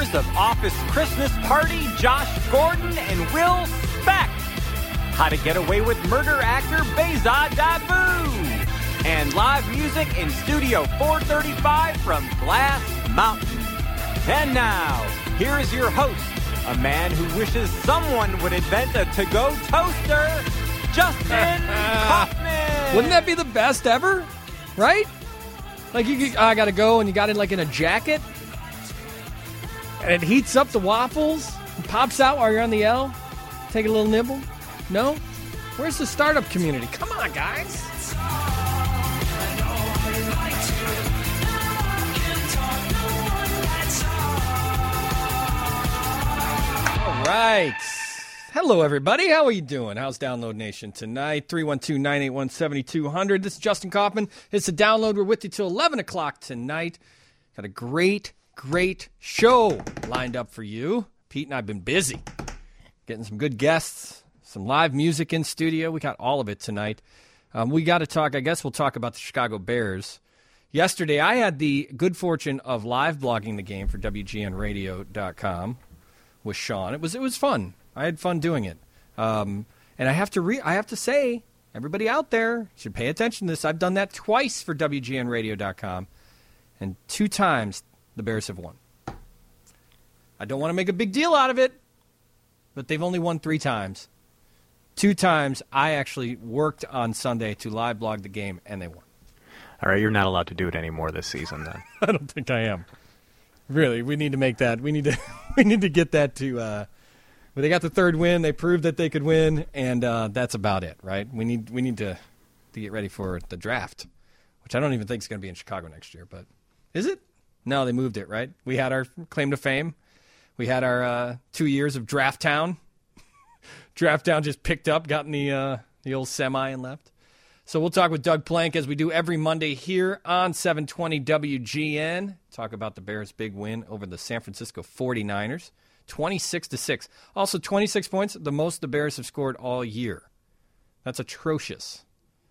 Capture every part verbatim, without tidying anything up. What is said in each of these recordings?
stars of Office Christmas Party, Josh Gordon and Will Speck. How to Get Away with Murder actor Behzad Dabu. And live music in Studio four thirty-five from Glass Mountain. And now, here is your host, a man who wishes someone would invent a to-go toaster, Justin Kaufman. Wouldn't that be the best ever? Right? Like, you, you I gotta go, and you got it like in a jacket, and it heats up the waffles, and pops out while you're on the L. Take a little nibble. No? Where's the startup community? Come on, guys. All right. Hello, everybody. How are you doing? How's Download Nation tonight? three one two, nine eight one, seven two zero zero. This is Justin Kaufman. It's the Download. We're with you till eleven o'clock tonight. Got a great, great show lined up for you. Pete and I have been busy getting some good guests, some live music in studio. We got all of it tonight. Um, we got to talk, I guess we'll talk about the Chicago Bears. Yesterday, I had the good fortune of live blogging the game for W G N radio dot com with Sean. It was it was fun. I had fun doing it. Um, and I have to re- I have to say, everybody out there should pay attention to this. I've done that twice for W G N radio dot com, and two times the Bears have won. I don't want to make a big deal out of it, but they've only won three times. Two times I actually worked on Sunday to live blog the game, and they won. All right, you're not allowed to do it anymore this season then. I don't think I am. Really, we need to make that. We need to we need to get that to uh, but they got the third win. They proved that they could win, and uh, that's about it, right? We need we need to, to get ready for the draft, which I don't even think is going to be in Chicago next year. But is it? No, they moved it, right? We had our claim to fame. We had our uh, two years of Draft Town. Draft Town just picked up, got in the, uh, the old semi and left. So we'll talk with Doug Plank as we do every Monday here on seven twenty W G N. Talk about the Bears' big win over the San Francisco forty-niners. twenty-six to six. Also, twenty-six points, the most the Bears have scored all year. That's atrocious.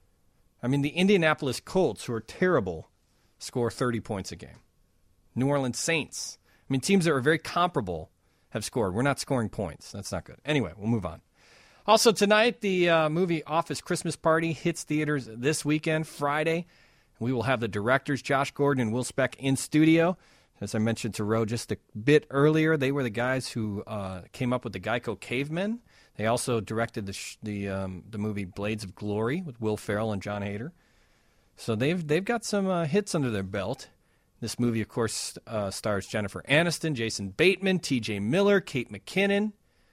I mean, the Indianapolis Colts, who are terrible, score thirty points a game. New Orleans Saints. I mean, teams that are very comparable have scored. We're not scoring points. That's not good. Anyway, we'll move on. Also tonight, the uh, movie Office Christmas Party hits theaters this weekend, Friday. We will have the directors, Josh Gordon and Will Speck, in studio. As I mentioned to Roe just a bit earlier, they were the guys who uh, came up with the Geico Cavemen. They also directed the sh- the um, the movie Blades of Glory with Will Ferrell and John Hader. So they've they've got some uh, hits under their belt. This movie, of course, uh, stars Jennifer Aniston, Jason Bateman, T J Miller, Kate McKinnon,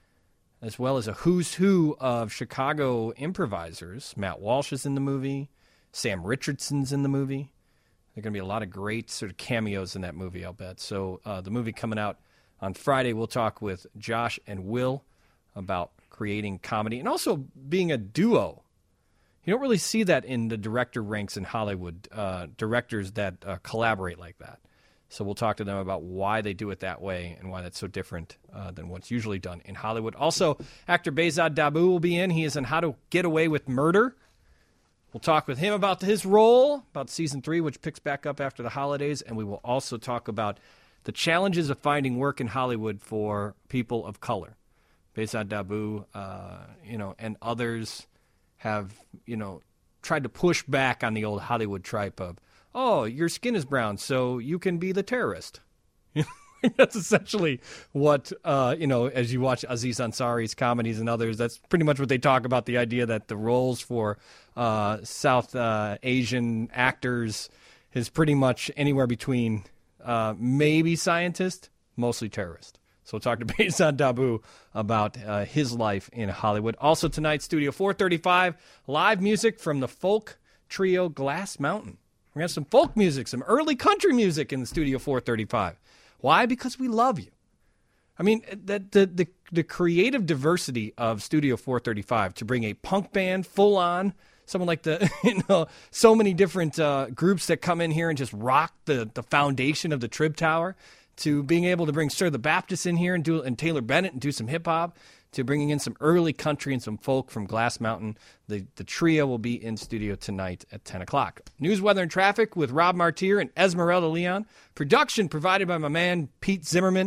as well as a who's who of Chicago improvisers. Matt Walsh is in the movie. Sam Richardson's in the movie. There are going to be a lot of great sort of cameos in that movie, I'll bet. So uh, the movie coming out on Friday, we'll talk with Josh and Will about creating comedy and also being a duo. You don't really see that in the director ranks in Hollywood, uh, directors that uh, collaborate like that. So we'll talk to them about why they do it that way and why that's so different uh, than what's usually done in Hollywood. Also, actor Behzad Dabu will be in. He is in How to Get Away with Murder. We'll talk with him about his role, about season three, which picks back up after the holidays. And we will also talk about the challenges of finding work in Hollywood for people of color. Behzad Dabu, uh, you know, and others have, you know, tried to push back on the old Hollywood tripe of, oh, your skin is brown, so you can be the terrorist. That's essentially what, uh, you know, as you watch Aziz Ansari's comedies and others, that's pretty much what they talk about, the idea that the roles for uh, South uh, Asian actors is pretty much anywhere between uh, maybe scientist, mostly terrorist. So we'll talk to Behzad Dabu about uh, his life in Hollywood. Also tonight, Studio four thirty-five, live music from the folk trio Glass Mountain. We're going to have some folk music, some early country music in the Studio four thirty-five. Why? Because we love you. I mean, the, the, the, the creative diversity of Studio four thirty-five to bring a punk band full on, someone like the, you know, so many different uh, groups that come in here and just rock the, the foundation of the Trib Tower, to being able to bring Sir the Baptist in here and do and Taylor Bennett and do some hip hop, to bringing in some early country and some folk from Glass Mountain. The the trio will be in studio tonight at ten o'clock. News, weather, and traffic with Rob Martier and Esmeralda Leon. Production provided by my man Pete Zimmerman.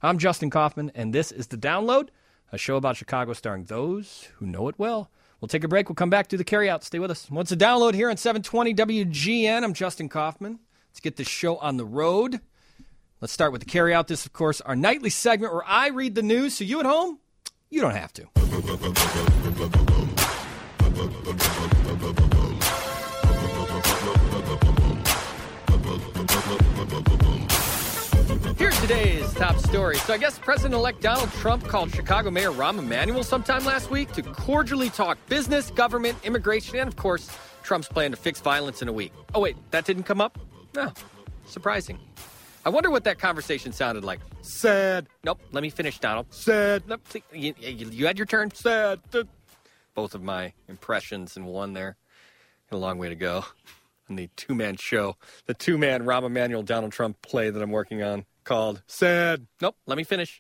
I'm Justin Kaufman, and this is The Download, a show about Chicago starring those who know it well. We'll take a break. We'll come back to the carryout. Stay with us. What's The Download here on seven twenty W G N? I'm Justin Kaufman. Let's get this show on the road. Let's start with the carryout. This, of course, our nightly segment where I read the news, so you at home, you don't have to. Here's today's top story. So I guess President-elect Donald Trump called Chicago Mayor Rahm Emanuel sometime last week to cordially talk business, government, immigration, and, of course, Trump's plan to fix violence in a week. Oh, wait, that didn't come up? No. Surprising. I wonder what that conversation sounded like. Sad. Nope. Let me finish, Donald. Sad. Nope. Please. You, you, you had your turn. Sad. Both of my impressions in one there. A long way to go. And the two-man show, the two-man Rahm Emanuel Donald Trump play that I'm working on called Sad. Nope. Let me finish.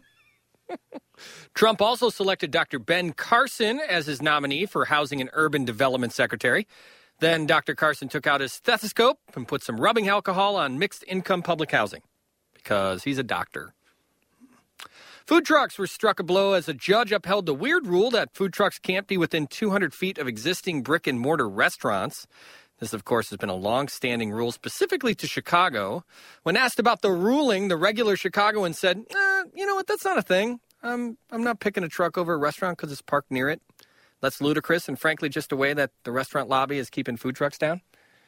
Trump also selected Doctor Ben Carson as his nominee for Housing and Urban Development Secretary. Then Doctor Carson took out his stethoscope and put some rubbing alcohol on mixed-income public housing because he's a doctor. Food trucks were struck a blow as a judge upheld the weird rule that food trucks can't be within two hundred feet of existing brick-and-mortar restaurants. This, of course, has been a long-standing rule specifically to Chicago. When asked about the ruling, the regular Chicagoan said, eh, you know what, that's not a thing. I'm, I'm not picking a truck over a restaurant because it's parked near it. That's ludicrous and, frankly, just a way that the restaurant lobby is keeping food trucks down.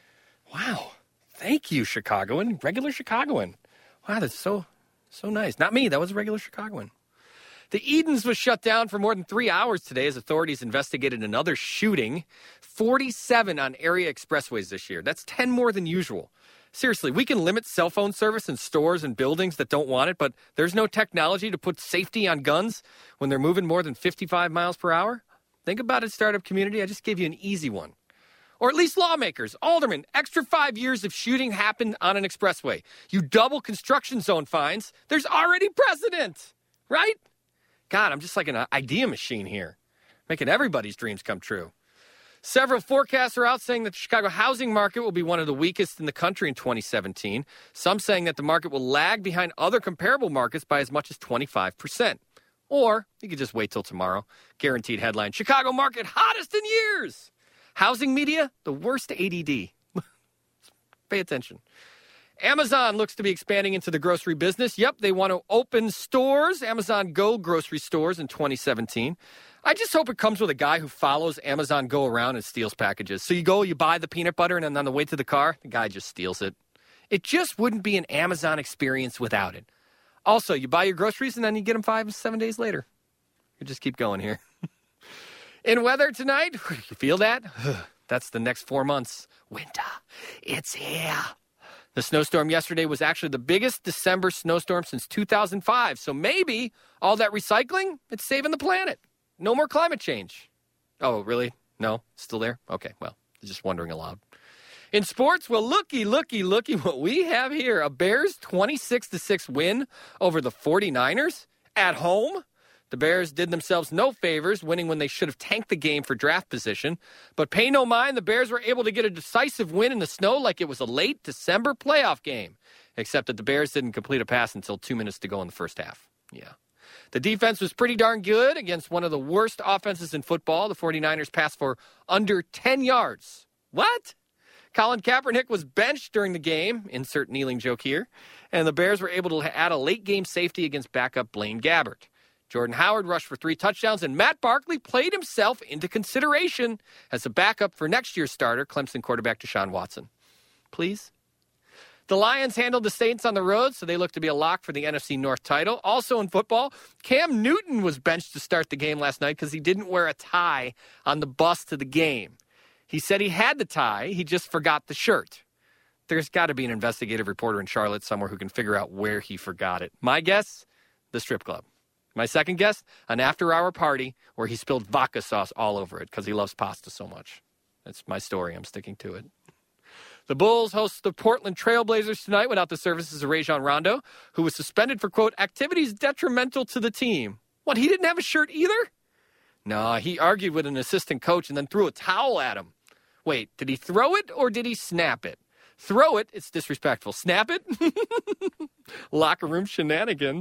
Wow. Thank you, Chicagoan. Regular Chicagoan. Wow, that's so, so nice. Not me. That was a regular Chicagoan. The Edens was shut down for more than three hours today as authorities investigated another shooting. forty-seven on area expressways this year. That's ten more than usual. Seriously, we can limit cell phone service in stores and buildings that don't want it, but there's no technology to put safety on guns when they're moving more than fifty-five miles per hour? Think about it, startup community. I just gave you an easy one. Or at least lawmakers, aldermen, extra five years if shooting happened on an expressway. You double construction zone fines. There's already precedent, right? God, I'm just like an idea machine here, making everybody's dreams come true. Several forecasts are out saying that the Chicago housing market will be one of the weakest in the country in twenty seventeen. Some saying that the market will lag behind other comparable markets by as much as twenty-five percent. Or you could just wait till tomorrow. Guaranteed headline, Chicago market hottest in years. Housing media, the worst A D D. Pay attention. Amazon looks to be expanding into the grocery business. Yep, they want to open stores, Amazon Go grocery stores in twenty seventeen. I just hope it comes with a guy who follows Amazon Go around and steals packages. So you go, you buy the peanut butter, and then on the way to the car, the guy just steals it. It just wouldn't be an Amazon experience without it. Also, you buy your groceries, and then you get them five, seven days later. You just keep going here. In weather tonight, you feel that? That's the next four months. Winter, it's here. The snowstorm yesterday was actually the biggest December snowstorm since two thousand five. So maybe all that recycling, it's saving the planet. No more climate change. Oh, really? No? Still there? Okay, well, just wondering aloud. In sports, well, looky, looky, looky what we have here. A Bears twenty-six to six win over the forty-niners at home. The Bears did themselves no favors, winning when they should have tanked the game for draft position. But pay no mind, the Bears were able to get a decisive win in the snow like it was a late December playoff game. Except that the Bears didn't complete a pass until two minutes to go in the first half. Yeah. The defense was pretty darn good against one of the worst offenses in football. The forty-niners passed for under ten yards. What? Colin Kaepernick was benched during the game, insert kneeling joke here, and the Bears were able to add a late-game safety against backup Blaine Gabbert. Jordan Howard rushed for three touchdowns, and Matt Barkley played himself into consideration as a backup for next year's starter, Clemson quarterback Deshaun Watson. Please? The Lions handled the Saints on the road, so they look to be a lock for the N F C North title. Also in football, Cam Newton was benched to start the game last night because he didn't wear a tie on the bus to the game. He said he had the tie, he just forgot the shirt. There's got to be an investigative reporter in Charlotte somewhere who can figure out where he forgot it. My guess, the strip club. My second guess, an after-hour party where he spilled vodka sauce all over it because he loves pasta so much. That's my story. I'm sticking to it. The Bulls host the Portland Trailblazers tonight without the services of Rajon Rondo, who was suspended for, quote, activities detrimental to the team. What, he didn't have a shirt either? No, he argued with an assistant coach and then threw a towel at him. Wait, did he throw it or did he snap it? Throw it, it's disrespectful. Snap it? Locker room shenanigans.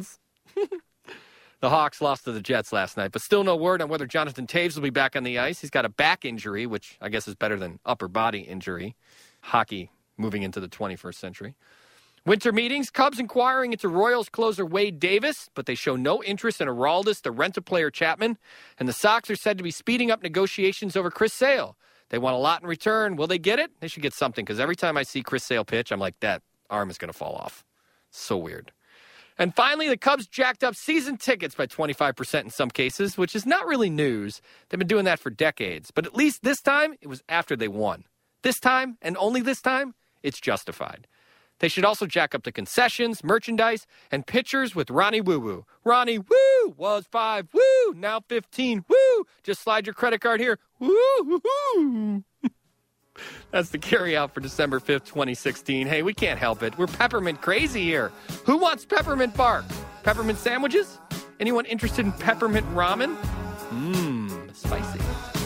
The Hawks lost to the Jets last night, but still no word on whether Jonathan Taves will be back on the ice. He's got a back injury, which I guess is better than upper body injury. Hockey moving into the twenty-first century. Winter meetings, Cubs inquiring into Royals closer Wade Davis, but they show no interest in Aroldis, the rent-a-player Chapman. And the Sox are said to be speeding up negotiations over Chris Sale. They want a lot in return. Will they get it? They should get something, because every time I see Chris Sale pitch, I'm like, that arm is going to fall off. So weird. And finally, the Cubs jacked up season tickets by twenty-five percent in some cases, which is not really news. They've been doing that for decades. But at least this time, it was after they won. This time, and only this time, it's justified. They should also jack up the concessions, merchandise, and pictures with Ronnie Woo Woo. Ronnie Woo was five, woo, now fifteen, woo. Just slide your credit card here, woo, woo, woo. That's the carry-out for December fifth, twenty sixteen. Hey, we can't help it. We're peppermint crazy here. Who wants peppermint bark? Peppermint sandwiches? Anyone interested in peppermint ramen? Mmm, spicy.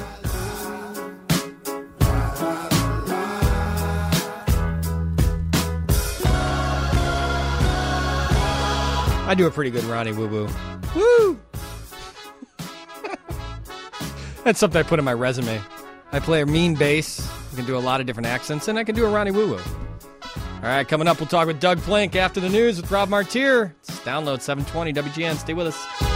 I do a pretty good Ronnie Woo Woo. Woo! That's something I put in my resume. I play a mean bass. I can do a lot of different accents, and I can do a Ronnie Woo Woo. All right, coming up, we'll talk with Doug Plank after the news with Rob Martier. It's Download seven twenty W G N. Stay with us.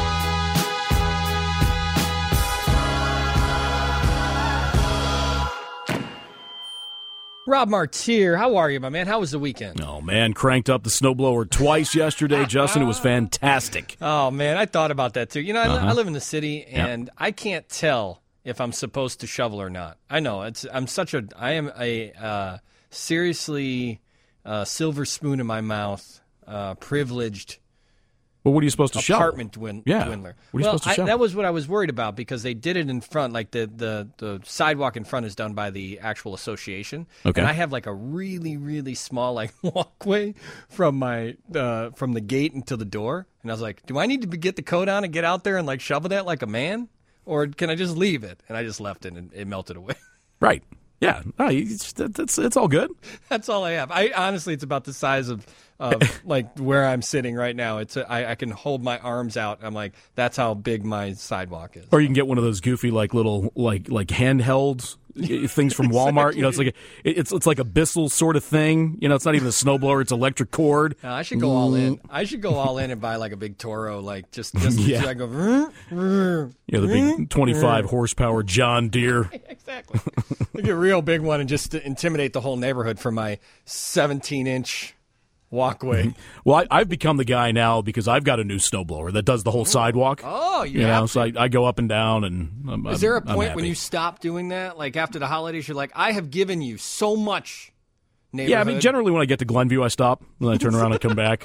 Rob Martier, how are you, my man? How was the weekend? Oh, man, cranked up the snowblower twice yesterday, Justin. It was fantastic. Oh, man, I thought about that, too. You know, I, Uh-huh. I live in the city, and Yep. I can't tell if I'm supposed to shovel or not. I know. it's. I'm such a, I am a uh, seriously uh, silver spoon in my mouth, uh, privileged Well, what are you supposed to shovel? apartment dwin- Yeah. dwindler. What are you well, supposed to I, shovel? that was what I was worried about because they did it in front, like the, the, the sidewalk in front is done by the actual association. Okay. And I have like a really, really small like walkway from my uh, from the gate until the door. And I was like, do I need to be, get the coat on and get out there and like shovel that like a man? Or can I just leave it? And I just left it and it melted away. Right. Yeah. No, it's, it's, it's all good. That's all I have. I honestly, it's about the size of, of like where I'm sitting right now. It's a, I, I can hold my arms out. I'm like, that's how big my sidewalk is. Or you can get one of those goofy, like little, like like handheld things from Walmart. You know, it's like a, it's it's like a Bissell sort of thing. You know, it's not even a snowblower; it's electric cord. Uh, I should go all in. I should go all in and buy like a big Toro, like just just Yeah. so I go. "Vroom, vroom." Yeah, the big twenty-five horsepower John Deere. Exactly. Like a real big one and just to intimidate the whole neighborhood from my seventeen inch walkway. Well, I, I've become the guy now because I've got a new snowblower that does the whole sidewalk. Oh, you, You have know, to. so I, I go up and down, and I'm, Is there a I'm- I'm point when happy. you stop doing that? Like after the holidays, you're like, I have given you so much neighborhood. Yeah, I mean, generally when I get to Glenview, I stop, and then I turn around and come back.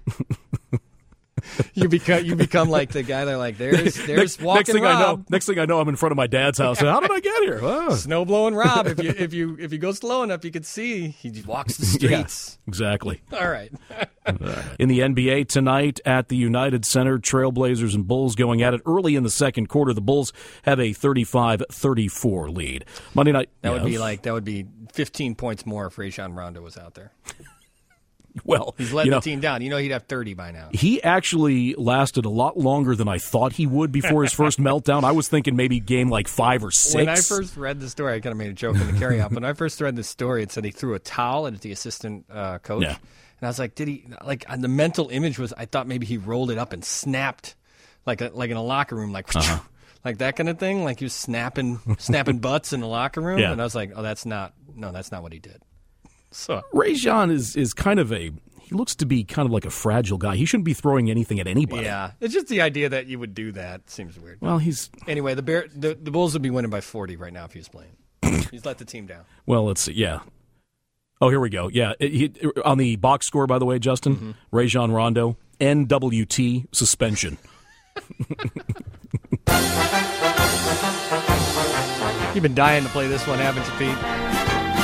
you become you become like the guy that like there's there's next, walking next thing Rob. I know, next thing I know, I'm in front of my dad's house. How did I get here? Oh. Snow blowing Rob. If you if you if you go slow enough, you could see he walks the streets. Yeah, exactly. All right. In the N B A tonight at the United Center, Trailblazers and Bulls going at it early in the second quarter. The Bulls have a thirty-five thirty-four lead. Monday night. That would be yes. like that would be fifteen points more if Rajon Rondo was out there. well, He's letting you know, the team down. You know he'd have thirty by now. he actually lasted a lot longer than I thought he would before his first meltdown. I was thinking maybe game like five or six. When I first read the story, I kind of made a joke in the carry out. But when I first read the story, it said he threw a towel at the assistant uh, coach. Yeah. And I was like, did he, like, and the mental image was, I thought maybe he rolled it up and snapped, like a, like in a locker room, like, Uh-huh. like that kind of thing. Like he was snapping, snapping butts in the locker room. Yeah. And I was like, oh, that's not, no, that's not what he did. So, Rajon is is kind of a he looks to be kind of like a fragile guy. He shouldn't be throwing anything at anybody. yeah, it's just the idea that you would do that seems weird. Well, he's Anyway, the Bear, the, the Bulls would be winning by forty right now if he was playing. He's let the team down. well. Let's see. Yeah. Oh, here we go. Yeah, it, he, on the box score, by the way, Justin, Mm-hmm. Rajon Rondo, N W T suspension. You've been dying to play this one, haven't you, Pete?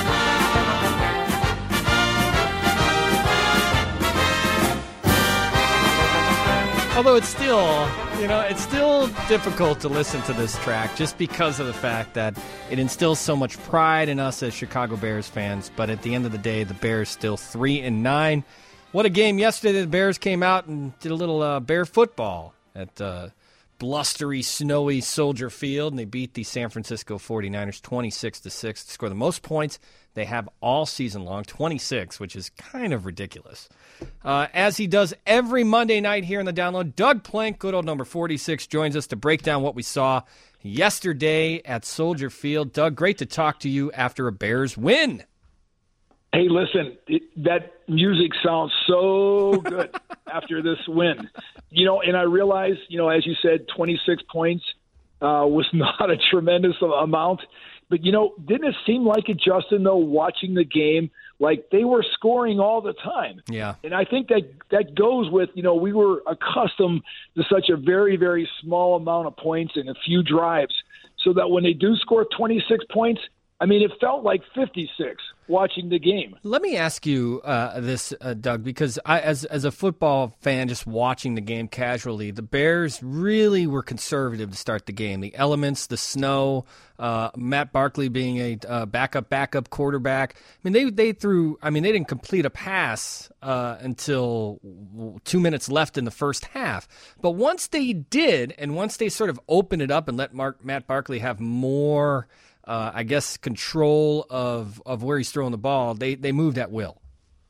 Although it's still, you know, it's still difficult to listen to this track just because of the fact that it instills so much pride in us as Chicago Bears fans. But at the end of the day, the Bears still three and nine. What a game yesterday. The Bears came out and did a little uh, Bear football at uh, blustery, snowy Soldier Field, and they beat the San Francisco forty-niners twenty-six to six to score the most points they have all season long, twenty-six, which is kind of ridiculous. Uh, as he does every Monday night here in the Download, Doug Plank, good old number forty-six, joins us to break down what we saw yesterday at Soldier Field. Doug, great to talk to you after a Bears win. Hey, listen, it, that music sounds so good after this win. You know, and I realize, you know, as you said, twenty-six points uh, was not a tremendous amount. But, you know, didn't it seem like it, Justin, though, watching the game, like they were scoring all the time? Yeah. And I think that that goes with, you know, we were accustomed to such a very, very small amount of points in a few drives, so that when they do score twenty-six points, I mean, it felt like fifty-six watching the game. Let me ask you uh, this, uh, Doug, because I, as as a football fan, just watching the game casually, the Bears really were conservative to start the game. The elements, the snow, uh, Matt Barkley being a uh, backup, backup quarterback. I mean, they they threw. I mean, they didn't complete a pass uh, until two minutes left in the first half. But once they did, and once they sort of opened it up and let Mark, Matt Barkley have more. Uh, I guess, control of, of where he's throwing the ball, they they moved at will.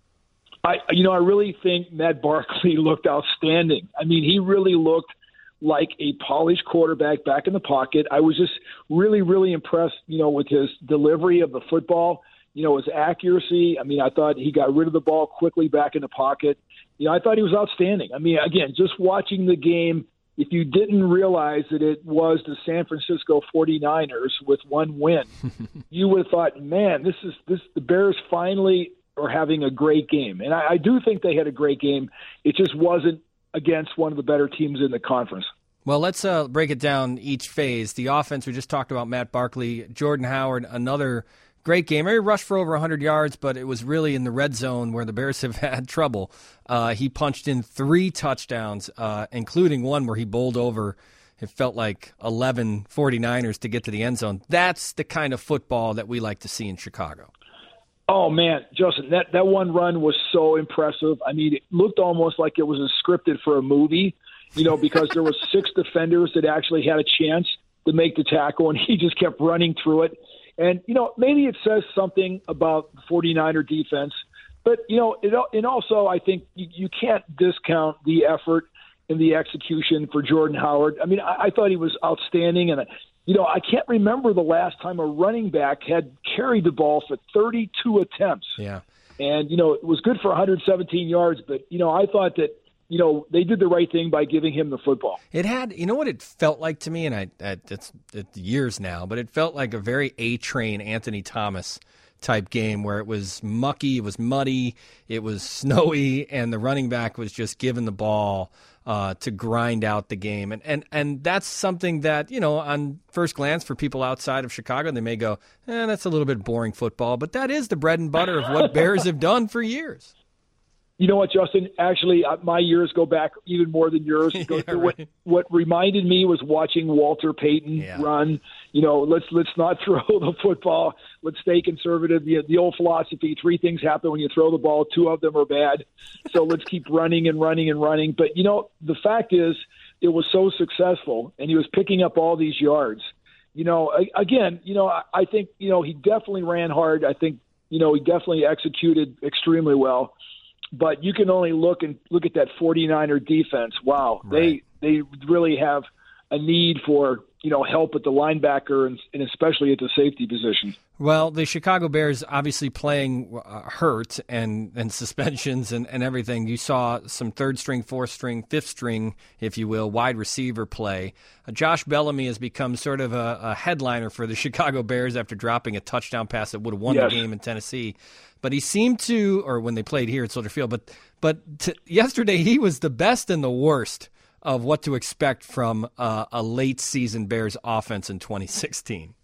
I, you know, I really think Matt Barkley looked outstanding. I mean, he really looked like a polished quarterback back in the pocket. I was just really, really impressed, you know, with his delivery of the football, you know, his accuracy. I mean, I thought he got rid of the ball quickly back in the pocket. You know, I thought he was outstanding. I mean, again, just watching the game, if you didn't realize that it was the San Francisco forty-niners with one win, you would have thought, man, this is this the Bears finally are having a great game. And I, I do think they had a great game. It just wasn't against one of the better teams in the conference. Well, let's uh, break it down each phase. The offense, we just talked about Matt Barkley, Jordan Howard, another great game. He rushed for over one hundred yards, but it was really in the red zone where the Bears have had trouble. Uh, he punched in three touchdowns, uh, including one where he bowled over, it felt like eleven forty-niners to get to the end zone. That's the kind of football that we like to see in Chicago. Oh, man, Justin, that, that one run was so impressive. I mean, it looked almost like it was scripted for a movie, you know, because there was six defenders that actually had a chance to make the tackle, and he just kept running through it. And, you know, maybe it says something about the forty-niner defense, but, you know, it, and also I think you, you can't discount the effort and the execution for Jordan Howard. I mean, I, I thought he was outstanding. And, you know, I can't remember the last time a running back had carried the ball for thirty-two attempts. Yeah. And, you know, it was good for one hundred seventeen yards, but, you know, I thought that, you know, they did the right thing by giving him the football. It had, you know what it felt like to me, and I, I it's, it's years now, but it felt like a very A-Train Anthony Thomas type game where it was mucky, it was muddy, it was snowy, and the running back was just given the ball uh, to grind out the game. And, and and that's something that, you know, on first glance for people outside of Chicago, they may go, eh, that's a little bit boring football, but that is the bread and butter of what Bears have done for years. You know what, Justin? Actually, uh, my years go back even more than yours. Go yeah, through right. what, what reminded me was watching Walter Payton yeah. run. You know, let's let's not throw the football. Let's stay conservative. The, the old philosophy: three things happen when you throw the ball. Two of them are bad. So let's keep running and running and running. But you know, the fact is, it was so successful, and he was picking up all these yards. You know, again, you know, I, I think you know he definitely ran hard. I think you know he definitely executed extremely well. But you can only look and look at that forty-niner defense. Wow, right. they they really have a need for you know help at the linebacker and, and especially at the safety position. Well, the Chicago Bears obviously playing uh, hurt and, and suspensions and, and everything. You saw some third string, fourth string, fifth string, if you will, wide receiver play. Uh, Josh Bellamy has become sort of a, a headliner for the Chicago Bears after dropping a touchdown pass that would have won yes. the game in Tennessee. But he seemed to, or when they played here at Soldier Field, but but to, yesterday he was the best and the worst of what to expect from uh, a late season Bears offense in twenty sixteen.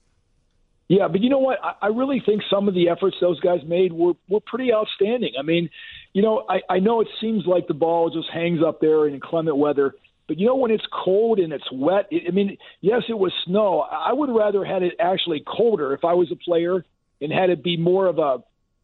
Yeah, but you know what? I, I really think some of the efforts those guys made were, were pretty outstanding. I mean, you know, I, I know it seems like the ball just hangs up there in inclement weather, but you know when it's cold and it's wet, it, I mean, yes, it was snow. I would rather had it actually colder if I was a player and had it be more of a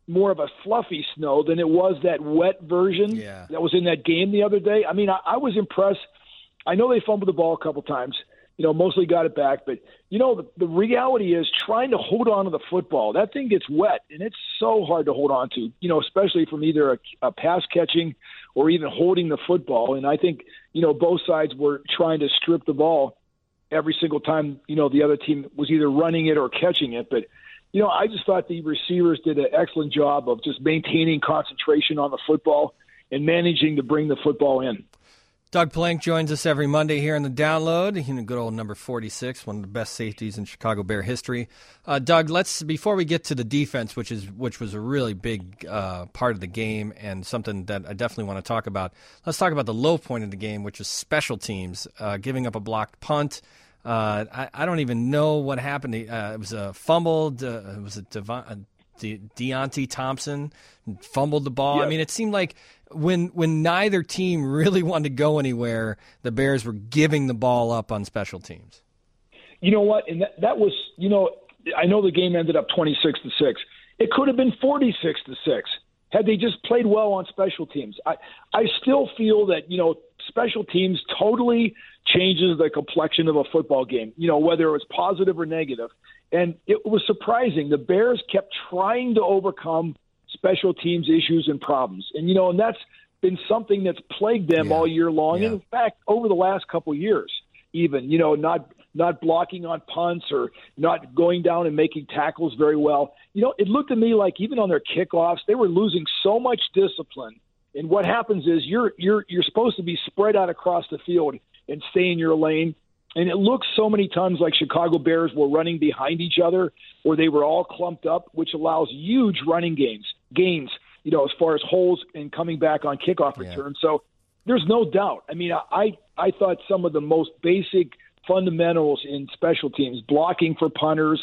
more of a fluffy snow than it was that wet version yeah. that was in that game the other day. I mean, I, I was impressed. I know they fumbled the ball a couple times, you know, mostly got it back. But, you know, the, the reality is trying to hold on to the football. That thing gets wet, and it's so hard to hold on to, you know, especially from either a, a pass catching or even holding the football. And I think, you know, both sides were trying to strip the ball every single time, you know, the other team was either running it or catching it. But, you know, I just thought the receivers did an excellent job of just maintaining concentration on the football and managing to bring the football in. Doug Plank joins us every Monday here in the Download. He's a good old number forty-six, one of the best safeties in Chicago Bear history. Uh, Doug, let's before we get to the defense, which is which was a really big uh, part of the game and something that I definitely want to talk about. Let's talk about the low point of the game, which is special teams, uh, giving up a blocked punt. Uh, I, I don't even know what happened. Uh, it was a fumbled. Uh, it was a Devon, De- Deontay Thompson fumbled the ball. Yeah. I mean, it seemed like when when neither team really wanted to go anywhere, the Bears were giving the ball up on special teams. You know what? And that, that was, you know, I know the game ended up twenty-six to six. It could have been forty-six to six had they just played well on special teams. I I still feel that, you know, special teams totally changes the complexion of a football game, you know, whether it was positive or negative. And it was surprising. The Bears kept trying to overcome special teams issues and problems. And, you know, and that's been something that's plagued them yeah. all year long. Yeah. And, in fact, over the last couple of years, even, you know, not not blocking on punts or not going down and making tackles very well. You know, it looked to me like even on their kickoffs, they were losing so much discipline. And what happens is you're you're you're supposed to be spread out across the field and stay in your lane. And it looks so many times like Chicago Bears were running behind each other or they were all clumped up, which allows huge running gains, gains, you know, as far as holes and coming back on kickoff Yeah. return. So there's no doubt. I mean, I, I thought some of the most basic fundamentals in special teams, blocking for punters,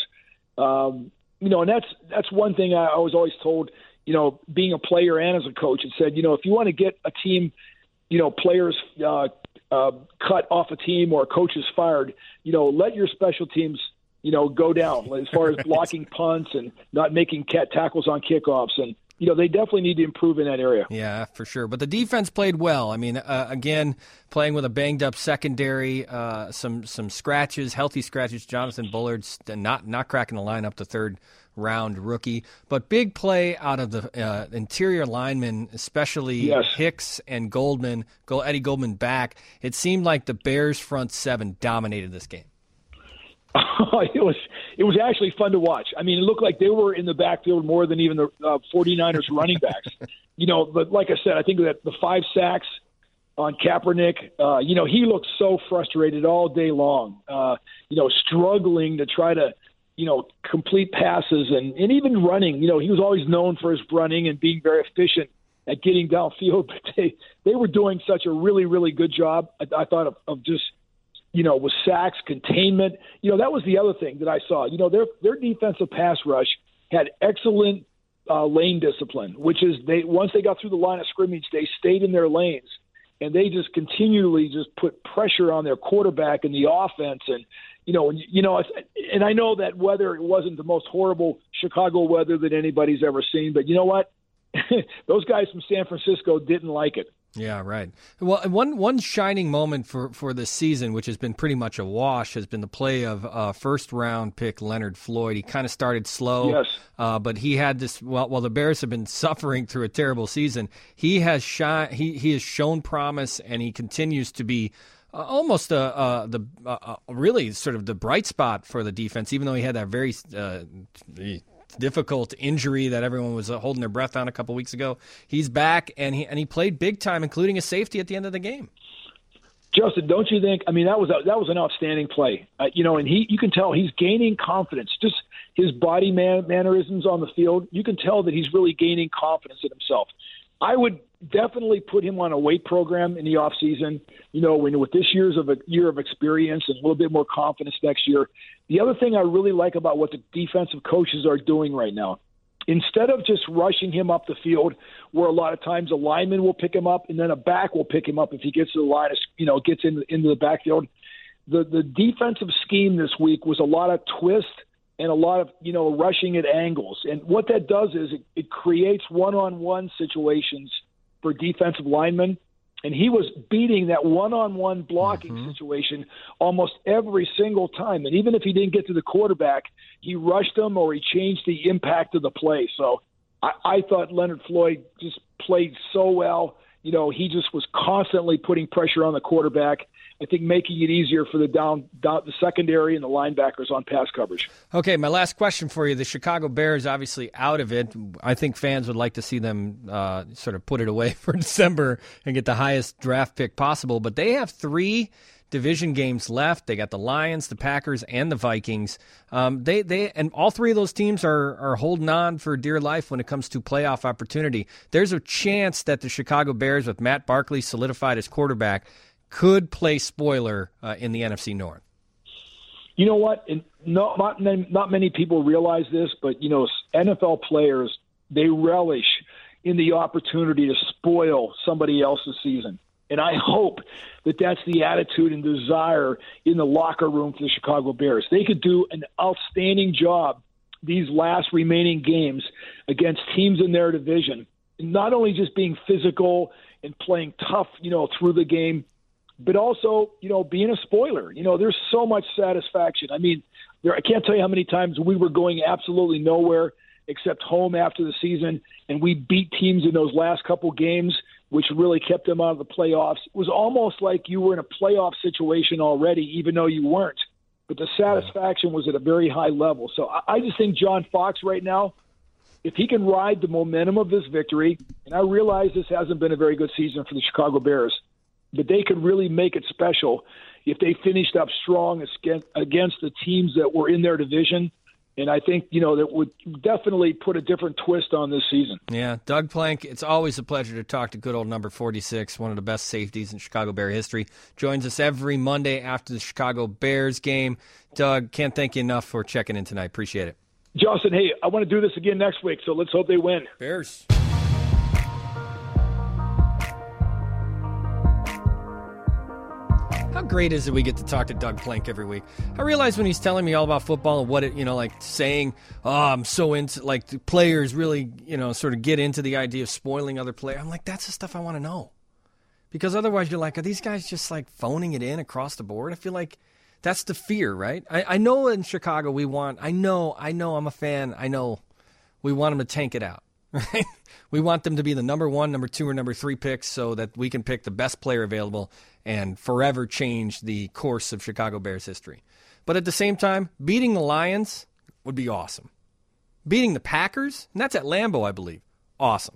um, you know, and that's that's one thing I, I was always told, you know, being a player and as a coach, it said, you know, if you want to get a team, you know, players uh, uh, cut off a team or coaches fired, you know, let your special teams, you know, go down as far as blocking punts and not making cat tackles on kickoffs. And, you know, they definitely need to improve in that area. Yeah, for sure. But the defense played well. I mean, uh, again, playing with a banged-up secondary, uh, some some scratches, healthy scratches. Jonathan Bullard's not not cracking the lineup, the third-round rookie. But big play out of the uh, interior linemen, especially Yes. Hicks and Goldman, Eddie Goldman back. It seemed like the Bears' front seven dominated this game. it was it was actually fun to watch. I mean, it looked like they were in the backfield more than even the uh, 49ers running backs. You know, but like I said, I think that the five sacks on Kaepernick, uh, you know, he looked so frustrated all day long, uh, you know, struggling to try to, you know, complete passes and, and even running. You know, he was always known for his running and being very efficient at getting downfield, but they, they were doing such a really, really good job, I, I thought, of, of just – you know, with sacks, containment. You know, that was the other thing that I saw. You know, their their defensive pass rush had excellent uh, lane discipline, which is they once they got through the line of scrimmage, they stayed in their lanes, and they just continually just put pressure on their quarterback and the offense. And, you know, and, you know, and I know that weather wasn't the most horrible Chicago weather that anybody's ever seen, but you know what? Those guys from San Francisco didn't like it. Yeah, right. Well, one one shining moment for, for this season, which has been pretty much a wash, has been the play of uh, first-round pick Leonard Floyd. He kind of started slow, yes. uh, but he had this. Well, while the Bears have been suffering through a terrible season, he has shine. He he has shown promise, and he continues to be uh, almost a, uh, the uh, really sort of the bright spot for the defense, even though he had that very. Uh, difficult injury that everyone was holding their breath on a couple weeks ago. He's back, and he and he played big time, including a safety at the end of the game. Justin, don't you think? I mean, that was a, that was an outstanding play. Uh, you know, and he you can tell he's gaining confidence. Just his body man, mannerisms on the field, you can tell that he's really gaining confidence in himself. I would definitely put him on a weight program in the off season. You know, when with this year's of a year of experience and a little bit more confidence next year. The other thing I really like about what the defensive coaches are doing right now, instead of just rushing him up the field, where a lot of times a lineman will pick him up and then a back will pick him up if he gets to the line, you know, gets in, into the backfield. The the defensive scheme this week was a lot of twist and a lot of, you know, rushing at angles. And what that does is it, it creates one-on-one situations for defensive linemen. And he was beating that one-on-one blocking mm-hmm. situation almost every single time. And even if he didn't get to the quarterback, he rushed him or he changed the impact of the play. So I, I thought Leonard Floyd just played so well. You know, he just was constantly putting pressure on the quarterback. I think making it easier for the down, down the secondary and the linebackers on pass coverage. Okay, my last question for you. The Chicago Bears obviously out of it. I think fans would like to see them uh, sort of put it away for December and get the highest draft pick possible. But they have three division games left. They got the Lions, the Packers, and the Vikings. Um, they they and all three of those teams are are holding on for dear life when it comes to playoff opportunity. There's a chance that the Chicago Bears, with Matt Barkley solidified as quarterback, could play spoiler uh, in the N F C North. You know what? And not, not not many people realize this, but you know, N F L players, they relish in the opportunity to spoil somebody else's season. And I hope that that's the attitude and desire in the locker room for the Chicago Bears. They could do an outstanding job these last remaining games against teams in their division, not only just being physical and playing tough, you know, through the game, but also, you know, being a spoiler. You know, there's so much satisfaction. I mean, there, I can't tell you how many times we were going absolutely nowhere except home after the season, and we beat teams in those last couple games, which really kept them out of the playoffs. It was almost like you were in a playoff situation already, even though you weren't. But the satisfaction was at a very high level. So I, I just think John Fox right now, if he can ride the momentum of this victory, and I realize this hasn't been a very good season for the Chicago Bears, but they could really make it special if they finished up strong against the teams that were in their division. And I think, you know, that would definitely put a different twist on this season. Yeah, Doug Plank, it's always a pleasure to talk to good old number forty-six, one of the best safeties in Chicago Bear history. Joins us every Monday after the Chicago Bears game. Doug, can't thank you enough for checking in tonight. Appreciate it. Justin, hey, I want to do this again next week, so let's hope they win. Bears. How great is it we get to talk to Doug Plank every week? I realize when he's telling me all about football and what it, you know, like saying, oh, I'm so into, like, the players really, you know, sort of get into the idea of spoiling other players. I'm like, that's the stuff I want to know. Because otherwise you're like, are these guys just, like, phoning it in across the board? I feel like that's the fear, right? I, I know in Chicago we want, I know, I know I'm a fan. I know we want them to tank it out, right? We want them to be the number one, number two, or number three picks so that we can pick the best player available and forever change the course of Chicago Bears history. But at the same time, beating the Lions would be awesome. Beating the Packers, and that's at Lambeau, I believe, awesome.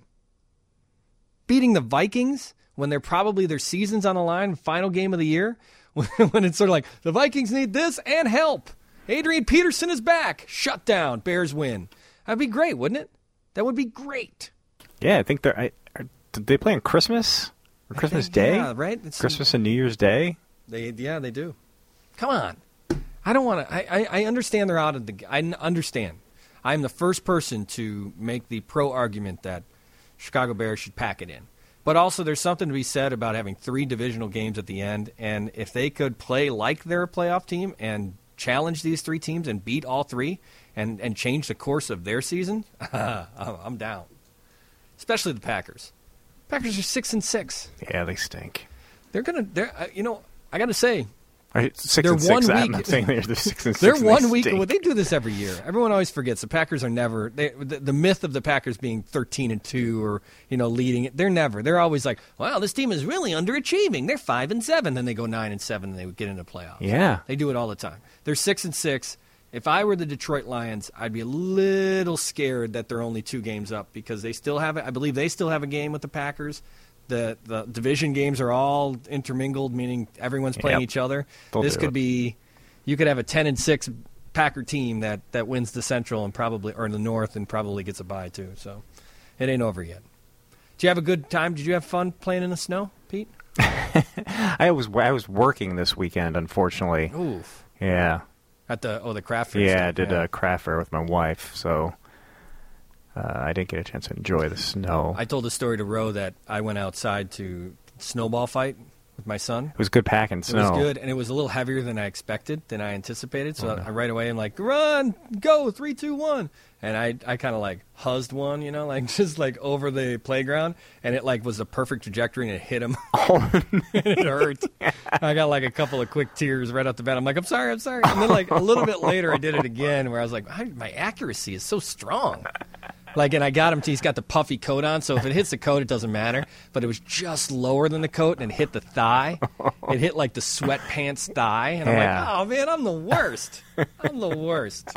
Beating the Vikings when they're probably their season's on the line, final game of the year, when it's sort of like, the Vikings need this and help. Adrian Peterson is back. Shut down. Bears win. That'd be great, wouldn't it? That would be great. Yeah, I think they're. I, are, did they play on Christmas or Christmas think, Day? Yeah, right. It's, Christmas and New Year's Day. They, yeah, they do. Come on, I don't want to. I, I, I understand they're out of the. I understand. I'm the first person to make the pro argument that Chicago Bears should pack it in. But also, there's something to be said about having three divisional games at the end, and if they could play like they're a playoff team and challenge these three teams and beat all three and, and change the course of their season, I'm down. Especially the Packers. Packers are six and six. Yeah, they stink. They're gonna. They're. Uh, you know, I got to say, right, six they're and six. one I'm week. not saying they're, they're six and They're six. one they week. stink. Well, they do this every year. Everyone always forgets the Packers are never. They, the, the myth of the Packers being thirteen and two or you know leading it. They're never. They're always like, wow, this team is really underachieving. They're five and seven. Then they go nine and seven and they get into playoffs. Yeah, they do it all the time. They're six and six. If I were the Detroit Lions, I'd be a little scared that they're only two games up because they still have it. I believe they still have a game with the Packers. The the division games are all intermingled, meaning everyone's playing yep. each other. They'll this could it. be, you could have a ten and six Packer team that, that wins the Central and probably or the North and probably gets a bye too. So it ain't over yet. Did you have a good time? Did you have fun playing in the snow, Pete? I was I was working this weekend, unfortunately. Oof. Yeah. At the oh the craft fair. Yeah, stuff. I did yeah. a craft fair with my wife, so uh, I didn't get a chance to enjoy the snow. I told a story to Roe that I went outside to snowball fight with my son. It was good packing It snow. was good, and it was a little heavier than I expected, than I anticipated. So I right away I'm like, run, go, three, two, one. And I, I kind of like huzzed one, you know, like just like over the playground, and it like was a perfect trajectory, and it hit him. Oh, And it hurt. I got like a couple of quick tears right off the bat. I'm like, I'm sorry, I'm sorry. And then like a little bit later, I did it again, where I was like, my accuracy is so strong. Like, and I got him. He's got the puffy coat on, so if it hits the coat, it doesn't matter. But it was just lower than the coat, and it hit the thigh. It hit like the sweatpants thigh, and I'm Yeah. like, oh man, I'm the worst. I'm the worst.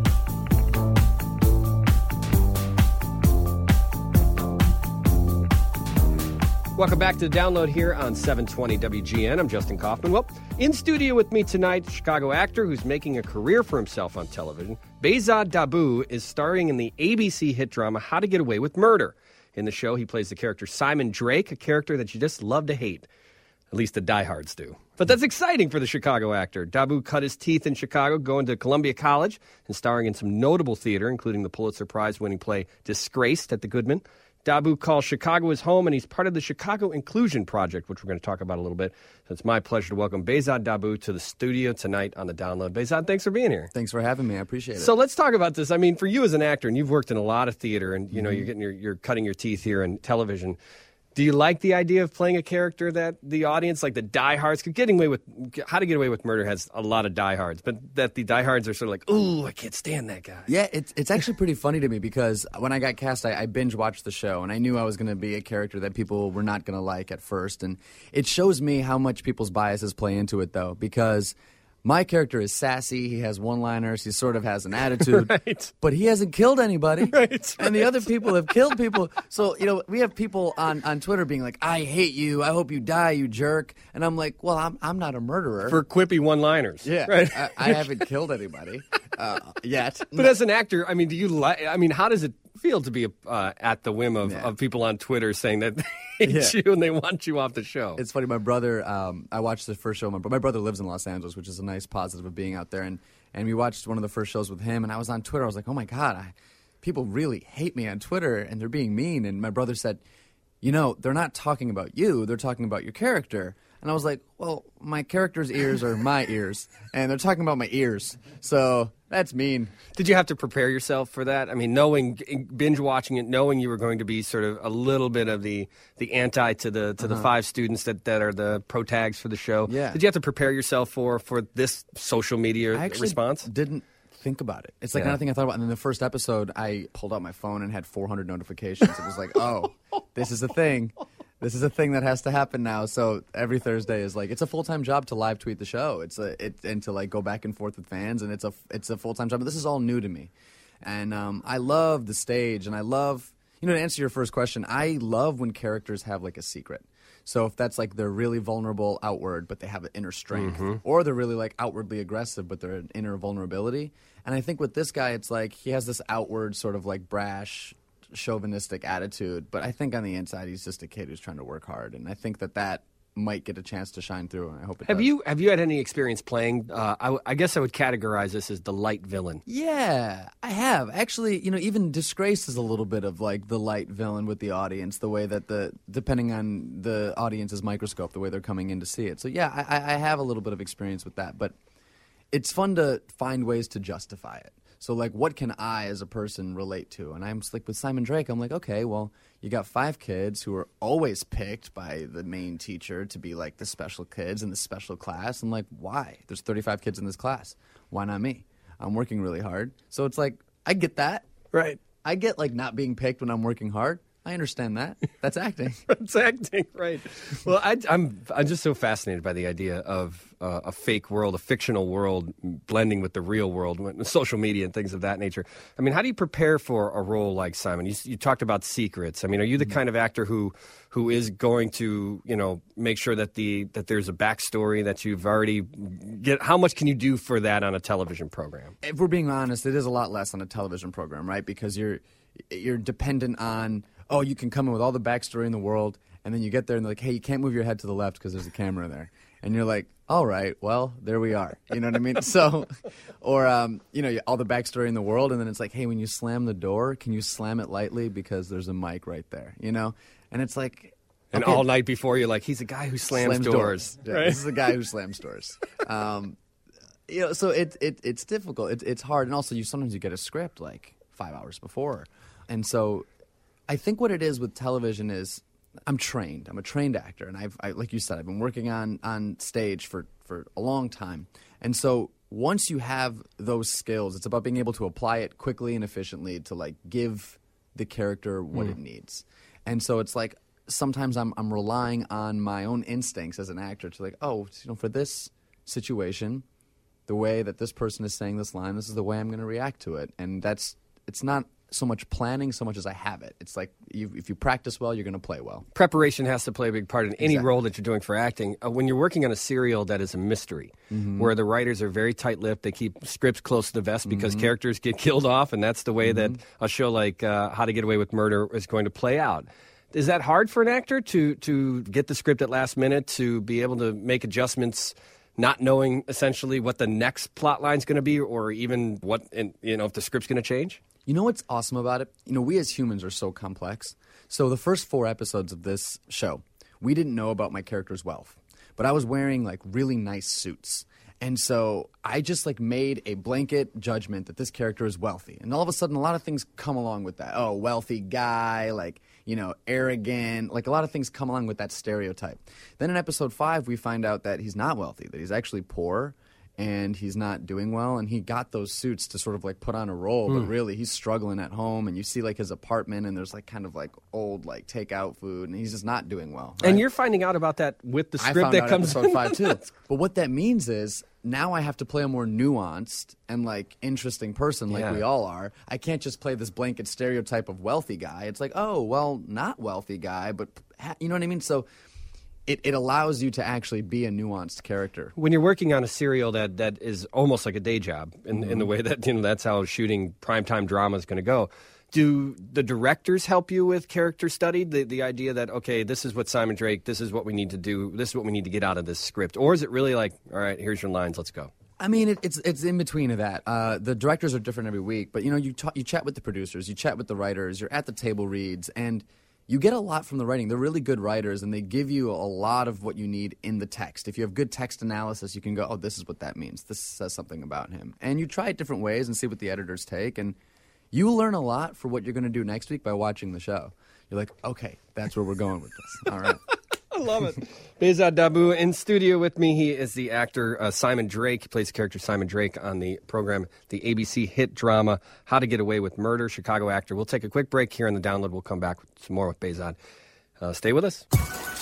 Welcome back to the Download here on seven twenty W G N. I'm Justin Kaufman. Well, in studio with me tonight, Chicago actor who's making a career for himself on television. Behzad Dabu is starring in the A B C hit drama How to Get Away with Murder. In the show, he plays the character Simon Drake, a character that you just love to hate. At least the diehards do. But that's exciting for the Chicago actor. Dabu cut his teeth in Chicago, going to Columbia College and starring in some notable theater, including the Pulitzer Prize-winning play Disgraced at the Goodman. Dabu calls Chicago his home, and he's part of the Chicago Inclusion Project, which we're going to talk about a little bit. So it's my pleasure to welcome Behzad Dabu to the studio tonight on the Download. Behzad, thanks for being here. Thanks for having me. I appreciate it. So let's talk about this. I mean, for you as an actor, and you've worked in a lot of theater, and you know, mm-hmm. you're getting your, you're cutting your teeth here in television. Do you like the idea of playing a character that the audience, like the diehards, could getting away with? How to Get Away with Murder has a lot of diehards, but that the diehards are sort of like, ooh, I can't stand that guy. Yeah, it's it's actually pretty funny to me because when I got cast, I, I binge watched the show, and I knew I was going to be a character that people were not going to like at first, and it shows me how much people's biases play into it, though, because my character is sassy, he has one-liners, he sort of has an attitude, right. But he hasn't killed anybody, right, right. And the other people have killed people. So, you know, we have people on, on Twitter being like, I hate you, I hope you die, you jerk. And I'm like, well, I'm I'm not a murderer. For quippy one-liners. Yeah, right. I, I haven't killed anybody uh, yet. But as an actor, I mean, do you like, I mean, how does it feel to be uh, at the whim of, yeah. of people on Twitter saying that they hate yeah. you and they want you off the show? It's funny. My brother, um, I watched the first show. My, my brother lives in Los Angeles, which is a nice positive of being out there. And, and we watched one of the first shows with him. And I was on Twitter. I was like, oh, my God, I, people really hate me on Twitter and they're being mean. And my brother said, you know, they're not talking about you. They're talking about your character. And I was like, well, my character's ears are my ears. And they're talking about my ears. So that's mean. Did you have to prepare yourself for that? I mean, knowing, binge watching it, knowing you were going to be sort of a little bit of the, the anti to the to uh-huh. the five students that, that are the pro tags for the show. Yeah. Did you have to prepare yourself for, for this social media I actually response? Didn't think about it. It's like yeah. another thing I thought about. And in the first episode, I pulled out my phone and had four hundred notifications. It was like, oh, this is a thing. This is a thing that has to happen now. So every Thursday is like, it's a full-time job to live tweet the show. It's a it and to like go back and forth with fans, and it's a it's a full-time job. But this is all new to me, and um, I love the stage, and I love, you know, to answer your first question, I love when characters have like a secret. So if that's like they're really vulnerable outward, but they have an inner strength, mm-hmm. or they're really like outwardly aggressive, but they're an inner vulnerability. And I think with this guy, it's like he has this outward sort of like brash, chauvinistic attitude, but I think on the inside he's just a kid who's trying to work hard, and I think that that might get a chance to shine through, and I hope it have does. you have you had any experience playing uh, I, I guess I would categorize this as the light villain? Yeah, I have actually. You know, even Disgraced is a little bit of like the light villain with the audience, the way that the depending on the audience's microscope, the way they're coming in to see it. So yeah, I, I have a little bit of experience with that, but it's fun to find ways to justify it. So, like, what can I, as a person, relate to? And I'm just like, with Simon Drake, I'm like, okay, well, you got five kids who are always picked by the main teacher to be, like, the special kids in the special class. I'm like, why? There's thirty-five kids in this class. Why not me? I'm working really hard. So it's like, I get that. Right. I get, like, not being picked when I'm working hard. I understand that. That's acting. That's acting, right. Well, I, I'm I'm just so fascinated by the idea of uh, a fake world, a fictional world, blending with the real world, social media and things of that nature. I mean, how do you prepare for a role like Simon? You, you talked about secrets. I mean, are you the kind of actor who who is going to, you know, make sure that the that there's a backstory that you've already get? How much can you do for that on a television program? If we're being honest, it is a lot less on a television program, right? Because you're you're dependent on, oh, you can come in with all the backstory in the world, and then you get there and they're like, hey, you can't move your head to the left because there's a camera there. And you're like, all right, well, there we are. You know what I mean? So, or, um, you know, all the backstory in the world, and then it's like, hey, when you slam the door, can you slam it lightly because there's a mic right there, you know? And it's like, And Okay. all night before, you're like, he's a guy who slams, Slams doors. Yeah, This is a guy who slams doors. Um, you know, so it, it it's difficult. It, it's hard, and also you sometimes you get a script like five hours before, and so I think what it is with television is I'm trained. I'm a trained actor, and I've I, like you said, I've been working on on stage for for a long time, and so once you have those skills, it's about being able to apply it quickly and efficiently to like give the character what Mm. it needs, and so it's like. Sometimes I'm I'm relying on my own instincts as an actor to like, oh, you know, for this situation, the way that this person is saying this line, this is the way I'm going to react to it, and that's it's not so much planning so much as I have it. It's like you, if you practice well, you're going to play well. Preparation has to play a big part in any Exactly. role that you're doing for acting. Uh, when you're working on a serial that is a mystery, Mm-hmm. where the writers are very tight-lipped, they keep scripts close to the vest because Mm-hmm. characters get killed off, and that's the way that a show like uh, How to Get Away with Murder is going to play out. Is that hard for an actor to to get the script at last minute, to be able to make adjustments, not knowing essentially what the next plot line is going to be, or even what in, you know if the script's going to change? You know what's awesome about it? You know, we as humans are so complex. So the first four episodes of this show, we didn't know about my character's wealth, but I was wearing like really nice suits. And so I just like made a blanket judgment that this character is wealthy. And all of a sudden, a lot of things come along with that. Oh, wealthy guy, like, you know, arrogant. Like a lot of things come along with that stereotype. Then in episode five, we find out that he's not wealthy, that he's actually poor. And he's not doing well, and he got those suits to sort of like put on a role, but really he's struggling at home, and you see like his apartment, and there's like kind of like old like takeout food, and he's just not doing well. And right? you're finding out about that with the I script found that out comes episode five too. But what that means is now I have to play a more nuanced and like interesting person, like Yeah. we all are. I can't just play this blanket stereotype of wealthy guy. It's like, oh well, not wealthy guy, but ha- you know what I mean. So it it allows you to actually be a nuanced character. When you're working on a serial that, that is almost like a day job in, in the way that, you know, that's how shooting primetime drama is going to go, do the directors help you with character study? The, the idea that, okay, this is what Simon Drake, this is what we need to do, this is what we need to get out of this script? Or is it really like, all right, here's your lines, let's go? I mean, it, it's it's in between of that. Uh, the directors are different every week, but you know, you ta- you chat with the producers, you chat with the writers, you're at the table reads, and you get a lot from the writing. They're really good writers, and they give you a lot of what you need in the text. If you have good text analysis, you can go, oh, this is what that means. This says something about him. And you try it different ways and see what the editors take, and you learn a lot for what you're going to do next week by watching the show. You're like, okay, that's where we're going with this. All right. I love it. Behzad Dabu in studio with me. He is the actor uh, Simon Drake. He plays the character Simon Drake on the program, the A B C hit drama How to Get Away with Murder. Chicago actor. We'll take a quick break here on the download. We'll come back with some more with Behzad. Uh, stay with us.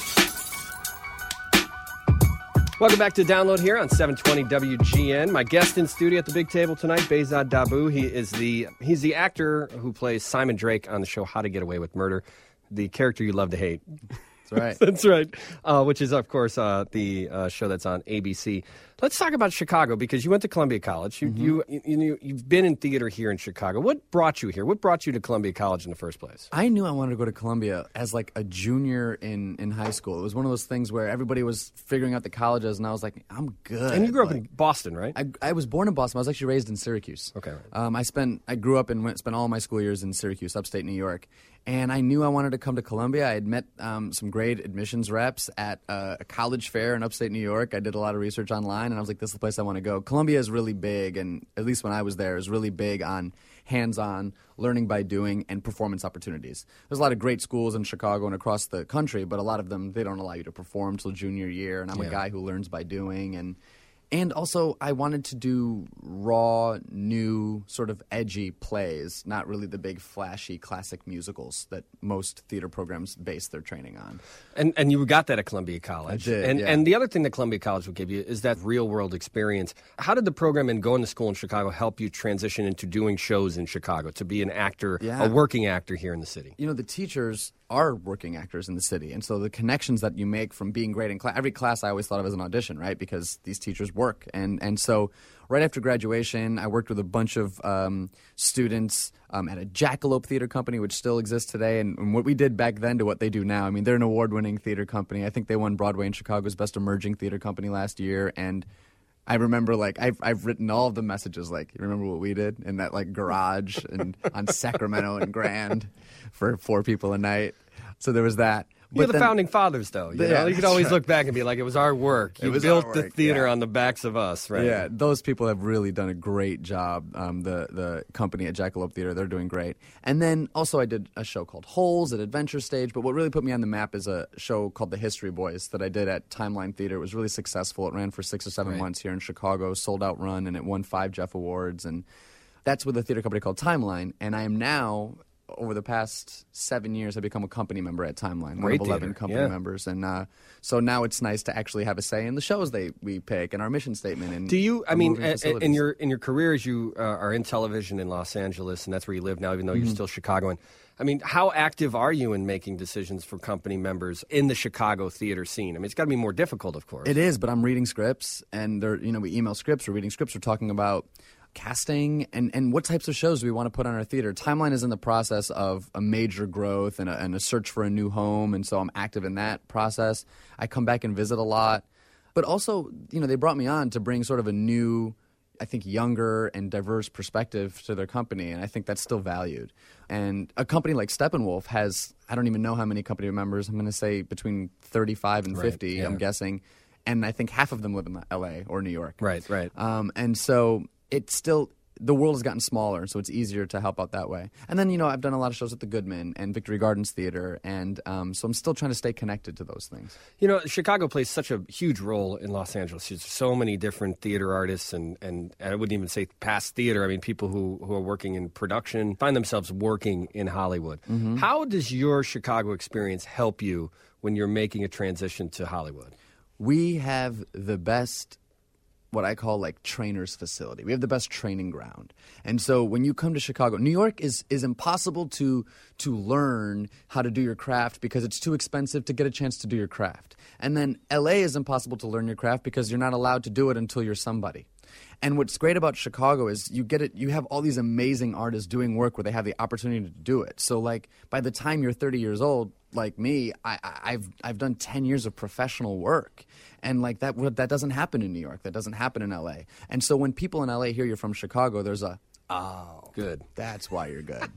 Welcome back to Download here on seven twenty W G N. My guest in studio at the big table tonight, Behzad Dabu. He is the he's the actor who plays Simon Drake on the show How to Get Away with Murder, the character you love to hate. That's right. That's right. Uh, which is, of course, uh, the uh, show that's on A B C. Let's talk about Chicago, because you went to Columbia College. You, Mm-hmm. you, you, you, you've been in theater here in Chicago. What brought you here? What brought you to Columbia College in the first place? I knew I wanted to go to Columbia as like a junior in, in high school. It was one of those things where everybody was figuring out the colleges, and I was like, I'm good. And you grew up Like, in Boston, right? I, I was born in Boston. I was actually raised in Syracuse. Okay, right. Um, I spent I grew up and went, spent all my school years in Syracuse, upstate New York, and I knew I wanted to come to Columbia. I had met um, some great admissions reps at uh, a college fair in upstate New York. I did a lot of research online, and I was like, this is the place I want to go. Columbia is really big, and at least when I was there, is really big on hands-on learning by doing and performance opportunities. There's a lot of great schools in Chicago and across the country, but a lot of them, they don't allow you to perform till junior year, and I'm Yeah. a guy who learns by doing, and And also, I wanted to do raw, new, sort of edgy plays, not really the big, flashy, classic musicals that most theater programs base their training on. And and you got that at Columbia College. I did, And yeah. and the other thing that Columbia College will give you is that real world experience. How did the program and going to school in Chicago help you transition into doing shows in Chicago, to be an actor, Yeah. a working actor here in the city? You know, the teachers are working actors in the city, and so the connections that you make from being great in class, every class I always thought of as an audition, right? Because these teachers work, and and so right after graduation, I worked with a bunch of um, students um, at a Jackalope Theater Company, which still exists today, and, and what we did back then to what they do now. I mean, they're an award-winning theater company. I think they won Broadway and Chicago's Best Emerging Theater Company last year, and I remember, like, I've I've written all of the messages, like, you remember what we did in that, like, garage and on Sacramento and Grand for four people a night. So there was that. You're the then- founding fathers, though. You, Yeah, know? you could that's always right. look back and be like, it was our work. You was built our the work, theater yeah. on the backs of us, right? Yeah, those people have really done a great job. Um, the the company at Jackalope Theater, they're doing great. And then also I did a show called Holes at Adventure Stage. But what really put me on the map is a show called The History Boys that I did at Timeline Theater. It was really successful. It ran for six or seven Right. months here in Chicago, sold out run, and it won five Jeff Awards. And that's with a theater company called Timeline. And I am now, over the past seven years, I've become a company member at Timeline, one Great of eleven theater, company yeah. members. And uh, so now it's nice to actually have a say in the shows they we pick and our mission statement. And Do you? I the mean, moving a- a- in facilities. your in your career, as you uh, are in television in Los Angeles, and that's where you live now, even though you're Mm-hmm. still Chicagoan. I mean, how active are you in making decisions for company members in the Chicago theater scene? I mean, it's got to be more difficult, of course. It is, but I'm reading scripts, and they're you know we email scripts, we're reading scripts, we're talking about casting and, and what types of shows do we want to put on our theater. Timeline is in the process of a major growth and a, and a search for a new home, and so I'm active in that process. I come back and visit a lot, but also you know they brought me on to bring sort of a new, I think, younger and diverse perspective to their company, and I think that's still valued. And a company like Steppenwolf has, I don't even know how many company members, I'm going to say between thirty-five and Right, fifty, yeah. I'm guessing, and I think half of them live in L A or New York. Right, right. Um, and so it's still, the world has gotten smaller, so it's easier to help out that way. And then, you know, I've done a lot of shows at the Goodman and Victory Gardens Theater, and um, so I'm still trying to stay connected to those things. You know, Chicago plays such a huge role in Los Angeles. There's so many different theater artists, and, and, and I wouldn't even say past theater. I mean, people who, who are working in production find themselves working in Hollywood. How does your Chicago experience help you when you're making a transition to Hollywood? We have the best, what I call like trainer's facility. We have the best training ground. And so when you come to Chicago, New York is is impossible to to learn how to do your craft because it's too expensive to get a chance to do your craft. And then L A is impossible to learn your craft because you're not allowed to do it until you're somebody. And what's great about Chicago is you get it. You have all these amazing artists doing work where they have the opportunity to do it. So, like by the time you're thirty years old, like me, I, I- I've I've done ten years of professional work, and like that that doesn't happen in New York. That doesn't happen in L A. And so when people in L A hear you're from Chicago, there's a oh, Good. that's why you're good.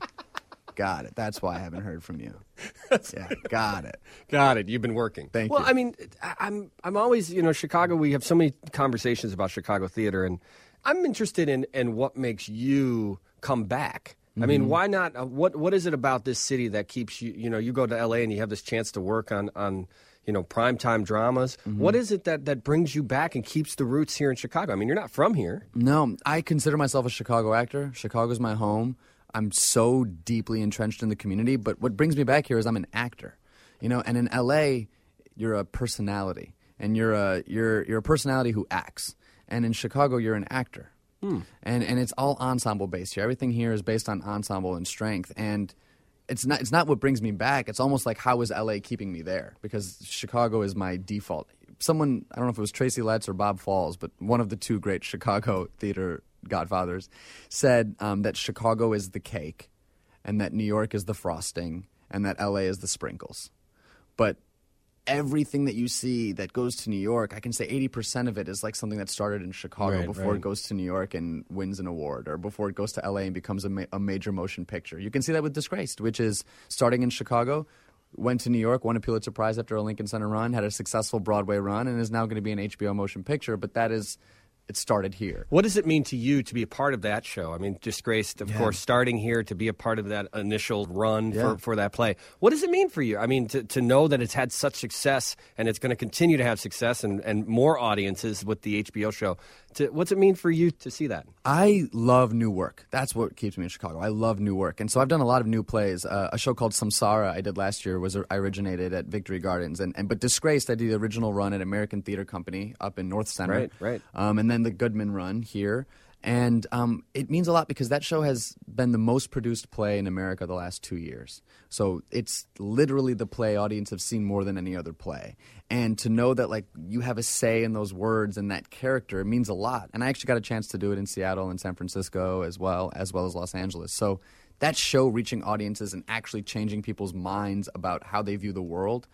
Got it. That's why I haven't heard from you. Yeah, got it. Got it. You've been working. Thank well, you. I mean, I- I'm I'm always, you know, Chicago. We have so many conversations about Chicago theater, and I'm interested in in what makes you come back. I Mm-hmm. mean, why not? Uh, what what is it about this city that keeps you? You know, you go to L A and you have this chance to work on on you know primetime dramas. Mm-hmm. What is it that that brings you back and keeps the roots here in Chicago? I mean, you're not from here. No, I consider myself a Chicago actor. Chicago's my home. I'm so deeply entrenched in the community, but what brings me back here is I'm an actor. You know, and in L A, you're a personality, and you're a you're you're a personality who acts. And in Chicago, you're an actor. And and it's all ensemble based here. Everything here is based on ensemble and strength. And it's not it's not what brings me back. It's almost like how is L A keeping me there? Because Chicago is my default. Someone, I don't know if it was Tracy Letts or Bob Falls, but one of the two great Chicago theater godfathers said um, that Chicago is the cake, and that New York is the frosting, and that L A is the sprinkles. But everything that you see that goes to New York, I can say eighty percent of it is like something that started in Chicago Right, before right. it goes to New York and wins an award, or before it goes to L A and becomes a, ma- a major motion picture. You can see that with Disgraced, which is starting in Chicago, went to New York, won a Pulitzer Prize after a Lincoln Center run, had a successful Broadway run, and is now going to be an H B O motion picture. But that is, it started here. What does it mean to you to be a part of that show? I mean, Disgraced, of course, starting here to be a part of that initial run Yeah. for, for that play. What does it mean for you? I mean, to, to know that it's had such success and it's going to continue to have success and, and more audiences with the H B O show. To, what's it mean for you to see that? I love new work. That's what keeps me in Chicago. I love new work. And so I've done a lot of new plays. Uh, a show called Samsara I did last year was I originated at Victory Gardens. And, and But Disgraced, I did the original run at American Theater Company up in North Center. Right, right. Um, and then the Goodman run here. And um, it means a lot because that show has been the most produced play in America the last two years. So it's literally the play audience have seen more than any other play. And to know that like you have a say in those words and that character, it means a lot. And I actually got a chance to do it in Seattle and San Francisco as well, as well as Los Angeles. So that show reaching audiences and actually changing people's minds about how they view the world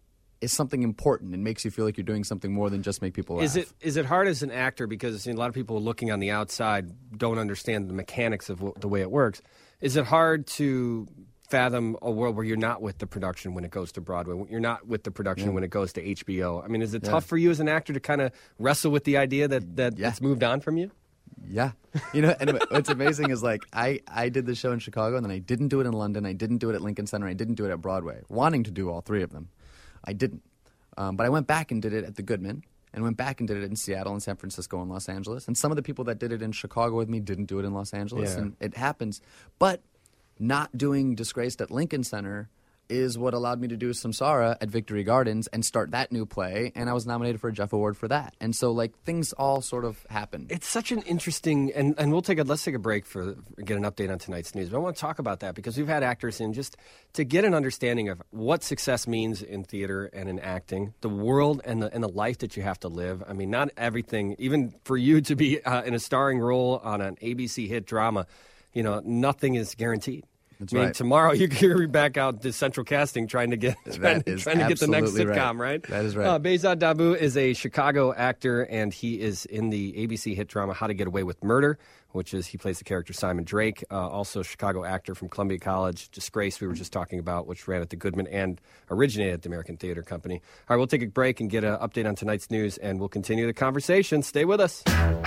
is something important and makes you feel like you're doing something more than just make people laugh. Is it is it hard as an actor because you know, a lot of people looking on the outside don't understand the mechanics of w- the way it works? Is it hard to fathom a world where you're not with the production when it goes to Broadway. You're not with the production Yeah. when it goes to H B O. I mean, is it Yeah. tough for you as an actor to kind of wrestle with the idea that, that Yeah. it's moved on from you? Yeah. You know, and what's amazing is like I, I did the show in Chicago and then I didn't do it in London. I didn't do it at Lincoln Center. I didn't do it at Broadway, wanting to do all three of them. I didn't. Um, but I went back and did it at the Goodman and went back and did it in Seattle and San Francisco and Los Angeles. And some of the people that did it in Chicago with me didn't do it in Los Angeles. Yeah. And it happens. But not doing Disgraced at Lincoln Center is what allowed me to do Samsara at Victory Gardens and start that new play, and I was nominated for a Jeff Award for that. And so, like, things all sort of happen. It's such an interesting, and, and we'll take a let's take a break for get an update on tonight's news. But I want to talk about that because we've had actors in just to get an understanding of what success means in theater and in acting, the world and the and the life that you have to live. I mean, not everything, even for you to be uh, in a starring role on an A B C hit drama, you know, nothing is guaranteed. That's I mean, right. tomorrow you could be back out to central casting trying to get trying, is trying to get the next absolutely sitcom, right. right? That is right. Uh, Behzad Dabu is a Chicago actor, and he is in the A B C hit drama How to Get Away with Murder, which is he plays the character Simon Drake, uh, also Chicago actor from Columbia College, Disgraced, we were just talking about, which ran at the Goodman and originated at the American Theater Company. All right, we'll take a break and get an update on tonight's news, and we'll continue the conversation. Stay with us.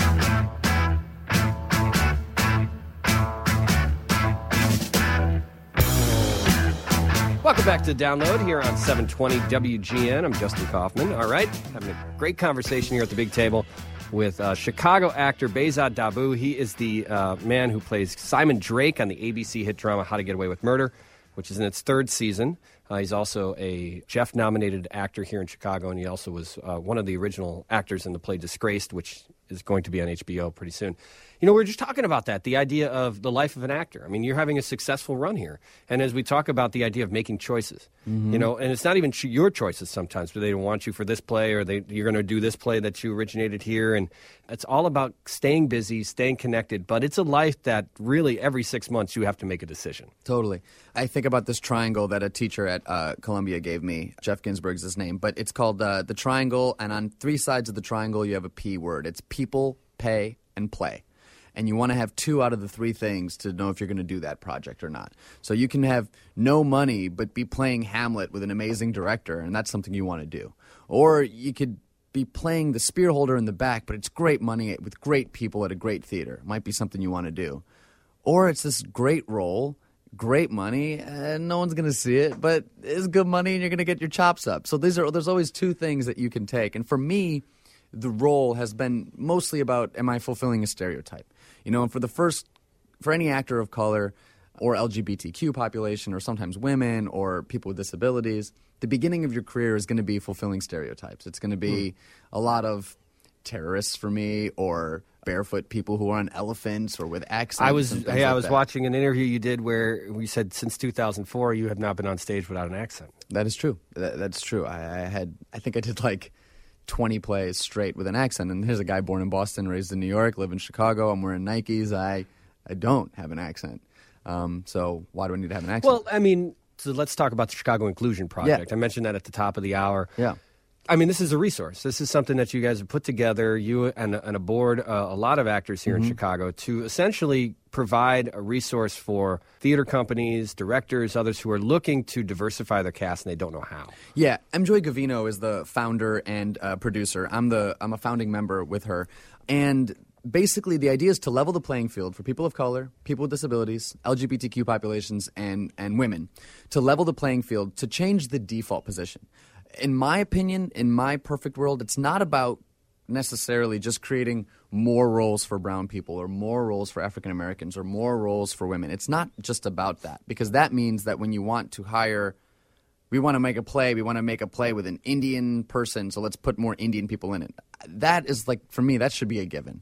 Welcome back to Download here on seven twenty W G N. I'm Justin Kaufman. All right, having a great conversation here at the big table with uh, Chicago actor Behzad Dabu. He is the uh, man who plays Simon Drake on the A B C hit drama How to Get Away with Murder, which is in its third season. Uh, he's also a Jeff-nominated actor here in Chicago, and he also was uh, one of the original actors in the play Disgraced, which is going to be on H B O pretty soon. You know, we were just talking about that, the idea of the life of an actor. I mean, you're having a successful run here. And as we talk about the idea of making choices, mm-hmm. you know, and it's not even ch- your choices sometimes, but they don't want you for this play or they, you're going to do this play that you originated here. And it's all about staying busy, staying connected. But it's a life that really every six months you have to make a decision. Totally. I think about this triangle that a teacher at uh, Columbia gave me. Jeff Ginsburg's his name. But it's called uh, the triangle. And on three sides of the triangle, you have a P word. It's people, pay, and play. And you want to have two out of the three things to know if you're going to do that project or not. So you can have no money but be playing Hamlet with an amazing director, and that's something you want to do. Or you could be playing the spear holder in the back, but it's great money with great people at a great theater. It might be something you want to do. Or it's this great role, great money, and no one's going to see it, but it's good money and you're going to get your chops up. So these are there's always two things that you can take. And for me, the role has been mostly about, am I fulfilling a stereotype? You know, and for the first, for any actor of color or L G B T Q population or sometimes women or people with disabilities, the beginning of your career is going to be fulfilling stereotypes. It's going to be mm. a lot of terrorists for me or barefoot people who are on elephants or with accents. I was and hey, things I like was that. watching an interview you did where we said since two thousand four you have not been on stage without an accent. That is true. That, that's true. I, I had, I think I did like twenty plays straight with an accent. And here's a guy born in Boston, raised in New York, live in Chicago. I'm wearing Nikes. I, I don't have an accent. Um, so why do I need to have an accent? Well, I mean, so let's talk about the Chicago Inclusion Project. Yeah. I mentioned that at the top of the hour. Yeah. I mean, this is a resource. This is something that you guys have put together, you and, and a board, uh, a lot of actors here Mm-hmm. in Chicago, to essentially provide a resource for theater companies, directors, others who are looking to diversify their cast and they don't know how. Yeah, M. Joy Gavino is the founder and uh, producer. I'm the I'm a founding member with her, and basically the idea is to level the playing field for people of color, people with disabilities, L G B T Q populations, and and women, to level the playing field to change the default position. In my opinion, in my perfect world, it's not about necessarily just creating more roles for brown people or more roles for African Americans or more roles for women. It's not just about that, because that means that when you want to hire, we want to make a play, we want to make a play with an Indian person, so let's put more Indian people in it. That is like, for me, that should be a given.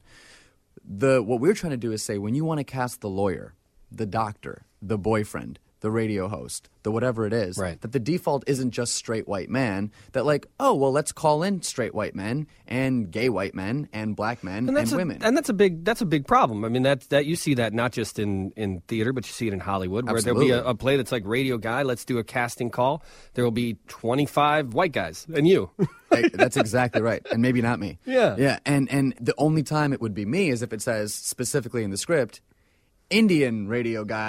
The what we're trying to do is say, when you want to cast the lawyer, the doctor, the boyfriend, the radio host, the whatever it is, right. that the default isn't just straight white man, that like, oh, well, let's call in straight white men and gay white men and black men and, that's and a, women. And that's a big that's a big problem. I mean, that that you see that not just in, in theater, but you see it in Hollywood, where Absolutely. there'll be a, a play that's like Radio Guy, let's do a casting call. There will be twenty-five white guys and you. Hey, that's exactly right. And maybe not me. Yeah. Yeah. And, and the only time it would be me is if it says specifically in the script, Indian radio guy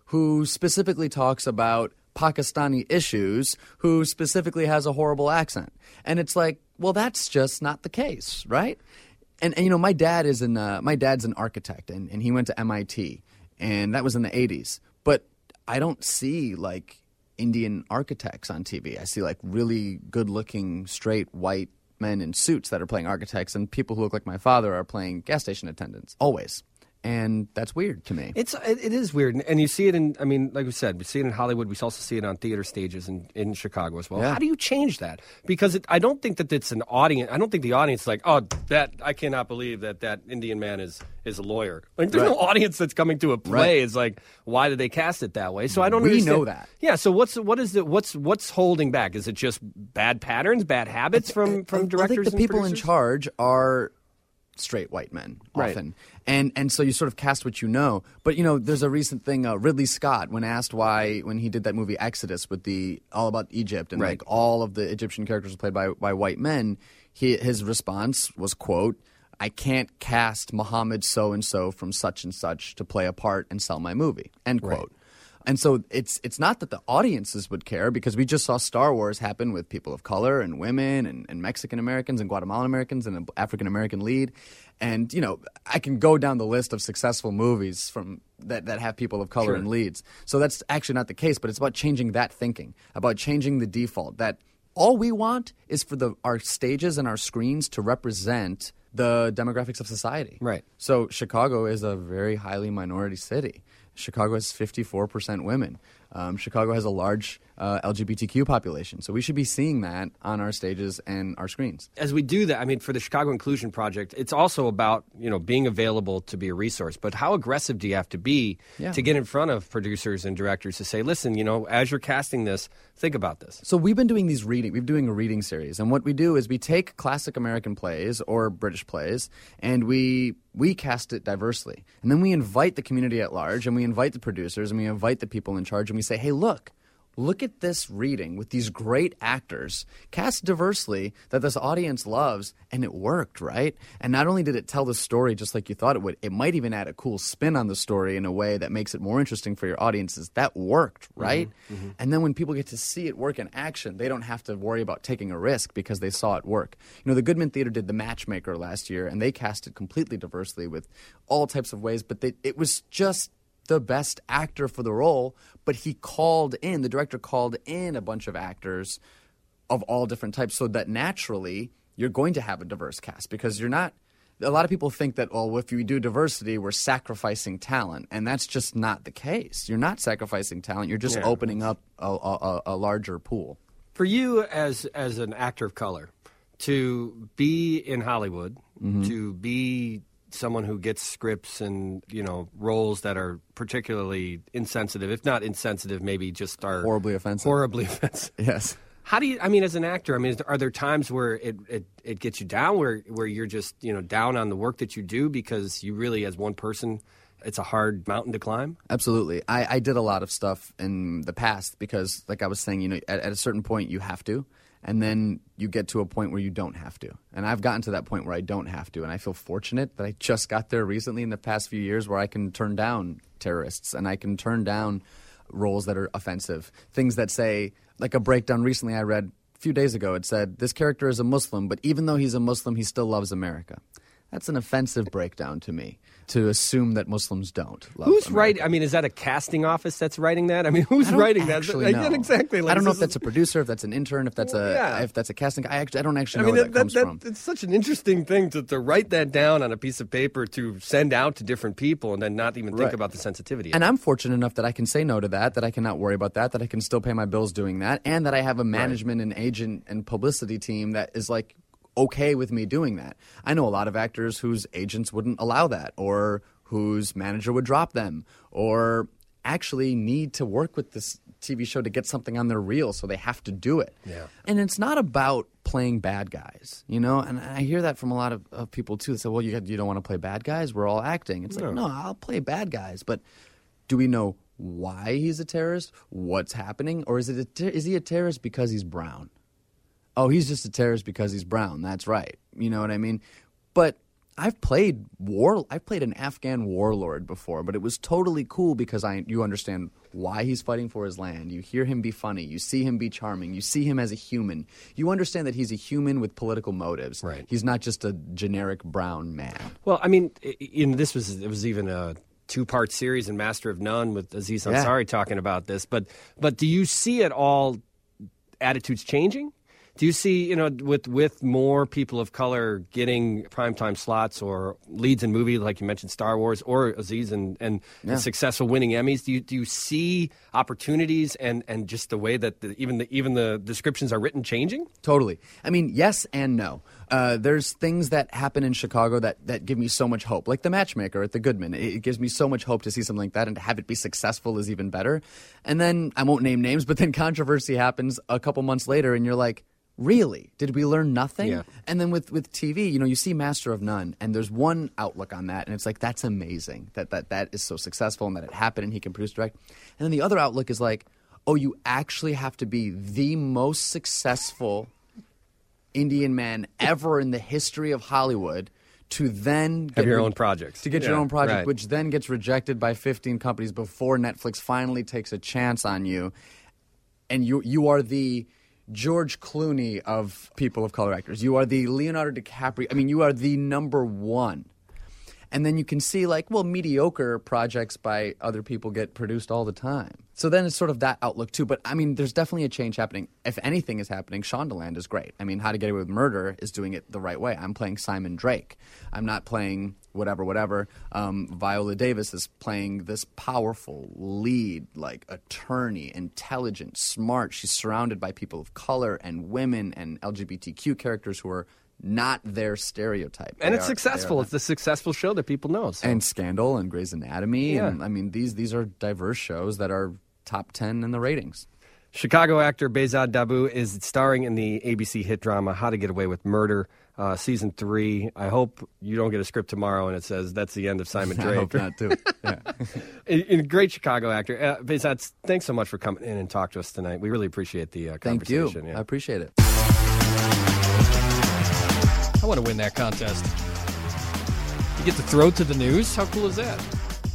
who specifically talks about Pakistani issues, who specifically has a horrible accent. And it's like, well, that's just not the case, right? And, and you know, my dad is an uh, my dad's an architect, and, and he went to M I T, and that was in the eighties. But I don't see like Indian architects on T V. I see like really good-looking, straight white men in suits that are playing architects, and people who look like my father are playing gas station attendants always. And that's weird to me. It's it, it is weird, and you see it in. I mean, like we said, we see it in Hollywood. We also see it on theater stages in, in Chicago as well. Yeah. How do you change that? Because it, I don't think that it's an audience. I don't think the audience is like, oh, that I cannot believe that that Indian man is is a lawyer. Like, there's Right. no audience that's coming to a play. Right. It's like, why did they cast it that way? So I don't. We understand. know that. Yeah. So what's what is it? What's what's holding back? Is it just bad patterns, bad habits from from directors? I think the and people producers? in charge are straight white men often. Right. And and so you sort of cast what you know. But, you know, there's a recent thing, uh, Ridley Scott, when asked why, when he did that movie Exodus with the, all about Egypt, and Right. like all of the Egyptian characters were played by, by white men, he, his response was, quote, I can't cast Muhammad so-and-so from such and such to play a part and sell my movie, end quote. Right. And so it's it's not that the audiences would care, because we just saw Star Wars happen with people of color and women and, and Mexican Americans and Guatemalan Americans and an African American lead. And, you know, I can go down the list of successful movies from that, that have people of color Sure. in leads. So that's actually not the case, but it's about changing that thinking, about changing the default, that all we want is for the our stages and our screens to represent the demographics of society. Right. So Chicago is a very highly minority city. Chicago has fifty-four percent women. Um, Chicago has a large uh, L G B T Q population. So we should be seeing that on our stages and our screens. As we do that, I mean, for the Chicago Inclusion Project, it's also about, you know, being available to be a resource. But how aggressive do you have to be Yeah. to get in front of producers and directors to say, listen, you know, as you're casting this, think about this? So we've been doing these reading. We've been doing a reading series, and what we do is we take classic American plays or British plays, and we we cast it diversely, and then we invite the community at large, and we invite the producers, and we invite the people in charge, and we say, hey, look. Look at this reading with these great actors, cast diversely, that this audience loves, and it worked, right? And not only did it tell the story just like you thought it would, it might even add a cool spin on the story in a way that makes it more interesting for your audiences. That worked, right? Mm-hmm, mm-hmm. And then when people get to see it work in action, they don't have to worry about taking a risk because they saw it work. You know, the Goodman Theater did The Matchmaker last year, and they cast it completely diversely with all types of ways, but they, it was just the best actor for the role, but he called in, the director called in a bunch of actors of all different types, so that naturally you're going to have a diverse cast, because you're not, a lot of people think that, well, if you do diversity, we're sacrificing talent, and that's just not the case. You're not sacrificing talent, you're just Yeah. opening up a, a, a larger pool. For you as as an actor of color, to be in Hollywood, mm-hmm. to be someone who gets scripts and, you know, roles that are particularly insensitive, if not insensitive, maybe just are Horribly offensive. Horribly offensive. Yes. How do you, I mean, as an actor, I mean, is there, are there times where it, it, it gets you down, where, where you're just, you know, down on the work that you do because you really, as one person, it's a hard mountain to climb? Absolutely. I, I did a lot of stuff in the past because, like I was saying, you know, at, at a certain point you have to. And then you get to a point where you don't have to. And I've gotten to that point where I don't have to. And I feel fortunate that I just got there recently in the past few years where I can turn down terrorists and I can turn down roles that are offensive. Things that say, like a breakdown recently I read a few days ago, it said, this character is a Muslim, but even though he's a Muslim, he still loves America. That's an offensive breakdown to me, to assume that Muslims don't love Who's America. writing? I mean, is that a casting office that's writing that? I mean, who's I don't writing that? actually I know. get exactly. Like, I don't know this if that's is- a producer, if that's an intern, if that's a Yeah. if that's a casting. I actually I don't actually I know mean, where that, that, comes that, from. It's such an interesting thing to, to write that down on a piece of paper to send out to different people and then not even think Right. about the sensitivity. And I'm fortunate enough that I can say no to that, that I cannot worry about that, that I can still pay my bills doing that, and that I have a management and agent and publicity team that is like okay with me doing that. I know a lot of actors whose agents wouldn't allow that, or whose manager would drop them, or actually need to work with this T V show to get something on their reel, so they have to do it. Yeah. And it's not about playing bad guys, you know? And I hear that from a lot of, of people, too. They say, well, you, you don't want to play bad guys? We're all acting. It's like, no, I'll play bad guys. But do we know why he's a terrorist? What's happening? Or is it a ter- is he a terrorist because he's brown? Oh, he's just a terrorist because he's brown. That's right. You know what I mean? But I've played war. I've played an Afghan warlord before, but it was totally cool because I you understand why he's fighting for his land. You hear him be funny. You see him be charming. You see him as a human. You understand that he's a human with political motives. Right. He's not just a generic brown man. Well, I mean, in this was it was even a two-part series in Master of None with Aziz Yeah. Ansari talking about this. But but do you see at all attitudes changing? Do you see, you know, with with more people of color getting primetime slots or leads in movies, like you mentioned, Star Wars or Aziz and, and Yeah. successful winning Emmys? Do you do you see opportunities and, and just the way that the, even the even the descriptions are written changing? Totally. I mean, yes and no. Uh, there's things that happen in Chicago that, that give me so much hope, like The Matchmaker at the Goodman. It, it gives me so much hope to see something like that, and to have it be successful is even better. And then, I won't name names, but then controversy happens a couple months later, and you're like, really? Did we learn nothing? Yeah. And then with, with T V, you know, you see Master of None, and there's one outlook on that, and it's like, that's amazing that that, that is so successful and that it happened and he can produce, direct. And then the other outlook is like, oh, you actually have to be the most successful Indian man ever in the history of Hollywood to then get Have your re- own projects. to get your Yeah, own project, right. which then gets rejected by fifteen companies before Netflix finally takes a chance on you, and you you are the George Clooney of people of color actors. You are the Leonardo DiCaprio. I mean, you are the number one. And then you can see, like, well, mediocre projects by other people get produced all the time. So then it's sort of that outlook, too. But, I mean, there's definitely a change happening. If anything is happening, Shondaland is great. I mean, How to Get Away with Murder is doing it the right way. I'm playing Simon Drake. I'm not playing whatever, whatever. Um, Viola Davis is playing this powerful lead, like, attorney, intelligent, smart. She's surrounded by people of color and women and L G B T Q characters who are not their stereotype. And They it's are- successful. they are It's a successful show that people know. So. and Scandal and Grey's Anatomy. Yeah. And, I mean, these these are diverse shows that are top ten in the ratings. Chicago actor Behzad Dabu is starring in the A B C hit drama How to Get Away with Murder, uh, season three. I hope you don't get a script tomorrow and it says that's the end of Simon I Drake. hope not, too. Yeah. a, a great Chicago actor. Uh, Behzad, thanks so much for coming in and talk to us tonight. We really appreciate the uh, Thank you. conversation. Yeah. I appreciate it. I want to win that contest. You get to throw to the news? How cool is that?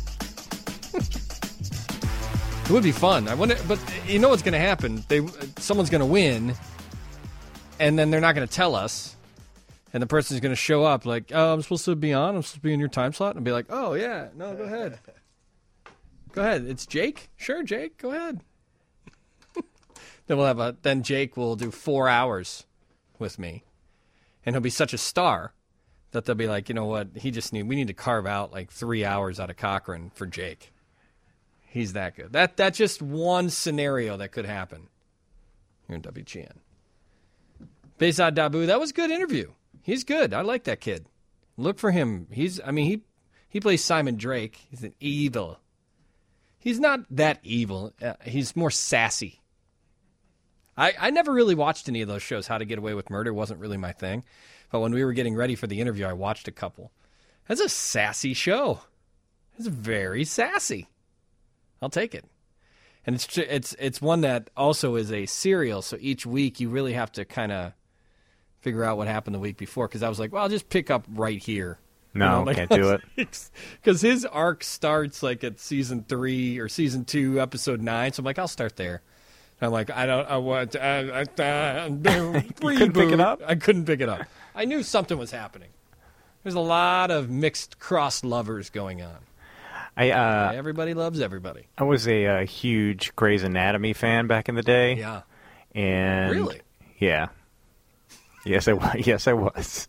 It would be fun. I wonder, but you know what's going to happen? They, someone's going to win, and then they're not going to tell us, and the person's going to show up like, "Oh, I'm supposed to be on. I'm supposed to be in your time slot," and be like, "Oh yeah, no, go ahead, go ahead. It's Jake. Sure, Jake, go ahead." Then we'll have a. Then Jake will do four hours with me. And he'll be such a star that they'll be like, you know what? He just need. We need to carve out like three hours out of Cochran for Jake. He's that good. That that's just one scenario that could happen here in W G N. Behzad Dabu, that was a good interview. He's good. I like that kid. Look for him. He's. I mean, he he plays Simon Drake. He's an evil. He's not that evil. Uh, he's more sassy. I, I never really watched any of those shows. How to Get Away with Murder wasn't really my thing. But when we were getting ready for the interview, I watched a couple. That's a sassy show. It's very sassy. I'll take it. And it's it's it's one that also is a serial, so each week you really have to kind of figure out what happened the week before. Because I was like, well, I'll just pick up right here. No, like, can't do it. Because his arc starts like at season three or season two, episode nine. So I'm like, I'll start there. I'm like, I don't, I want, uh, uh, uh, You couldn't pick it up? I couldn't pick it up. I knew something was happening. There's a lot of mixed cross lovers going on. I uh, Everybody loves everybody. I was a, uh huge Grey's Anatomy fan back in the day. Yeah. And Really? Yeah. Yes, I was. Yes, I was.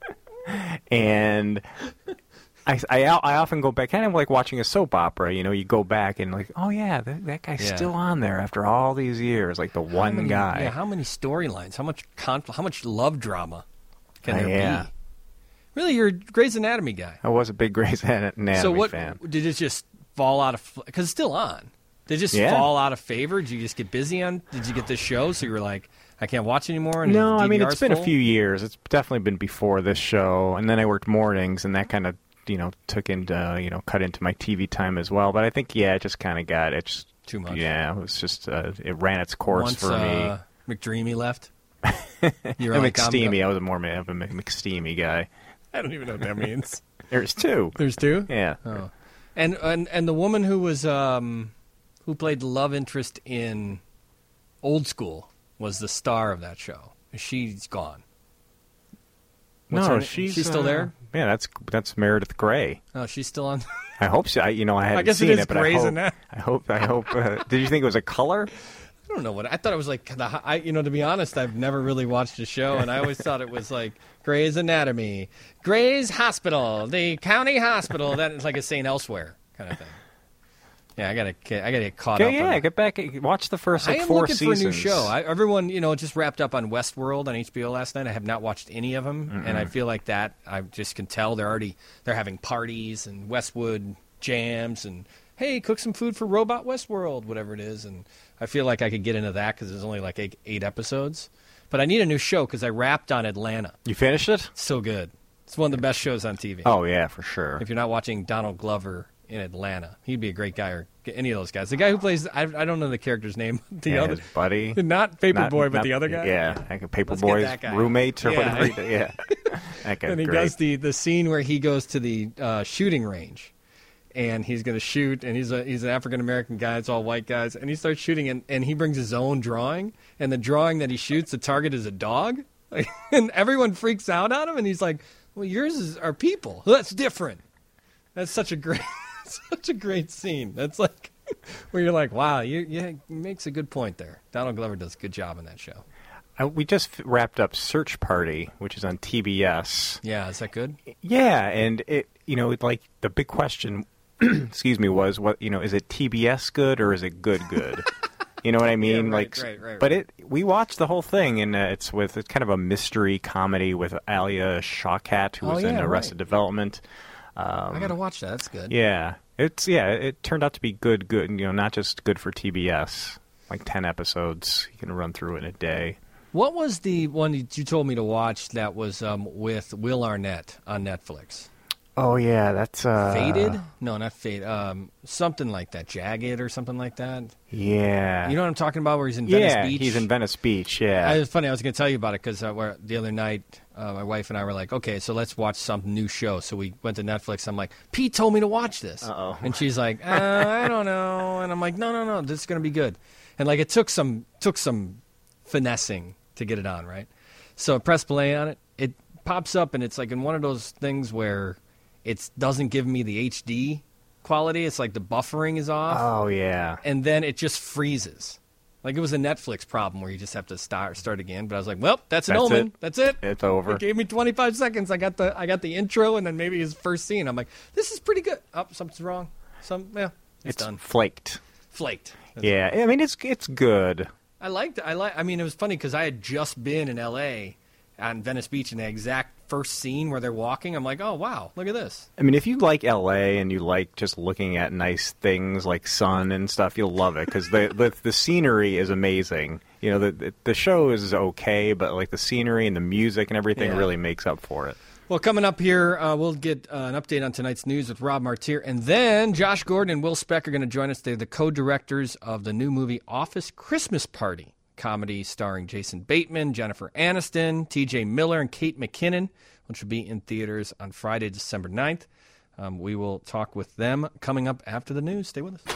And I, I, I often go back, kind of like watching a soap opera. You know, you go back and like, oh yeah, that, that guy's Yeah. still on there after all these years, like the one How many- guy. Yeah, how many storylines? How much conflict? How much love drama can Uh, there yeah. be? Really, you're a Grey's Anatomy guy. I was a big Grey's Anatomy so what fan. did it just fall out of? Because it's still on. Did it just Yeah. fall out of favor? Did you just get busy on? Did you get this show so you were like, I can't watch anymore? And No, the I mean D V R's it's been a full? few years. It's definitely been before this show, and then I worked mornings, and that kind of you know took into you know cut into my T V time as well. But I think yeah, it just kind of got it just Too much. Yeah, it was just uh, it ran its course Once for uh, McDreamy left. me. You're I'm like, I'm McSteamy. go- I was a more of a McSteamy guy. I don't even know what that means. There's two. There's two? Yeah. Oh. And and and the woman who was um who played the love interest in Old School was the star of that show. She's gone. What's no, her, she's she's still uh, there. Yeah, that's that's Meredith Grey. Oh, she's still on. I hope so. I, you know, I haven't I guess seen it is it, but Grey's I hope. Anatomy. I hope. I hope. Uh, did you think it was a color? I don't know what I thought it was like. The, I, you know, to be honest, I've never really watched the show, and I always thought it was like Grey's Anatomy, Grey's Hospital, the county hospital. That is like a Saint Elsewhere kind of thing. Yeah, I gotta, I gotta get caught Okay, up. yeah, on get back. Watch the first like I am four looking seasons. for a new show. I, everyone, you know, just wrapped up on Westworld on H B O last night. I have not watched any of them, Mm-mm. and I feel like that. I just can tell they're already they're having parties and Westwood jams and hey, cook some food for Robot Westworld, whatever it is. And I feel like I could get into that because there's only like eight, eight episodes. But I need a new show because I wrapped on Atlanta. You finished it? So good. It's one of the best shows on T V. Oh yeah, for sure. If you're not watching Donald Glover in Atlanta, he'd be a great guy, or any of those guys. The guy who plays, I, I don't know the character's name. The yeah, other his buddy, not Paperboy, but not, the other guy. Yeah, like a Let's get that Paperboy's guy. roommate or Yeah. whatever. He did. Yeah, that guy's And he great. does the, the scene where he goes to the uh, shooting range, and he's going to shoot, and he's a he's an African American guy. It's all white guys, and he starts shooting, and, and he brings his own drawing, and the drawing that he shoots, the target is a dog, and everyone freaks out on him, and he's like, "Well, yours is are people. Well, that's different." That's such a great, such a great scene. That's like where you're like, "Wow, you yeah, makes a good point there." Donald Glover does a good job in that show. Uh, we just f- wrapped up Search Party, which is on T B S. Yeah, is that good? Yeah, and it, you know, like the big question, excuse me, was what, you know, is it T B S good or is it good good? You know what I mean? Yeah, right, like, right, right, but right. it, we watched the whole thing, and uh, it's with it's kind of a mystery comedy with Alia Shawkat, who Oh, was in yeah, Arrested right. Development. Um, I got to watch that. That's good. Yeah, it's yeah, it turned out to be good, good. You know, not just good for T B S. Like ten episodes, you can run through in a day. What was the one that you told me to watch that was um, with Will Arnett on Netflix? Oh yeah, that's uh, Faded? No, not Faded. Um, something like that. Jagged or something like that. Yeah, You know what I'm talking about? Where he's in Venice yeah, Beach. he's in Venice Beach. Yeah, I, it's funny. I was going to tell you about it because uh, where- the other night, uh, my wife and I were like, "Okay, so let's watch some new show." So we went to Netflix. I'm like, "Pete told me to watch this," Uh-oh. and she's like, uh, "I don't know," and I'm like, "No, no, no, this is going to be good." And like, it took some took some finessing to get it on, right? So I press play on it. It pops up, and it's like in one of those things where it doesn't give me the H D quality. It's like the buffering is off. oh yeah. And then it just freezes. Like it was a Netflix problem where you just have to start start again. But I was like, well, that's an That's omen. it. That's it. It's over. It gave me twenty-five seconds. I got the I got the intro and then maybe his first scene. I'm like, this is pretty good. Oh, something's wrong. Some yeah, it's, It's done. flaked. Flaked. That's Yeah, I mean it's it's good. I liked. I like. I mean, it was funny because I had just been in L A on Venice Beach in the exact first scene where they're walking. I'm like, oh wow, look at this. I mean, if you like L A and you like just looking at nice things like sun and stuff, you'll love it because the, the the scenery is amazing. You know, the the show is okay, but like the scenery and the music and everything Yeah. really makes up for it. Well, coming up here, uh, we'll get uh, an update on tonight's news with Rob Martier. And then Josh Gordon and Will Speck are going to join us. They're the co-directors of the new movie Office Christmas Party, comedy starring Jason Bateman, Jennifer Aniston, T J Miller, and Kate McKinnon, which will be in theaters on Friday, December ninth. Um, we will talk with them coming up after the news. Stay with us.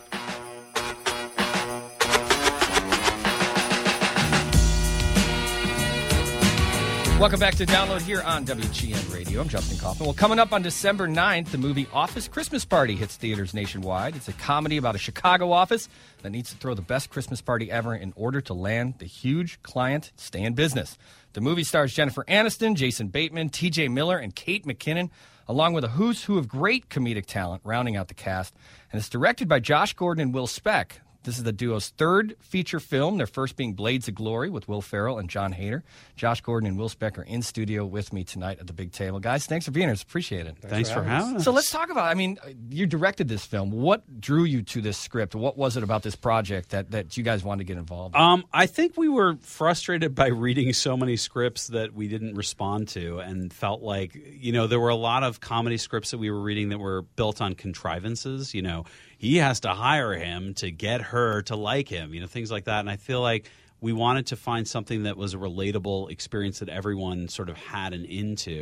Welcome back to Download here on W G N Radio. I'm Justin Kaufman. Well, coming up on December ninth, the movie Office Christmas Party hits theaters nationwide. It's a comedy about a Chicago office that needs to throw the best Christmas party ever in order to land the huge client, stay in business. The movie stars Jennifer Aniston, Jason Bateman, T J Miller, and Kate McKinnon, along with a who's who of great comedic talent rounding out the cast. And it's directed by Josh Gordon and Will Speck. This is the duo's third feature film, their first being Blades of Glory with Will Ferrell and John Hader. Josh Gordon and Will Speck are in studio with me tonight at the big table. Guys, thanks for being here. Appreciate it. Thanks for having us. So let's talk about, I mean, you directed this film. What drew you to this script? What was it about this project that, that you guys wanted to get involved in? Um, I think we were frustrated by reading so many scripts that we didn't respond to and felt like, you know, there were a lot of comedy scripts that we were reading that were built on contrivances. You know, he has to hire him to get her to like him, you know, things like that. And I feel like we wanted to find something that was a relatable experience that everyone sort of had an into.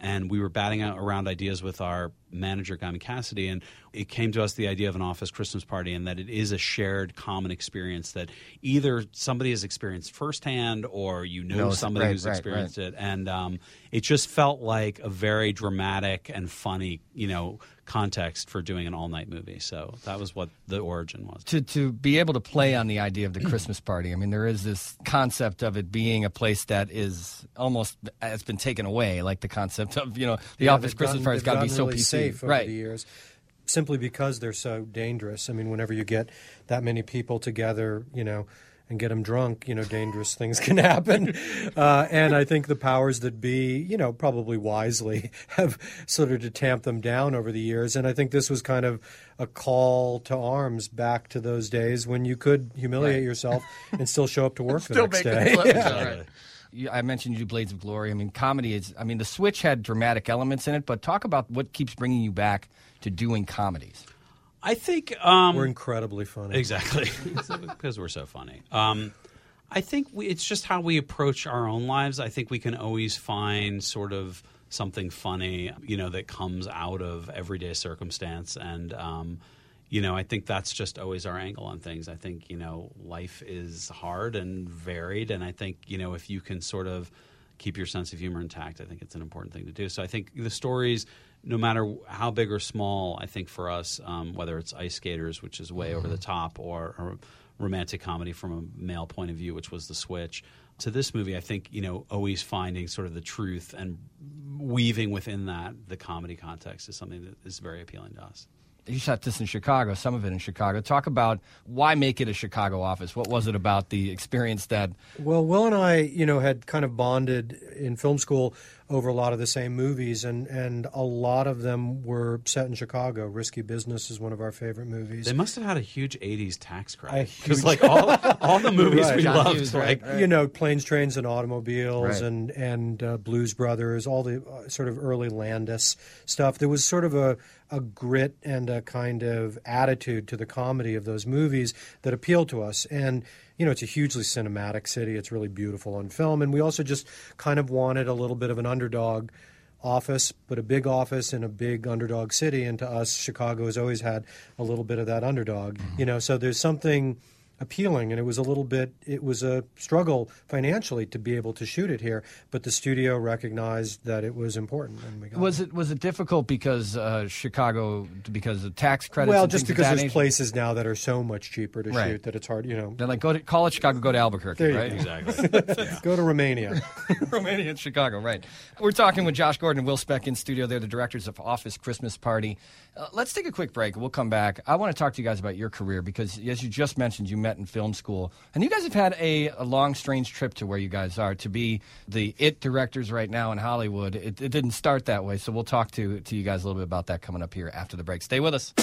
and we were batting out around ideas with our manager, Guy Cassidy, and it came to us the idea of an office Christmas party, and that it is a shared common experience that either somebody has experienced firsthand or you know No, somebody right, who's right, experienced right. it. And um, it just felt like a very dramatic and funny, you know, context for doing an all-night movie. So that was what the origin was. To to be able to play on the idea of the Christmas party, I mean, there is this concept of it being a place that is almost has been taken away, like the concept of you know the Yeah, office they've Christmas gotten- party's they've got to be gotten so really P C, safe over right? the years, simply because they're so dangerous. I mean, whenever you get that many people together, you know, and get them drunk, you know, dangerous things can happen. Uh, and I think the powers that be, you know, probably wisely have sort of to tamp them down over the years. And I think this was kind of a call to arms back to those days when you could humiliate Right. yourself and still show up to work the Still next make the day. clip. Yeah. Right. You- I mentioned you do Blades of Glory. I mean, comedy is. I mean, The Switch had dramatic elements in it, but talk about what keeps bringing you back to doing comedies. I think um, We're incredibly funny. Exactly, because we're so funny. Um, I think we, it's just how we approach our own lives. I think we can always find sort of something funny, you know, that comes out of everyday circumstance. And, um, you know, I think that's just always our angle on things. I think, you know, life is hard and varied. And I think, you know, if you can sort of keep your sense of humor intact, I think it's an important thing to do. So I think the stories, no matter how big or small, I think for us, um, whether it's Ice Skaters, which is way over the top, or, or romantic comedy from a male point of view, which was The Switch, to this movie, I think, you know, always finding sort of the truth and weaving within that the comedy context is something that is very appealing to us. You shot this in Chicago, some of it in Chicago. Talk about why make it a Chicago office. What was it about the experience that... Well, Will and I, you know, had kind of bonded in film school over a lot of the same movies, and, and a lot of them were set in Chicago. Risky Business is one of our favorite movies. They must have had a huge eighties tax A credit. huge- Because, like, all, all the movies Right. we John loved, Hughes, like, right. You know, Planes, Trains, and Automobiles, Right. and and uh, Blues Brothers, all the uh, sort of early Landis stuff. There was sort of a, a grit and a kind of attitude to the comedy of those movies that appealed to us. And, you know, it's a hugely cinematic city. It's really beautiful on film. And we also just kind of wanted a little bit of an underdog office, but a big office in a big underdog city. And to us, Chicago has always had a little bit of that underdog, Mm-hmm. you know, so there's something appealing, and it was a little bit, it was a struggle financially to be able to shoot it here, but the studio recognized that it was important, and we got Was it was it difficult because uh, Chicago, because of tax credits? well, and just things of because that there's nature? places now that are so much cheaper to Right. shoot that it's hard, you know. They're like, go to call it Chicago, go to Albuquerque, There you right? go. exactly. Go to Romania. Romania and Chicago, right. We're talking with Josh Gordon and Will Speck in studio. They're the directors of Office Christmas Party. Uh, let's take a quick break. We'll come back. I want to talk to you guys about your career because, as you just mentioned, you met in film school. And you guys have had a, a long, strange trip to where you guys are. To be the it directors right now in Hollywood, it, it didn't start that way. So we'll talk to, to you guys a little bit about that coming up here after the break. Stay with us.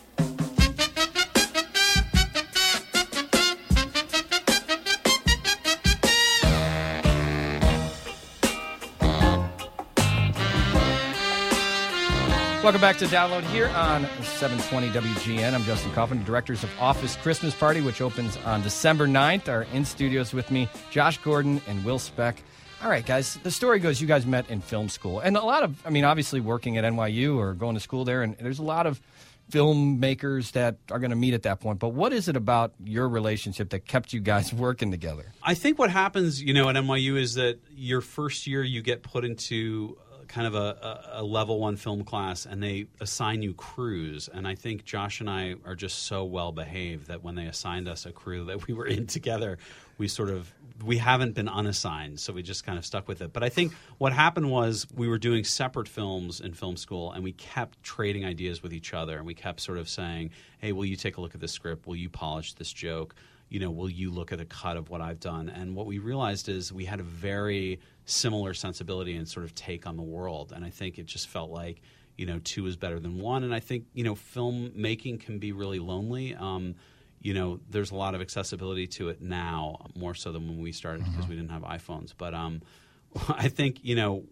Welcome back to Download here on seven twenty W G N. I'm Justin Kaufman, the directors of Office Christmas Party, which opens on December ninth. Are in studios with me, Josh Gordon and Will Speck. All right, guys, the story goes you guys met in film school. And a lot of, I mean, obviously working at N Y U or going to school there, and there's a lot of filmmakers that are going to meet at that point. But what is it about your relationship that kept you guys working together? I think what happens, you know, at N Y U is that your first year you get put into kind of a, a, a level one film class, and they assign you crews. And I think Josh and I are just so well behaved that when they assigned us a crew that we were in together, we sort of we haven't been unassigned, so we just kind of stuck with it. But I think what happened was we were doing separate films in film school, and we kept trading ideas with each other, and we kept sort of saying, hey, will you take a look at this script? Will you polish this joke? You know, will you look at a cut of what I've done? And what we realized is we had a very similar sensibility and sort of take on the world. And I think it just felt like, you know, two is better than one. And I think, you know, filmmaking can be really lonely. Um, you know, there's a lot of accessibility to it now, more so than when we started because we didn't have iPhones. But um, I think, you know,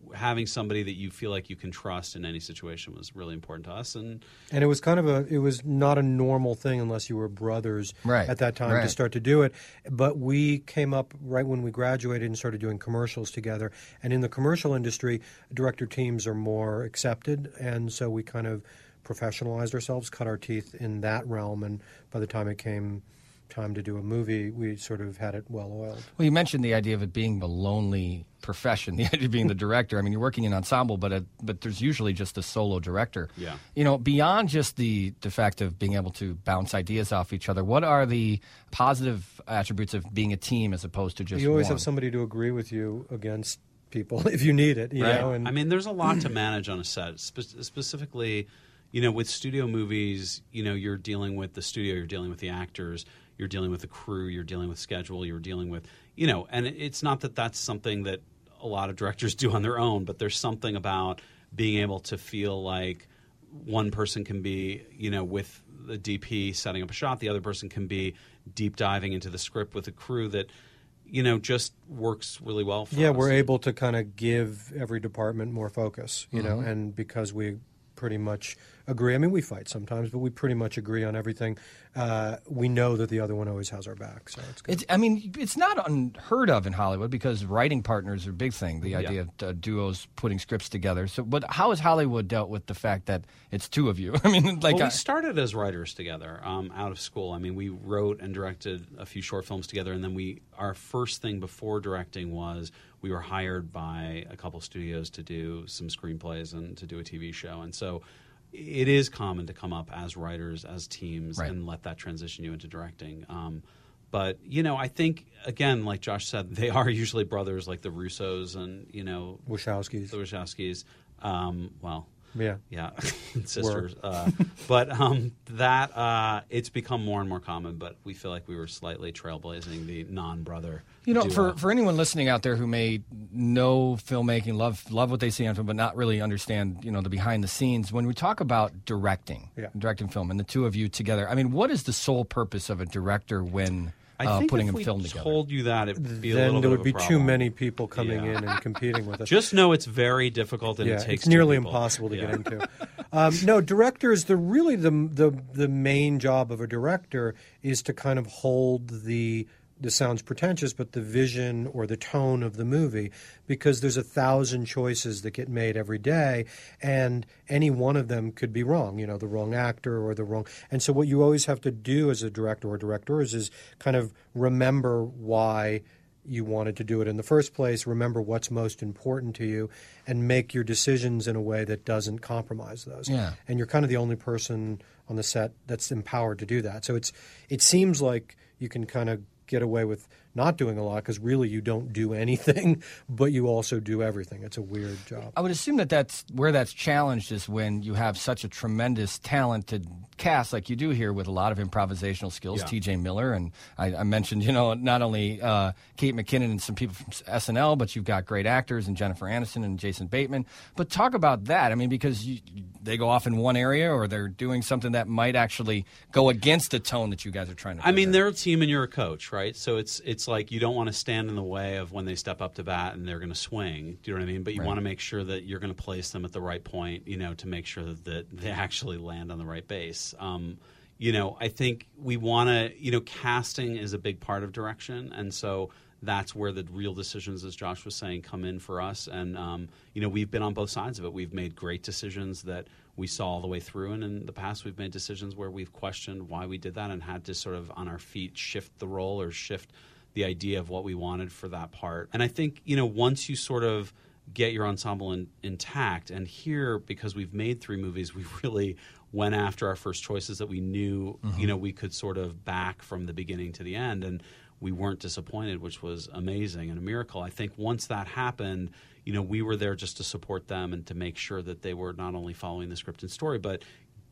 having somebody that you feel like you can trust in any situation was really important to us. And and it was kind of a it was not a normal thing unless you were brothers Right. at that time Right. to start to do it. But we came up right when we graduated and started doing commercials together. And in the commercial industry, director teams are more accepted, and so we kind of professionalized ourselves, cut our teeth in that realm, and by the time it came time to do a movie, we sort of had it well oiled. Well, you mentioned the idea of it being the lonely profession, the idea of being the director. I mean, you're working in ensemble, but uh but there's usually just a solo director. Yeah. You know, beyond just the, the fact of being able to bounce ideas off each other, what are the positive attributes of being a team as opposed to just You always one? have somebody to agree with you against people if you need it, you Right. know. And I mean, there's a lot to manage on a set, Spe- specifically, you know, with studio movies. You know, you're dealing with the studio, you're dealing with the actors, you're dealing with the crew, you're dealing with schedule, you're dealing with, you know, and it's not that that's something that a lot of directors do on their own, but there's something about being able to feel like one person can be, you know, with the D P setting up a shot, the other person can be deep diving into the script with a crew that, you know, just works really well for yeah, us. we're able to kind of give every department more focus, you know, Mm-hmm. and because we pretty much agree. I mean, we fight sometimes, but we pretty much agree on everything. Uh, we know that the other one always has our back, so it's good. It's, I mean, it's not unheard of in Hollywood because writing partners are a big thing. The idea Yeah. of uh, duos putting scripts together. So, but how has Hollywood dealt with the fact that it's two of you? I mean, like, well, I- we started as writers together um, out of school. I mean, we wrote and directed a few short films together, and then we our first thing before directing was we were hired by a couple studios to do some screenplays and to do a T V show. And so it is common to come up as writers, as teams, Right. and let that transition you into directing. Um, but, you know, I think, again, like Josh said, they are usually brothers like the Russos and, you know, Wachowskis. the Wachowskis. Um, well, Yeah. yeah, sisters. Uh, but um, that uh, it's become more and more common. But we feel like we were slightly trailblazing the non-brother. You know, duo. for, for anyone listening out there who may know filmmaking, love love what they see on film, but not really understand, you know, the behind the scenes, when we talk about directing, Yeah. directing film, and the two of you together, I mean, what is the sole purpose of a director when I uh, think putting if a we film together? told you that, it'd be a Then little there bit would of be a too problem. many people coming Yeah. in and competing with us. Just know it's very difficult and yeah, it takes it's nearly two people. impossible to Yeah. get into. Um, no, directors. The really the the the main job of a director is to kind of hold the. This sounds pretentious, but the vision or the tone of the movie, because there's a thousand choices that get made every day, and any one of them could be wrong. You know, the wrong actor or the wrong. And so, what you always have to do as a director or directors is kind of remember why you wanted to do it in the first place, remember what's most important to you, and make your decisions in a way that doesn't compromise those. Yeah. And you're kind of the only person on the set that's empowered to do that. So it's it seems like you can kind of get away with not doing a lot because really you don't do anything, but you also do everything. It's a weird job. I would assume that that's where that's challenged is when you have such a tremendous talented cast like you do here with a lot of improvisational skills. Yeah. T J Miller and I, I mentioned, you know, not only uh, Kate McKinnon and some people from S N L, but you've got great actors and Jennifer Aniston and Jason Bateman. But talk about that. I mean, because you, they go off in one area or they're doing something that might actually go against the tone that you guys are trying to. I mean, present. they're a team and you're a coach, right? So it's it's like you don't want to stand in the way of when they step up to bat and they're going to swing. Do you know what I mean? But you Right. want to make sure that you're going to place them at the right point, you know, to make sure that, that they actually land on the right base. Um, you know, I think we want to, you know, casting is a big part of direction. And so that's where the real decisions, as Josh was saying, come in for us. And, um, you know, we've been on both sides of it. We've made great decisions that we saw all the way through. And in the past, we've made decisions where we've questioned why we did that and had to sort of on our feet shift the role or shift the idea of what we wanted for that part. And I think, you know, once you sort of get your ensemble in, intact, and here, because we've made three movies, we really went after our first choices that we knew, Mm-hmm. you know, we could sort of back from the beginning to the end. And we weren't disappointed, which was amazing and a miracle. I think once that happened, you know, we were there just to support them and to make sure that they were not only following the script and story, but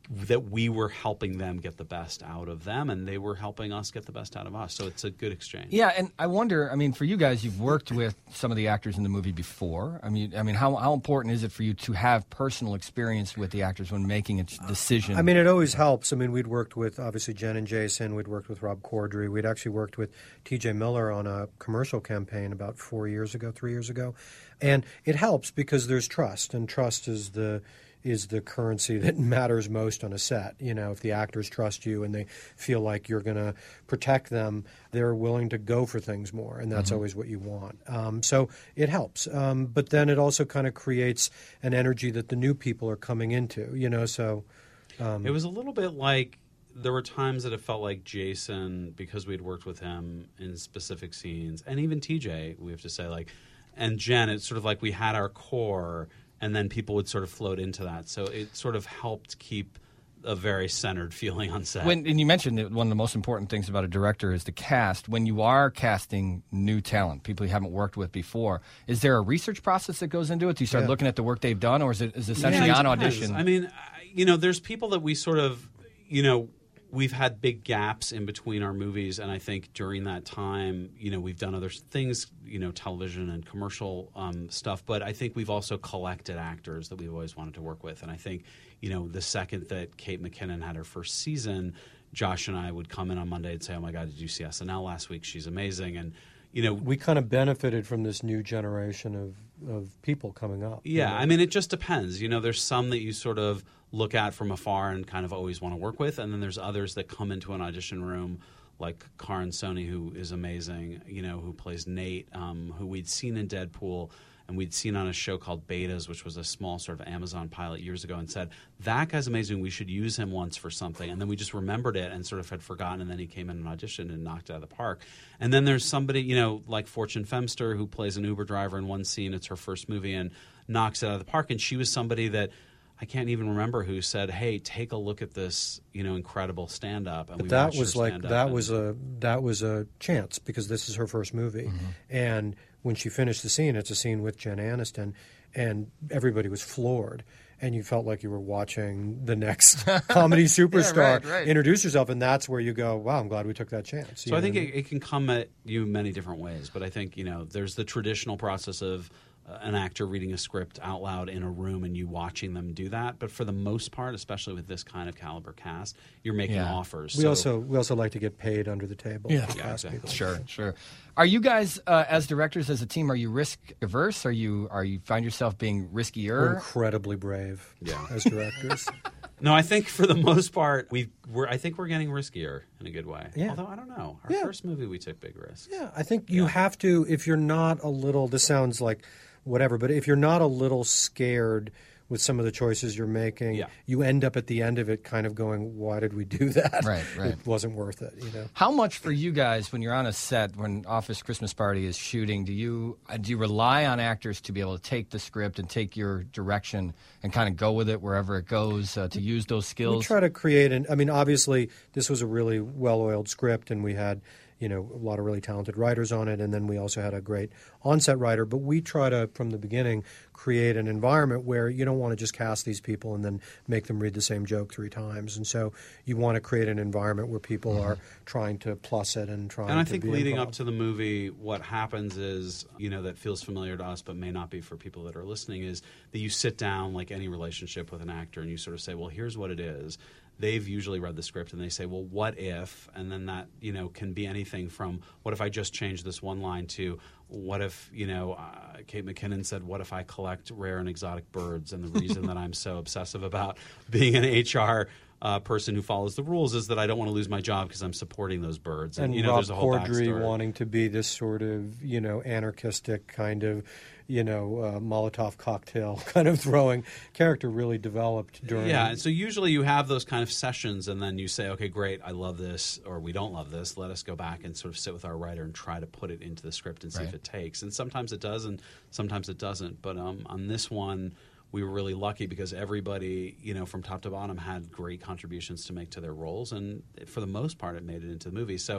that we were helping them get the best out of them, and they were helping us get the best out of us. So it's a good exchange. Yeah, and I wonder, I mean, for you guys, you've worked with some of the actors in the movie before. I mean, I mean, how how important is it for you to have personal experience with the actors when making a decision? I mean, it always helps. I mean, we'd worked with, obviously, Jen and Jason. We'd worked with Rob Corddry. We'd actually worked with T J Miller on a commercial campaign about four years ago, three years ago. And it helps because there's trust, and trust is the is the currency that matters most on a set. You know, if the actors trust you and they feel like you're going to protect them, they're willing to go for things more, and that's mm-hmm. always what you want. Um, so it helps. Um, but then it also kind of creates an energy that the new people are coming into, you know, so... Um, it was a little bit like there were times that it felt like Jason, because we'd worked with him in specific scenes, and even T J, we have to say, like, and Jen, it's sort of like we had our core, and then people would sort of float into that. So it sort of helped keep a very centered feeling on set. When, and you mentioned that one of the most important things about a director is the cast. When you are casting new talent, people you haven't worked with before, is there a research process that goes into it? Do you start yeah. looking at the work they've done, or is it is it essentially yeah, on it audition? I mean, you know, there's people that we sort of, you know, we've had big gaps in between our movies, and I think during that time, you know, we've done other things, you know, television and commercial um, stuff, but I think we've also collected actors that we've always wanted to work with. And I think, you know, the second that Kate McKinnon had her first season, Josh and I would come in on Monday and say, oh my God, did you see S N L last week? She's amazing. And, you know, we kind of benefited from this new generation of, of people coming up. Yeah, you know? I mean, it just depends. You know, there's some that you sort of look at from afar and kind of always want to work with, and then there's others that come into an audition room, like Karan Soni, who is amazing, you know, who plays Nate, um, who we'd seen in Deadpool, and we'd seen on a show called Betas, which was a small sort of Amazon pilot years ago, and said, that guy's amazing, we should use him once for something. And then we just remembered it and sort of had forgotten, and then he came in and auditioned and knocked it out of the park. And then there's somebody, you know, like Fortune Femster, who plays an Uber driver in one scene. It's her first movie and knocks it out of the park. And she was somebody that I can't even remember who said, "Hey, take a look at this, you know, incredible stand-up." And but we that watched was her like stand-up that and, was a that was a chance because this is her first movie, Mm-hmm. and when she finished the scene, it's a scene with Jen Aniston, and everybody was floored, and you felt like you were watching the next comedy superstar yeah, right, right. introduce herself, and that's where you go, "Wow, I'm glad we took that chance." So I think it, it can come at you many different ways, but I think, you know, there's the traditional process of uh, an actor reading a script out loud in a room and you watching them do that. But for the most part, especially with this kind of caliber cast, you're making Yeah. offers. We so, also we also like to get paid under the table. Yeah. to Yeah, cast exactly. people. Sure, sure. Are you guys, uh, as directors, as a team, are you risk averse? Are you are you find yourself being We're riskier? incredibly brave Yeah. as directors. No, I think for the most part, we we're I think we're getting riskier in a good way. Yeah. Although I don't know, our Yeah. first movie we took big risks. Yeah, I think you have to, if you're not a little, this sounds like whatever, but if you're not a little scared with some of the choices you're making, Yeah. you end up at the end of it kind of going, why did we do that? Right, right. It wasn't worth it, you know. How much for you guys when you're on a set, when Office Christmas Party is shooting, do you uh, do you rely on actors to be able to take the script and take your direction and kind of go with it wherever it goes, uh, to use those We skills? try to create an, I mean, obviously, this was a really well-oiled script, and we had, you know, a lot of really talented writers on it, and then we also had a great on-set writer. But we try to, from the beginning, create an environment where you don't want to just cast these people and then make them read the same joke three times. And so you want to create an environment where people Mm-hmm. are trying to plus it and trying And I to think be leading involved. up to the movie, what happens is, you know, that feels familiar to us but may not be for people that are listening, is that you sit down like any relationship with an actor and you sort of say, well, here's what it is. They've usually read the script and they say, well, what if? And then that, you know, can be anything from what if I just change this one line to what if, you know, uh, Kate McKinnon said, what if I collect rare and exotic birds? And the reason that I'm so obsessive about being an H R uh, person who follows the rules is that I don't want to lose my job because I'm supporting those birds. And, And you know, Rob there's a whole Corddry backstory. wanting to be this sort of, you know, anarchistic kind of, you know, uh, Molotov cocktail kind of throwing character really developed during. Yeah, and so usually you have those kind of sessions, and then you say, okay, great, I love this, or we don't love this. Let us go back and sort of sit with our writer and try to put it into the script and see Right. if it takes. And sometimes it does, and sometimes it doesn't. But um, on this one, we were really lucky because everybody, you know, from top to bottom had great contributions to make to their roles, and for the most part, it made it into the movie. So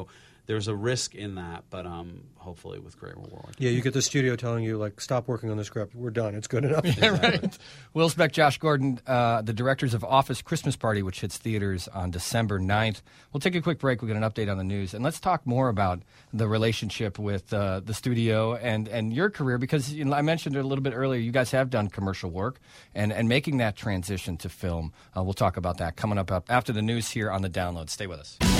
there's a risk in that, but um, hopefully with great reward. Yeah, you get the studio telling you, like, stop working on the script. We're done. It's good enough. Yeah, right. Will Speck, Josh Gordon, uh, the directors of Office Christmas Party, which hits theaters on December ninth. We'll take a quick break. We'll get an update on the news. And let's talk more about the relationship with uh, the studio and, and your career, because you know, I mentioned it a little bit earlier. You guys have done commercial work and, and making that transition to film. Uh, we'll talk about that coming up after the news here on The Download. Stay with us.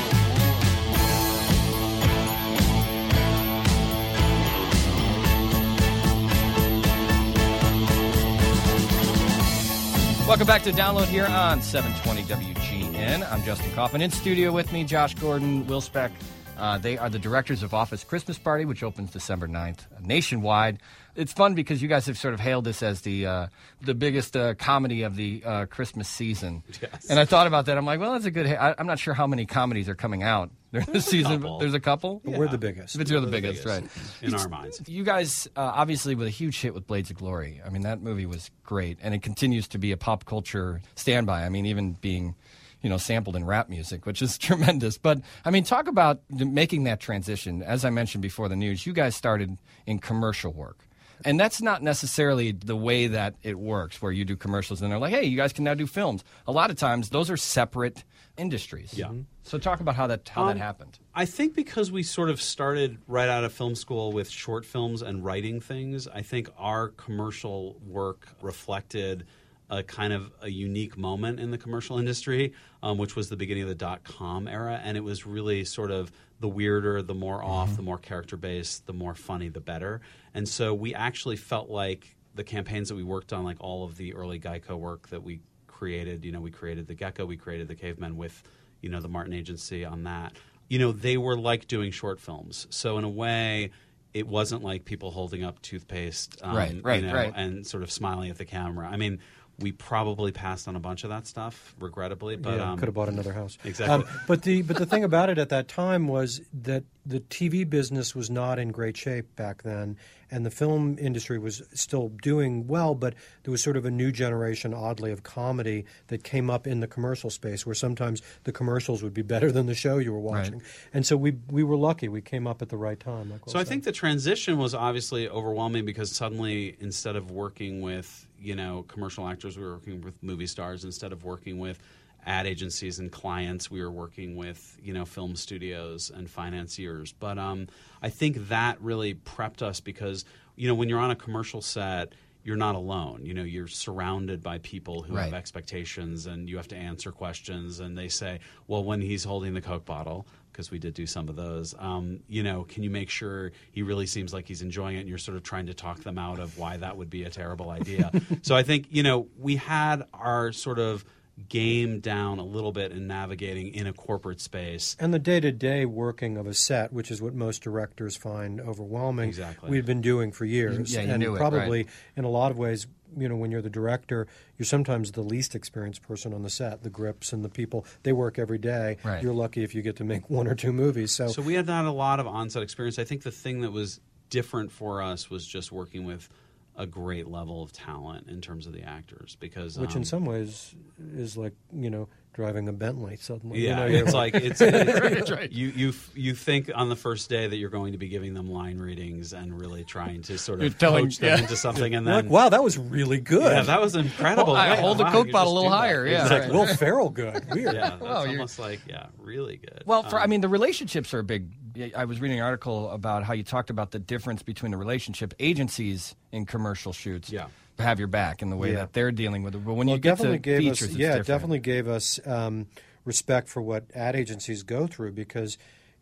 Welcome back to Download here on seven twenty W G N. I'm Justin Kaufman. In studio with me, Josh Gordon, Will Speck. Uh, they are the directors of Office Christmas Party, which opens December ninth nationwide. It's fun because you guys have sort of hailed this as the uh, the biggest uh, comedy of the uh, Christmas season. Yes. And I thought about that. I'm like, well, that's a good. Ha- I, I'm not sure how many comedies are coming out during this season. couple. There's a couple. But we're the biggest. But you're the We're the biggest, right? biggest in our minds. You guys, uh, obviously, with a huge hit with Blades of Glory. I mean, that movie was great, and it continues to be a pop culture standby. I mean, even being, you know, sampled in rap music, which is tremendous. But, I mean, talk about making that transition. As I mentioned before the news, you guys started in commercial work. And that's not necessarily the way that it works, where you do commercials and they're like, hey, you guys can now do films. A lot of times, those are separate industries. Yeah. So talk about how that how Um, that happened. I think because we sort of started right out of film school with short films and writing things, I think our commercial work reflected a kind of a unique moment in the commercial industry, um, which was the beginning of the dot-com era. And it was really sort of the weirder, the more off, mm-hmm. the more character-based, the more funny, the better. And so we actually felt like the campaigns that we worked on, like all of the early Geico work that we created, you know, we created the Gecko, we created the Cavemen with, you know, the Martin Agency on that. You know, they were like doing short films. So in a way, it wasn't like people holding up toothpaste um, Right, right, you know, right. and sort of smiling at the camera. I mean, we probably passed on a bunch of that stuff, regrettably. But yeah, um, could have bought another house. Exactly. Um, but the but the thing about it at that time was that the T V business was not in great shape back then, and the film industry was still doing well. But there was sort of a new generation, oddly, of comedy that came up in the commercial space, where sometimes the commercials would be better than the show you were watching. Right. And so we we were lucky; we came up at the right time. Like Will So I said. think the transition was obviously overwhelming because suddenly, instead of working with, you know, commercial actors, we were working with movie stars. Instead of working with ad agencies and clients, we were working with, you know, film studios and financiers. But um, I think that really prepped us because, you know, when you're on a commercial set, you're not alone. You know, you're surrounded by people who Right. have expectations, and you have to answer questions. And they say, well, when he's holding the Coke bottle, because we did do some of those, um, you know, can you make sure he really seems like he's enjoying it? And you're sort of trying to talk them out of why that would be a terrible idea. So I think, you know, we had our sort of game down a little bit in navigating in a corporate space. And the day-to-day working of a set, which is what most directors find overwhelming, Exactly. we've been doing for years. Yeah, you and knew it, probably, right. in a lot of ways, you know, when you're the director, you're sometimes the least experienced person on the set. The grips and the people, they work every day. Right. You're lucky if you get to make one or two movies. So, So we had not a lot of on-set experience. I think the thing that was different for us was just working with a great level of talent in terms of the actors, because which um, in some ways is like, you know, driving a Bentley suddenly. yeah, you know, you're it's like it's, it's right. you you you think on the first day that you're going to be giving them line readings and really trying to sort You're of telling- coach them yeah. into something, and you're then like, wow, that was really good. yeah, that was incredible. Well, I Wait, hold the wow, Coke you bottle a just little do that. higher, yeah, It's right. like Will Ferrell good. Weird. Yeah, that's Oh, you're- almost like yeah, really good. Well, for Um, I mean, the relationships are a big. I was reading an article about how you talked about the difference between the relationship agencies in commercial shoots. Yeah. Have your back in the way Yeah. that they're dealing with it. But when Well, you it get definitely to gave features, us, it's yeah, it different. definitely gave us um, respect for what ad agencies go through, because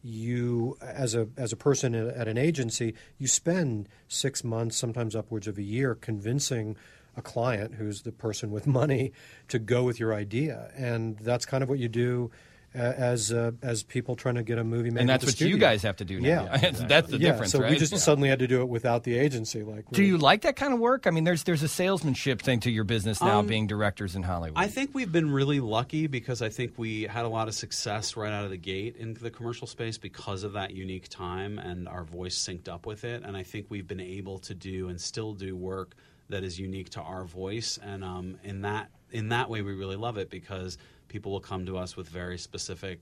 you, as a as a person at at an agency, you spend six months, sometimes upwards of a year, convincing a client who's the person with money to go with your idea, and that's kind of what you do uh, as uh, as people trying to get a movie made. and with that's the what studio. you guys have to do now. Yeah, That's the yeah, difference, so right? we just suddenly had to do it without the agency. Like, Do you like that kind of work? I mean, there's there's a salesmanship thing to your business now, Um, being directors in Hollywood. I think we've been really lucky because I think we had a lot of success right out of the gate in the commercial space because of that unique time and our voice synced up with it. And I think we've been able to do and still do work that is unique to our voice. And um, in that in that way, we really love it because people will come to us with very specific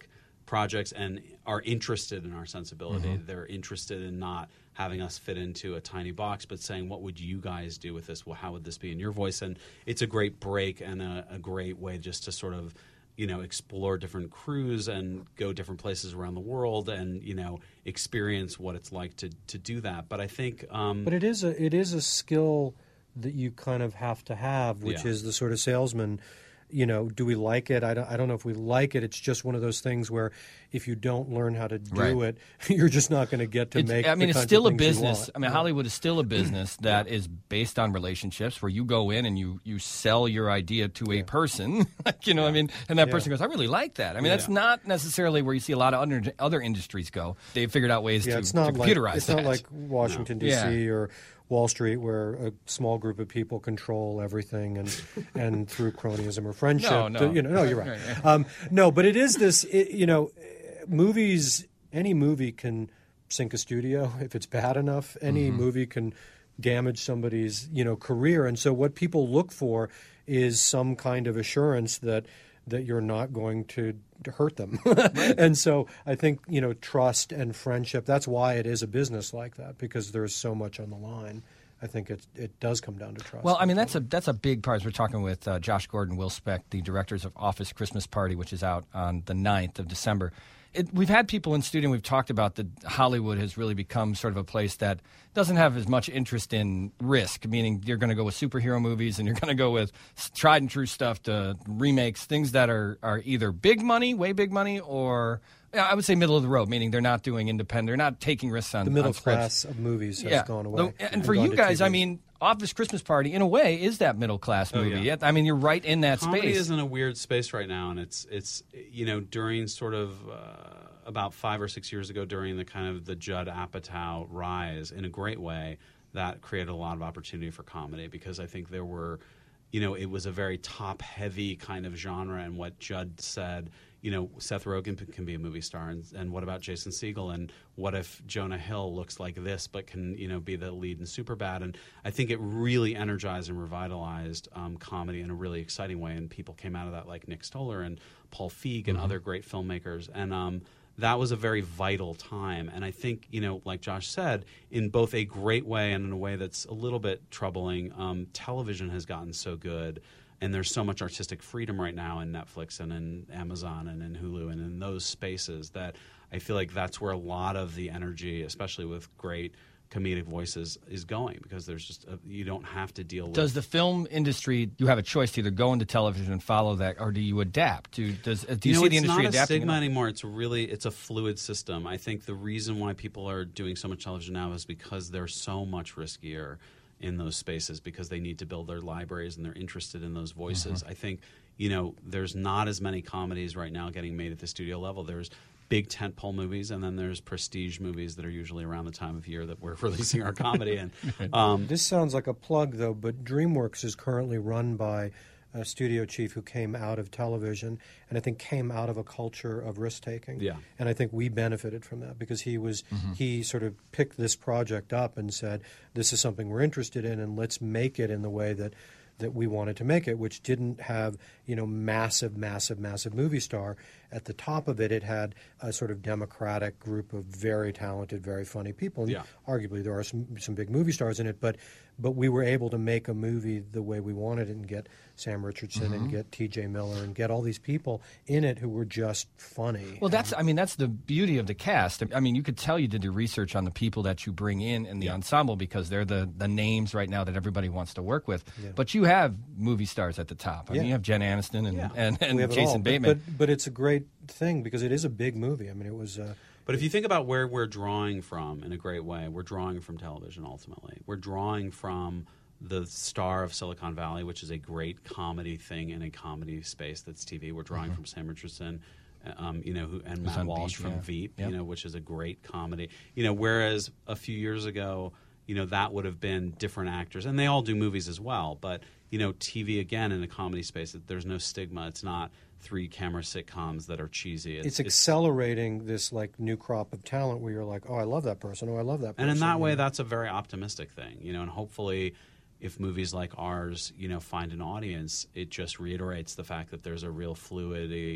projects and are interested in our sensibility. Mm-hmm. They're interested in not having us fit into a tiny box, but saying, what would you guys do with this? Well, how would this be in your voice? And it's a great break and a, a great way just to sort of, you know, explore different crews and go different places around the world and, you know, experience what it's like to, to do that. But I think... Um, but it is a it is a skill that you kind of have to have, which Yeah. is the sort of salesman. You know, do we like it? I don't, I don't know if we like it. It's just one of those things where if you don't learn how to do Right. it, you're just not going to get to It's- make I mean, the it's kinds still of a things you business. want. I mean, Yeah. Hollywood is still a business that is based on relationships where you go in and you, you sell your idea to a person. Like, you know, I mean, and that Yeah. person goes, I really like that. I mean, that's Yeah. not necessarily where you see a lot of other, other industries go. They've figured out ways Yeah, to, it's not to like computerize it's that. not like Washington D C Yeah. or Wall Street, where a small group of people control everything, and and through cronyism or friendship, No, no. you know, no, you're right. Right, right. Um, no, but it is this, it, you know, movies. Any movie can sink a studio if it's bad enough. Any Mm-hmm. movie can damage somebody's, you know, career, and so what people look for is some kind of assurance that that you're not going to to hurt them. And so I think, you know, trust and friendship, that's why it is a business like that, because there's so much on the line. I think it it does come down to trust. Well, I mean, that's a that's a big part. As we're talking with uh, Josh Gordon, Will Speck, the directors of Office Christmas Party, which is out on the ninth of December. It, we've had people in studio, and we've talked about that Hollywood has really become sort of a place that doesn't have as much interest in risk, meaning you're going to go with superhero movies and you're going to go with tried and true stuff to remakes, things that are, are either big money, way big money, or I would say middle of the road, meaning they're not doing independent, they're not taking risks on the middle on scripts. class of movies has Yeah. gone away. The- and for you gone to guys, T V. I mean, Office Christmas Party, in a way, is that middle class Oh, movie. yeah. I mean, you're right in that Comedy space. is in a weird space right now, and it's it's you know during sort of uh, about five or six years ago, during the kind of the Judd Apatow rise, in a great way, that created a lot of opportunity for comedy, because I think there were, you know, it was a very top heavy kind of genre, and what Judd said, you know, Seth Rogen p- can be a movie star, and, and what about Jason Segel, and what if Jonah Hill looks like this but can, you know, be the lead in Superbad? And I think it really energized and revitalized um, comedy in a really exciting way, and people came out of that like Nick Stoller and Paul Feig and other great filmmakers, and um, that was a very vital time. And I think, you know, like Josh said, in both a great way and in a way that's a little bit troubling, um, television has gotten so good. And there's so much artistic freedom right now in Netflix and in Amazon and in Hulu and in those spaces that I feel like that's where a lot of the energy, especially with great comedic voices, is going, because there's just a, you don't have to deal with. Does the film industry, you have a choice to either go into television and follow that, or do you adapt? Do, does, do you, you know, see the it's industry not a adapting? stigma anymore. It's really it's a fluid system. I think the reason why people are doing so much television now is because they're so much riskier in those spaces, because they need to build their libraries and they're interested in those voices. Mm-hmm. I think, you know, there's not as many comedies right now getting made at the studio level. There's big tentpole movies, and then there's prestige movies that are usually around the time of year that we're releasing our comedy. And um, This sounds like a plug, though, but DreamWorks is currently run by a studio chief who came out of television, and I think came out of a culture of risk-taking. Yeah. And I think we benefited from that, because he was he sort of picked this project up and said, this is something we're interested in, and let's make it in the way that that we wanted to make it, which didn't have, you know, massive, massive, massive movie star. At the top of it, it had a sort of democratic group of very talented, very funny people. And Yeah. arguably there are some, some big movie stars in it, but but we were able to make a movie the way we wanted it, and get Sam Richardson and get T J Miller and get all these people in it who were just funny. Well, that's I mean that's the beauty of the cast. I mean, you could tell you did your research on the people that you bring in in the ensemble, because they're the, the names right now that everybody wants to work with. But you have movie stars at the top. I mean, Yeah. you have Jen Aniston and Yeah. and, and we have it Jason all. Bateman. But, but but it's a great thing, because it is a big movie. I mean, it was. Uh, But if you think about where we're drawing from in a great way, we're drawing from television ultimately. We're drawing from the star of Silicon Valley, which is a great comedy thing in a comedy space that's T V. We're drawing Mm-hmm. from Sam Richardson, um, you know, who, and Who's Matt on Walsh Veep, from yeah. Veep, Yep. you know, which is a great comedy. You know, whereas a few years ago, you know, that would have been different actors, and they all do movies as well. But you know, T V again in a comedy space, there's no stigma. It's not three camera sitcoms that are cheesy. it's, accelerating this like new crop of talent where you're like, oh, I love that person. Oh, I love that person. And in that way, you know? that's a very optimistic thing, you know. And hopefully, if movies like ours, you know, find an audience, it just reiterates the fact that there's a real fluidity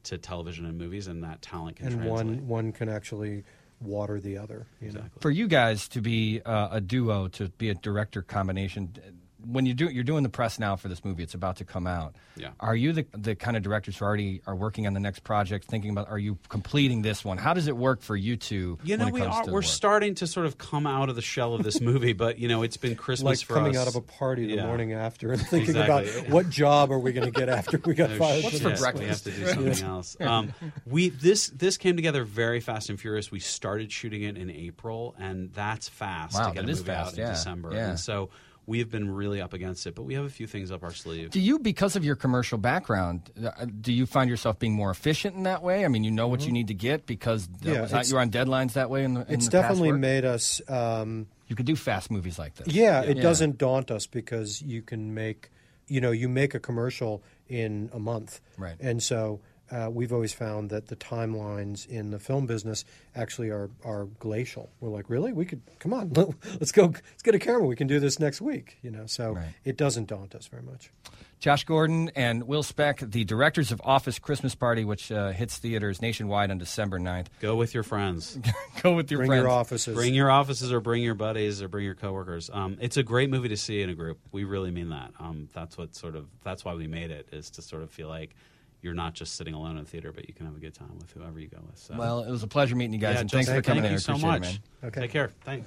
to television and movies, and that talent can and translate. one one can actually water the other. You Exactly. know? For you guys to be uh, a duo, to be a director combination, when you do, you're doing the press now for this movie, it's about to come out. Yeah. Are you the the kind of directors who already are working on the next project, thinking about, are you completing this one? How does it work for you two? You know, when it we comes are, to we're work? starting to sort of come out of the shell of this movie, but, you know, it's been Christmas Like for coming us. out of a party the Yeah. morning after and thinking Exactly. about what job are we going to get after we got Oh, fired. shit, from this We place. have to do something else. Um, we this this came together very fast and furious. We started shooting it in April, and that's fast Wow, to get that a is movie fast, out yeah, in December. yeah. And so we have been really up against it, but we have a few things up our sleeve. Do you, because of your commercial background, uh, do you find yourself being more efficient in that way? I mean, you know what you need to get because that Yeah, was that, it's- you were on deadlines that way in the in It's the past definitely work? made us. Um, You could do fast movies like this. Yeah, it Yeah. doesn't daunt us because you can make, you know, you make a commercial in a month. Right. And so uh, we've always found that the timelines in the film business actually are, are glacial. We're like, really? We could, come on, let's go, let's get a camera. We can do this next week, you know, so Right. it doesn't daunt us very much. Josh Gordon and Will Speck, the directors of Office Christmas Party, which uh, hits theaters nationwide on December ninth. Go with your friends. Go with your Bring friends. your offices. Bring your offices or bring your buddies or bring your coworkers. Um, it's a great movie to see in a group. We really mean that. Um, that's what sort of that's why we made it, is to sort of feel like you're not just sitting alone in the theater, but you can have a good time with whoever you go with. So. Well, it was a pleasure meeting you guys, yeah, and just thanks for coming thank in. you I so appreciate much. it, man. Okay. Take care. Thanks.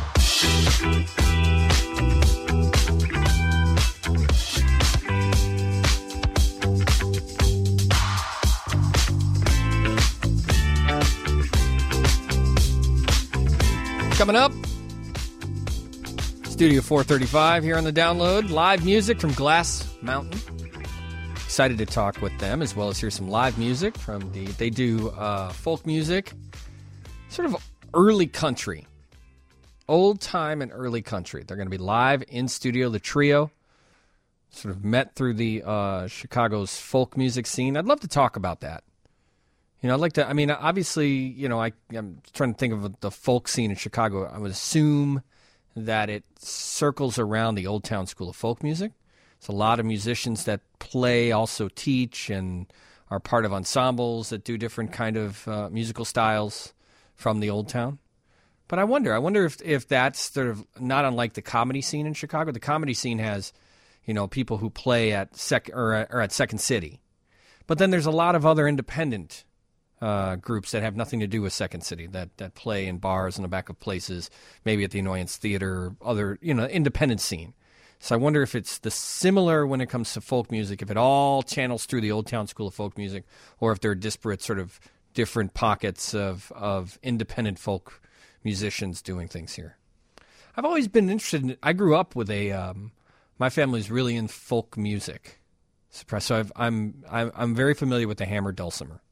Coming up, Studio four thirty-five here on the Download. Live music from Glass Mountain. Excited to talk with them, as well as hear some live music from the. They do uh, folk music, sort of early country, old time and early country. They're going to be live in studio. The trio sort of met through the uh, Chicago's folk music scene. I'd love to talk about that. You know, I'd like to, I mean, obviously, you know, I, I'm trying to think of the folk scene in Chicago. I would assume that it circles around the Old Town School of Folk Music. It's a lot of musicians that play, also teach, and are part of ensembles that do different kind of uh, musical styles from the Old Town. But I wonder, I wonder if, if that's sort of not unlike the comedy scene in Chicago. The comedy scene has, you know, people who play at sec or, at- or at Second City. But then there's a lot of other independent Uh, groups that have nothing to do with Second City, that, that play in bars in the back of places, maybe at the Annoyance Theater, other, you know, independent scene. So I wonder if it's the similar when it comes to folk music, if it all channels through the Old Town School of Folk Music, or if there are disparate sort of different pockets of, of independent folk musicians doing things here. I've always been interested in, I grew up with a, um, my family's really in folk music. So I've, I'm, I'm, I'm very familiar with the hammered dulcimer.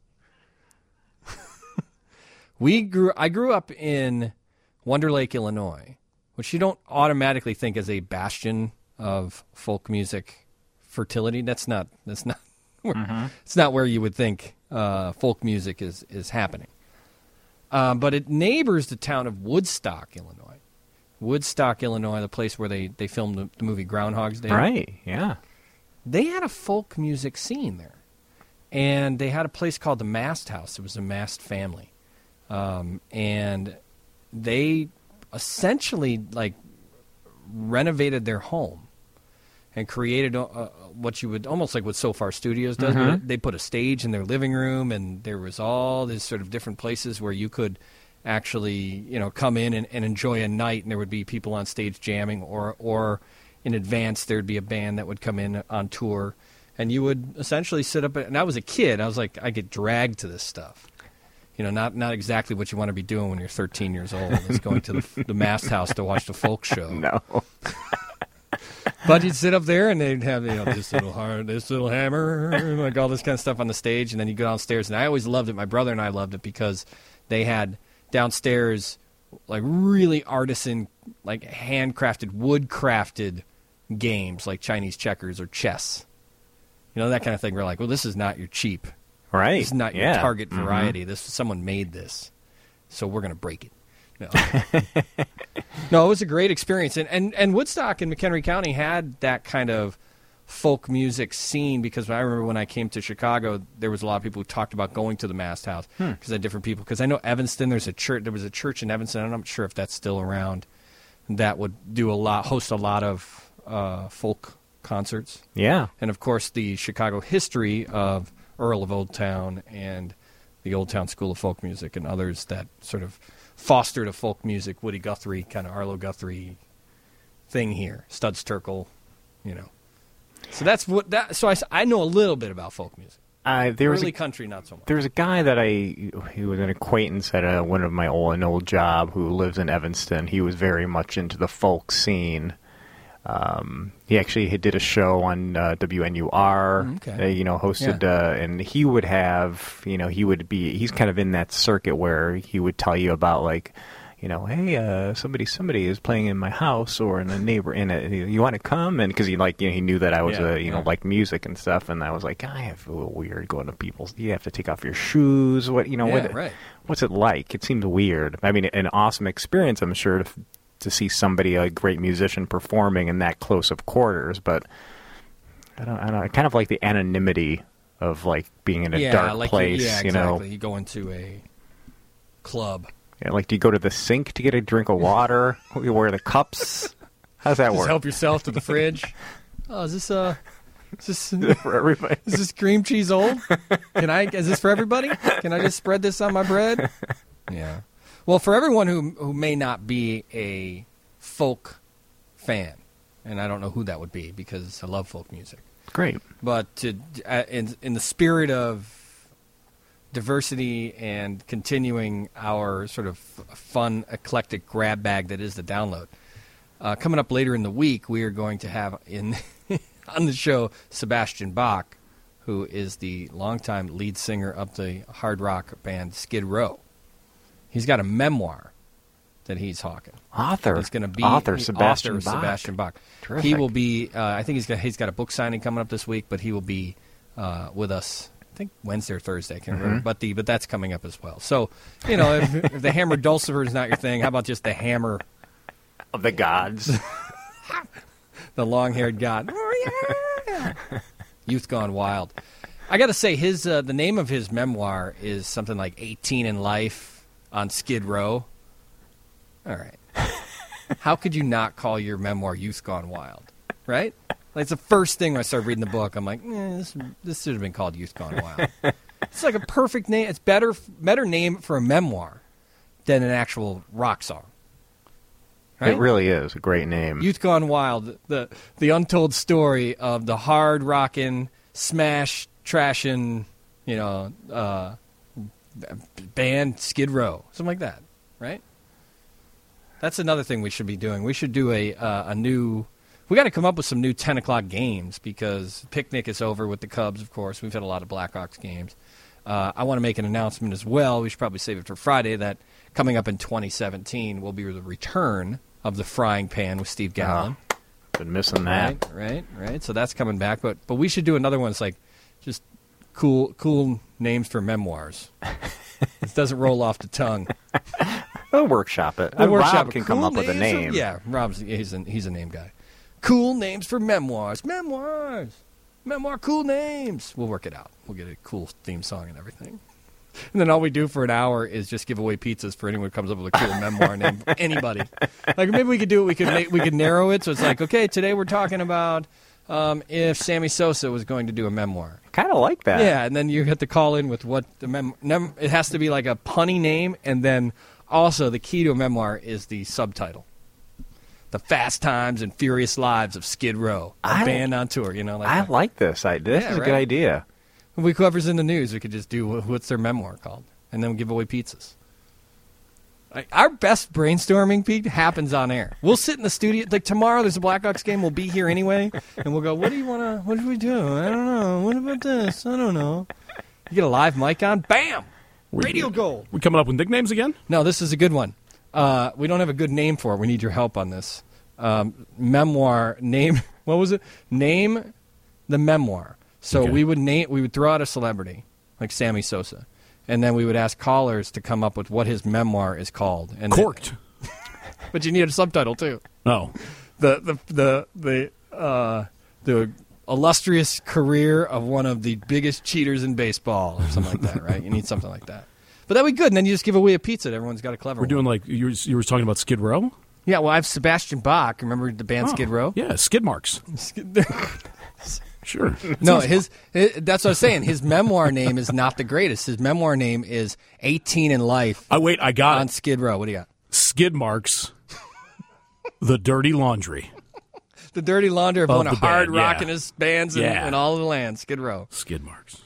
We grew. I grew up in Wonder Lake, Illinois, which you don't automatically think as a bastion of folk music fertility. That's not. That's not. Mm-hmm. It's not where you would think uh, folk music is is happening. Um, but it neighbors the town of Woodstock, Illinois. Woodstock, Illinois, the place where they, they filmed the, the movie Groundhog's Day. Right, yeah. They had a folk music scene there. And they had a place called the Mast House. It was a Mast family. Um, and they essentially, like, renovated their home and created uh, what you would, almost like what SoFar Studios does. Mm-hmm. But they put a stage in their living room, and there was all these sort of different places where you could actually, you know, come in and, and enjoy a night, and there would be people on stage jamming, or or in advance there'd be a band that would come in on tour, and you would essentially sit up. And I was a kid. I was like, I get dragged to this stuff. You know, not not exactly what you want to be doing when you're thirteen years old, is going to the, the Mast House to watch the folk show. No. But you'd sit up there, and they'd have, you know, this little heart, this little hammer, like all this kind of stuff on the stage, and then you go downstairs. And I always loved it. My brother and I loved it because they had downstairs, like, really artisan, like, handcrafted, wood-crafted games, like Chinese checkers or chess. You know, that kind of thing. We're like, well, this is not your cheap. Right. This is not your yeah. Target Mm-hmm. variety. This someone made this, so we're going to break it. No. no, it was a great experience, and, and and Woodstock in McHenry County had that kind of folk music scene, because I remember when I came to Chicago, there was a lot of people who talked about going to the Mast House because Hmm. I had different people. Because I know Evanston, there's a church. There was a church in Evanston. I'm not sure if that's still around. That would do a lot, host a lot of uh, folk concerts. Yeah. And of course, the Chicago history of Earl of Old Town and the Old Town School of Folk Music and others that sort of fostered a folk music, Woody Guthrie, kind of Arlo Guthrie thing here. Studs Terkel, you know. So that's what that. So I, s- I know a little bit about folk music. Uh, there was Early a, country, not so much. There was a guy that I, he was an acquaintance at a, one of my old, an old job who lives in Evanston. He was very much into the folk scene. Um, he actually did a show on uh, W N U R, Mm, okay. uh, you know, hosted, Yeah. uh, and he would have, you know, he would be, he's kind of in that circuit where he would tell you about, like, you know, hey, uh, somebody, somebody is playing in my house or in a neighbor, in a, you want to come? And because he like, you know, he knew that I was, Yeah, a, you know, yeah. like music and stuff, and I was like, I feel weird going to people's. You have to take off your shoes. What, you know, Yeah, what, right. what's it like? It seemed weird. I mean, an awesome experience, I'm sure, to, to see somebody, a great musician, performing in that close of quarters. But I don't, I don't. I kind of like the anonymity of like being in a yeah, dark like place. You, yeah, you exactly. know, You go into a club. yeah, like do you go to the sink to get a drink of water? You wear the cups. How's that Just work? help yourself to the fridge. Oh, is this uh, is this for everybody? is this cream cheese old? Can I? Is this for everybody? Can I just spread this on my bread? Yeah. Well, for everyone who who may not be a folk fan, and I don't know who that would be because I love folk music. Great. But to, uh, in in the spirit of diversity and continuing our sort of fun, eclectic grab bag that is the download. Uh, coming up later in the week, we are going to have in on the show Sebastian Bach, who is the longtime lead singer of the hard rock band Skid Row. He's got a memoir that he's hawking. Author. It's going to be Author the Sebastian author Bach. Sebastian Bach. Terrific. He will be. Uh, I think he's got he's got a book signing coming up this week, but he will be uh, with us. I think Wednesday or Thursday. I can't remember. Mhm. But the but that's coming up as well. So you know, if, if the hammer dulcimer is not your thing, how about just the hammer of the gods, the long-haired god? Oh, yeah. Youth Gone Wild. I got to say, his uh, the name of his memoir is something like eighteen in Life on Skid Row. All right. How could you not call your memoir Youth Gone Wild? Right? Like, it's the first thing when I started reading the book. I'm like, eh, this, this should have been called Youth Gone Wild. It's like a perfect name. It's better better name for a memoir than an actual rock song. Right? It really is a great name. Youth Gone Wild, the the untold story of the hard rockin', smash trashin', you know, uh, band Skid Row, something like that, right? That's another thing we should be doing. We should do a uh, a new. We got to come up with some new ten o'clock games because picnic is over with the Cubs. Of course, we've had a lot of Blackhawks games. Uh, I want to make an announcement as well. We should probably save it for Friday. That coming up in twenty seventeen will be the return of the Frying Pan with Steve Gallen. Oh, been missing that. Right, right, right. So that's coming back. But but we should do another one. It's like just cool cool names for memoirs. It doesn't roll off the tongue. We'll workshop it. We'll Uh, workshop Rob it. can Cool come up with a names for- name. yeah, Rob's he's a, he's a name guy. Cool names for memoirs. Memoirs. Memoir cool names. We'll work it out. We'll get a cool theme song and everything. And then all we do for an hour is just give away pizzas for anyone who comes up with a cool memoir name. Anybody. Like maybe we could do it. We could make, we could narrow it so it's like, okay, today we're talking about um, if Sammy Sosa was going to do a memoir. Kind of like that. Yeah, and then you have to call in with what the mem. Mem- it has to be like a punny name, and then also the key to a memoir is the subtitle. The Fast Times and Furious Lives of Skid Row, a I- band on tour. You know, like I that. like this. I, this Yeah, is a right? good idea. If we whoever's in the news, we could just do wh- what's their memoir called, and then we give away pizzas. Like, our best brainstorming, Pete, happens on air. We'll sit in the studio. Like tomorrow, there's a Blackhawks game. We'll be here anyway, and we'll go. What do you want to? What do we do? I don't know. What about this? I don't know. You get a live mic on. Bam! Radio gold. We coming up with nicknames again? No, this is a good one. Uh, we don't have a good name for it. We need your help on this. Um, memoir name. What was it? Name the memoir. So Okay. we would name. We would throw out a celebrity like Sammy Sosa, and then we would ask callers to come up with what his memoir is called. And Corked. but you need a subtitle too. Oh. The the the the uh, the illustrious career of one of the biggest cheaters in baseball or something like that, right? You need something like that. But that'd be good, and then you just give away a pizza. Everyone's got a clever We're one. doing like, you were, you were talking about Skid Row? Yeah, well, I have Sebastian Bach. Remember the band Oh, Skid Row? Yeah, skid marks. Sure. No, his, his that's what I was saying. His memoir name is not the greatest. His memoir name is eighteen in Life. Oh, wait, I got on it. Skid Row. What do you got? Skid marks. The Dirty Laundry. The Dirty Laundry of Of one the of hard band, yeah. rockinest bands in, Yeah. in all of the land. Skid Row. Skid marks.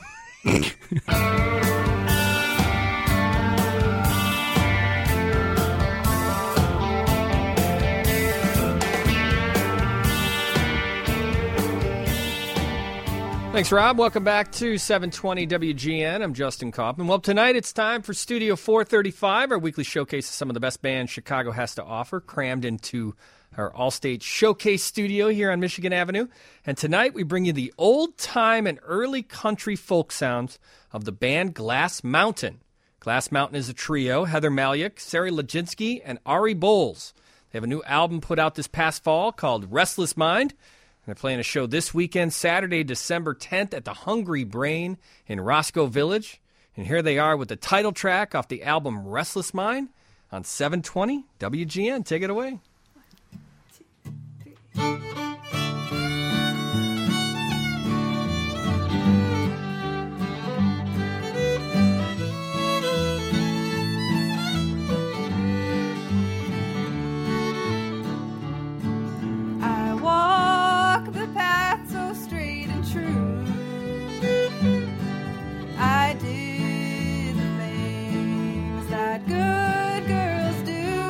Thanks, Rob. Welcome back to seven twenty W G N. I'm Justin Kaufman. Well, tonight it's time for Studio four thirty-five, our weekly showcase of some of the best bands Chicago has to offer, crammed into our all-state showcase studio here on Michigan Avenue. And tonight we bring you the old-time and early country folk sounds of the band Glass Mountain. Glass Mountain is a trio: Heather Maliuk, Sarah Lajinsky, and Ari Bowles. They have a new album put out this past fall called Restless Mind. They're playing a show this weekend, Saturday, December tenth, at the Hungry Brain in Roscoe Village. And here they are with the title track off the album Restless Mind on seven twenty W G N. Take it away. I walk the path so straight and true. I did the things that good girls do.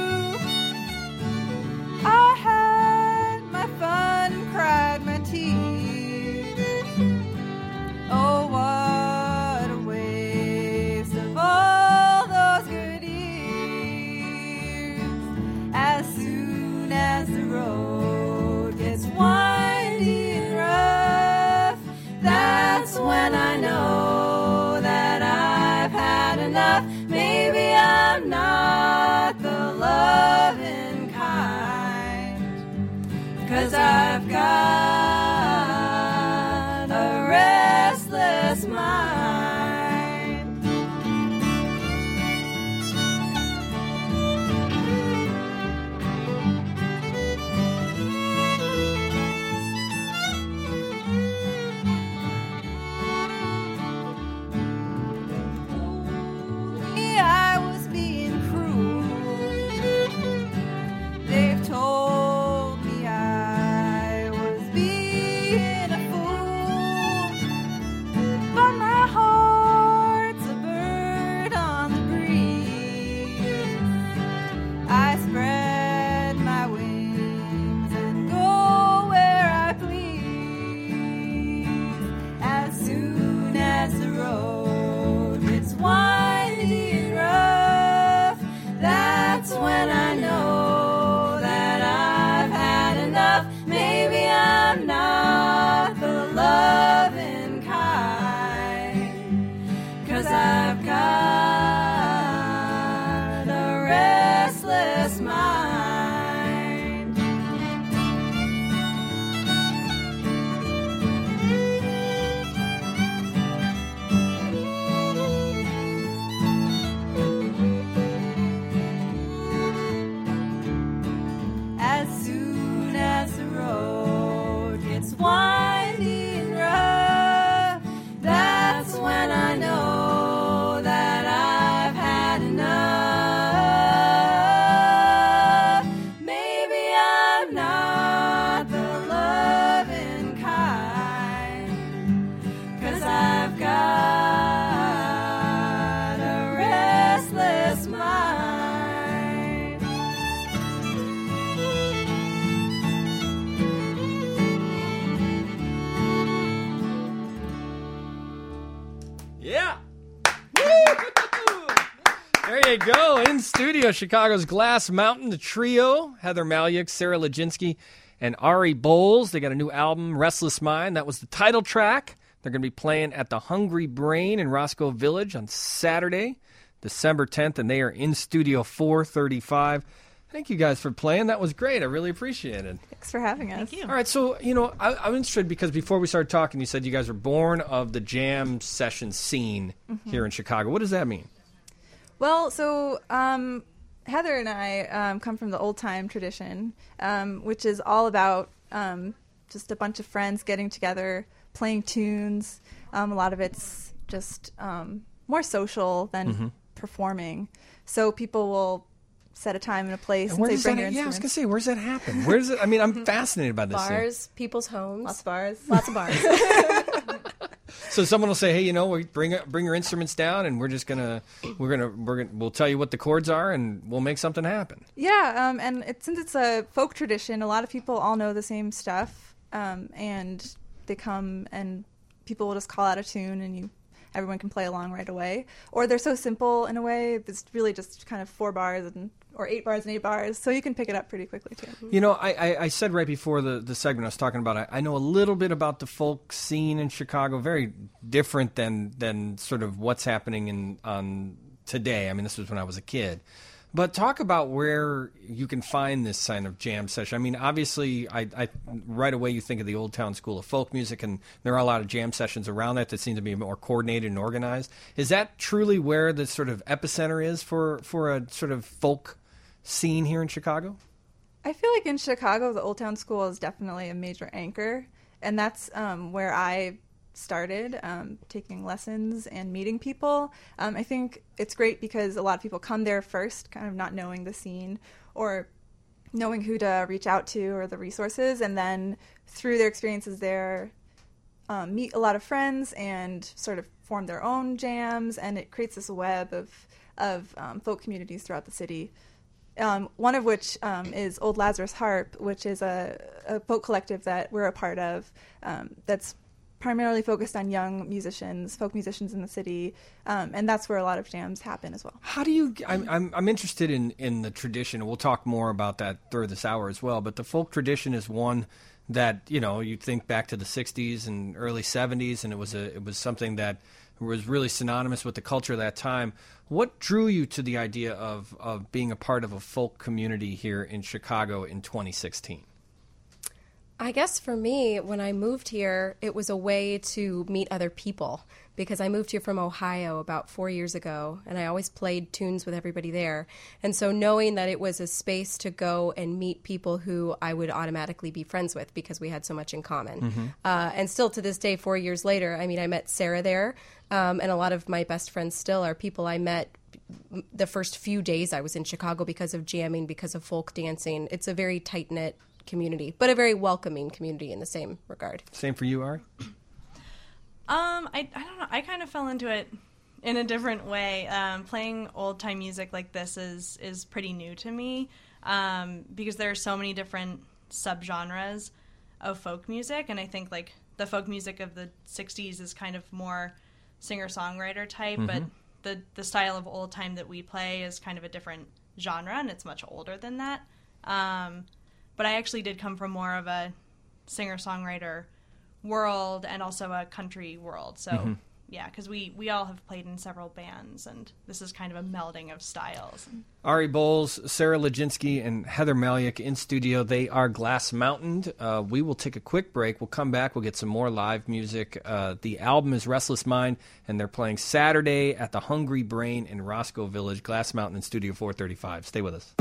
I had my fun and cried my tears. Oh, what a waste of all those good years. As soon as the road gets windy and rough, that's when I know that I've had enough. Maybe I'm not the loving kind, 'cause I've got a restless mind. I was being cruel. They've told me I was being a fool, but my heart's a bird on the breeze. I spread my wings and go where I please. As soon as the road gets windy and rough, that's when I know that I've had enough. Maybe I'm not the loving kind, 'cause I've got a restless mind. As soon as the road gets windy and rough, that's when I know that I've had enough. Maybe I'm not the loving kind, 'cause I've got a restless mind. Yeah. There you go. In studio, Chicago's Glass Mountain, the trio, Heather Maliuk, Sarah Lajinsky, and Ari Bowles. They got a new album, Restless Mind. That was the title track. They're going to be playing at the Hungry Brain in Roscoe Village on Saturday, December tenth, and they are in Studio four thirty-five. Thank you guys for playing. That was great. I really appreciate it. Thanks for having us. Thank you. All right, so, you know, I, I'm interested because before we started talking, you said you guys were born of the jam session scene Mhm. here in Chicago. What does that mean? Well, so um, Heather and I um, come from the old time tradition, um, which is all about um, just a bunch of friends getting together, playing tunes. Um, a lot of it's just um, more social than Mhm. performing. So people will set a time and a place And and, where say, does bring that, your yeah, I was instruments. going to say, where's that happen? Where does it, I mean, I'm fascinated by this thing. Bars, people's homes. Lots of bars. Lots of bars. So someone will say, "Hey, you know, we bring bring your instruments down, and we're just gonna we're gonna we're gonna we'll tell you what the chords are, and we'll make something happen." Yeah, um, and it, since it's a folk tradition, a lot of people all know the same stuff, um, and they come and people will just call out a tune, and you everyone can play along right away. Or they're so simple in a way; it's really just kind of four bars and or eight bars and eight bars, so you can pick it up pretty quickly too. You know, I, I, I said right before the, the segment I was talking about, I, I know a little bit about the folk scene in Chicago, very different than than sort of what's happening in on today. I mean, this was when I was a kid. But talk about where you can find this kind of jam session. I mean, obviously, I, I right away you think of the Old Town School of Folk Music, and there are a lot of jam sessions around that that seem to be more coordinated and organized. Is that truly where the sort of epicenter is for, for a sort of folk scene here in Chicago? I feel like in Chicago, the Old Town School is definitely a major anchor, and that's um, where I started um, taking lessons and meeting people. Um, I think it's great because a lot of people come there first, kind of not knowing the scene or knowing who to reach out to or the resources, and then through their experiences there, um, meet a lot of friends and sort of form their own jams, and it creates this web of, of um, folk communities throughout the city. Um, one of which um, is Old Lazarus Harp, which is a, a folk collective that we're a part of um, that's primarily focused on young musicians, folk musicians in the city, um, and that's where a lot of jams happen as well. How do you? I'm I'm, I'm interested in, in the tradition. We'll talk more about that through this hour as well. But the folk tradition is one that, you know, you think back to the sixties and early seventies, and it was a it was something that was really synonymous with the culture of that time. What drew you to the idea of, of being a part of a folk community here in Chicago in twenty sixteen? I guess for me, when I moved here, it was a way to meet other people because I moved here from Ohio about four years ago, and I always played tunes with everybody there. And so knowing that it was a space to go and meet people who I would automatically be friends with because we had so much in common. Mm-hmm. Uh, and still to this day, four years later, I mean, I met Sarah there, um, and a lot of my best friends still are people I met the first few days I was in Chicago because of jamming, because of folk dancing. It's a very tight-knit community, but a very welcoming community in the same regard. Same for you, Ari? Um, I, I don't know. I kind of fell into it in a different way. Um, playing old time music like this is is pretty new to me um, because there are so many different subgenres of folk music, and I think like the folk music of the sixties is kind of more singer-songwriter type, Mhm. but the the style of old time that we play is kind of a different genre, and it's much older than that. Um, but I actually did come from more of a singer-songwriter world and also a country world. So, Mhm. yeah, because we, we all have played in several bands, and this is kind of a melding of styles. Ari Bowles, Sarah Lajinsky, and Heather Maliuk in studio. They are Glass Mountain. Uh, we will take a quick break. We'll come back. We'll get some more live music. Uh, the album is Restless Mind, and they're playing Saturday at the Hungry Brain in Roscoe Village. Glass Mountain in Studio four thirty-five. Stay with us.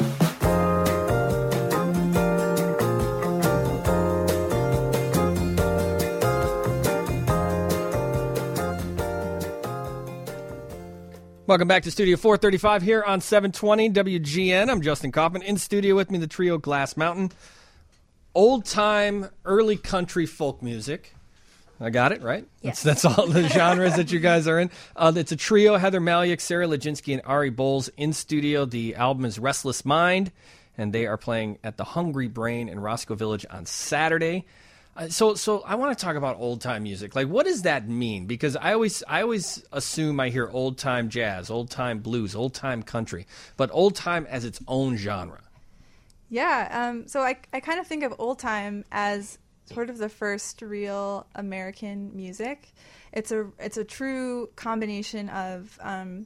Welcome back to Studio four thirty-five here on seven twenty W G N. I'm Justin Kaufman. In studio with me, the trio Glass Mountain. Old-time, early country folk music. I got it, right? Yes. That's, that's all the genres that you guys are in. Uh, it's a trio, Heather Maliuk, Sarah Lajinsky, and Ari Bowles in studio. The album is Restless Mind, and they are playing at the Hungry Brain in Roscoe Village on Saturday. Uh, so, so I want to talk about old time music. Like, what does that mean? Because I always, I always assume I hear old time jazz, old time blues, old time country, but old time as its own genre. Yeah, um, so I, I kind of think of old time as sort of the first real American music. It's a it's a true combination of um,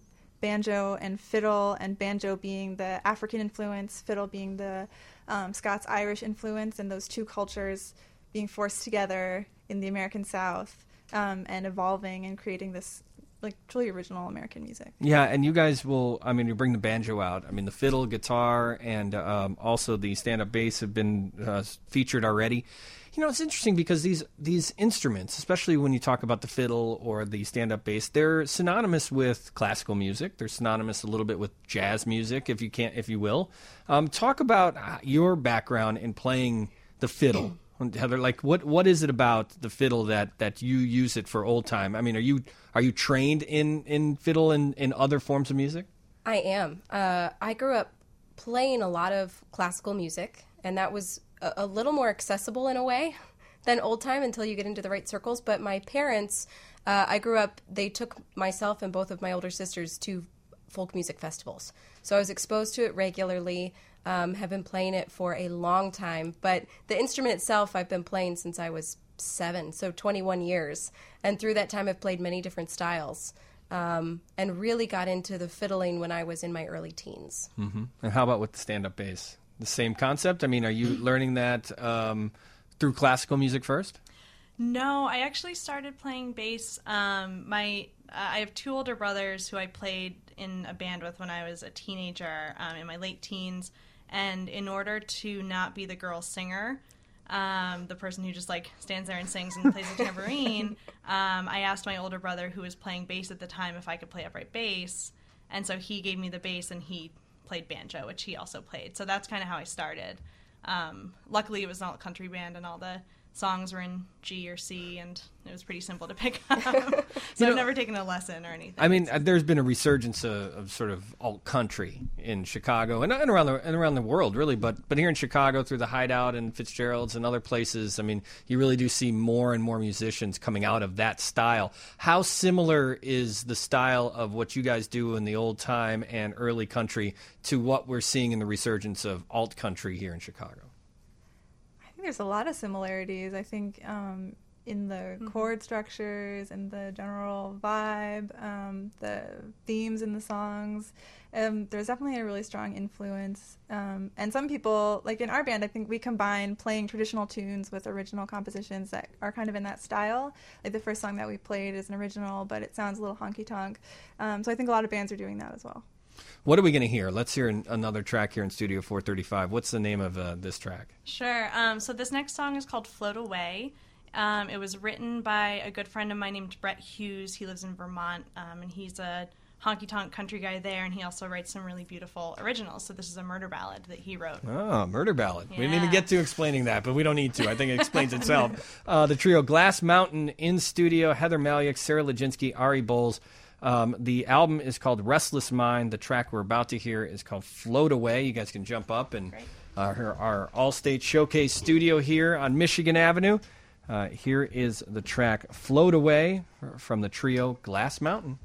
banjo and fiddle, and banjo being the African influence, fiddle being the um, Scots-Irish influence, and those two cultures being forced together in the American South um, and evolving and creating this like truly original American music. Yeah, and you guys will, I mean, you bring the banjo out. I mean, the fiddle, guitar, and um, also the stand-up bass have been uh, featured already. You know, it's interesting because these these instruments, especially when you talk about the fiddle or the stand-up bass, they're synonymous with classical music. They're synonymous a little bit with jazz music, if you can't, if you will. Um, talk about your background in playing the fiddle. Heather, like what what is it about the fiddle that, that you use it for old time? I mean, are you are you trained in, in fiddle and in other forms of music? I am. Uh, I grew up playing a lot of classical music, and that was a, a little more accessible in a way than old time until you get into the right circles. But my parents, uh, I grew up, they took myself and both of my older sisters to folk music festivals. So I was exposed to it regularly. Um, have been playing it for a long time, but the instrument itself I've been playing since I was seven, so twenty-one years. And through that time I've played many different styles um, and really got into the fiddling when I was in my early teens. Mm-hmm. And how about with the stand-up bass? The same concept? I mean, are you learning that um, through classical music first? No, I actually started playing bass. Um, my uh, I have two older brothers who I played in a band with when I was a teenager, um, in my late teens. And in order to not be the girl singer, um, the person who just like stands there and sings and plays the tambourine, um, I asked my older brother, who was playing bass at the time, if I could play upright bass. And so he gave me the bass and he played banjo, which he also played. So that's kind of how I started. Um, luckily, it was not a country band and all the songs were in G or C, and it was pretty simple to pick up. so You know, I've never taken a lesson or anything. I mean, uh, there's been a resurgence of, of sort of alt country in Chicago and, and around the and around the world, really. But but here in Chicago, through the Hideout and Fitzgerald's and other places, I mean, you really do see more and more musicians coming out of that style. How similar is the style of what you guys do in the old time and early country to what we're seeing in the resurgence of alt country here in Chicago? I think there's a lot of similarities. I think um, in the Mm-hmm. chord structures and the general vibe, um, the themes in the songs. Um, there's definitely a really strong influence. Um, and some people, like in our band, I think we combine playing traditional tunes with original compositions that are kind of in that style. Like the first song that we played is an original, but it sounds a little honky-tonk. Um, so I think a lot of bands are doing that as well. What are we going to hear? Let's hear an, another track here in Studio four thirty-five. What's the name of uh, this track? Sure. Um, so this next song is called Float Away. Um, it was written by a good friend of mine named Brett Hughes. He lives in Vermont, um, and he's a honky-tonk country guy there, and he also writes some really beautiful originals. So this is a murder ballad that he wrote. Oh, murder ballad. Yeah. We didn't even get to explaining that, but we don't need to. I think it explains itself. Uh, the trio Glass Mountain in studio, Heather Maliuk, Sarah Lajinsky, Ari Bowles. Um, the album is called Restless Mind. The track we're about to hear is called Float Away. You guys can jump up and uh, our, our All-State Showcase studio here on Michigan Avenue. Uh, here is the track Float Away from the trio Glass Mountain.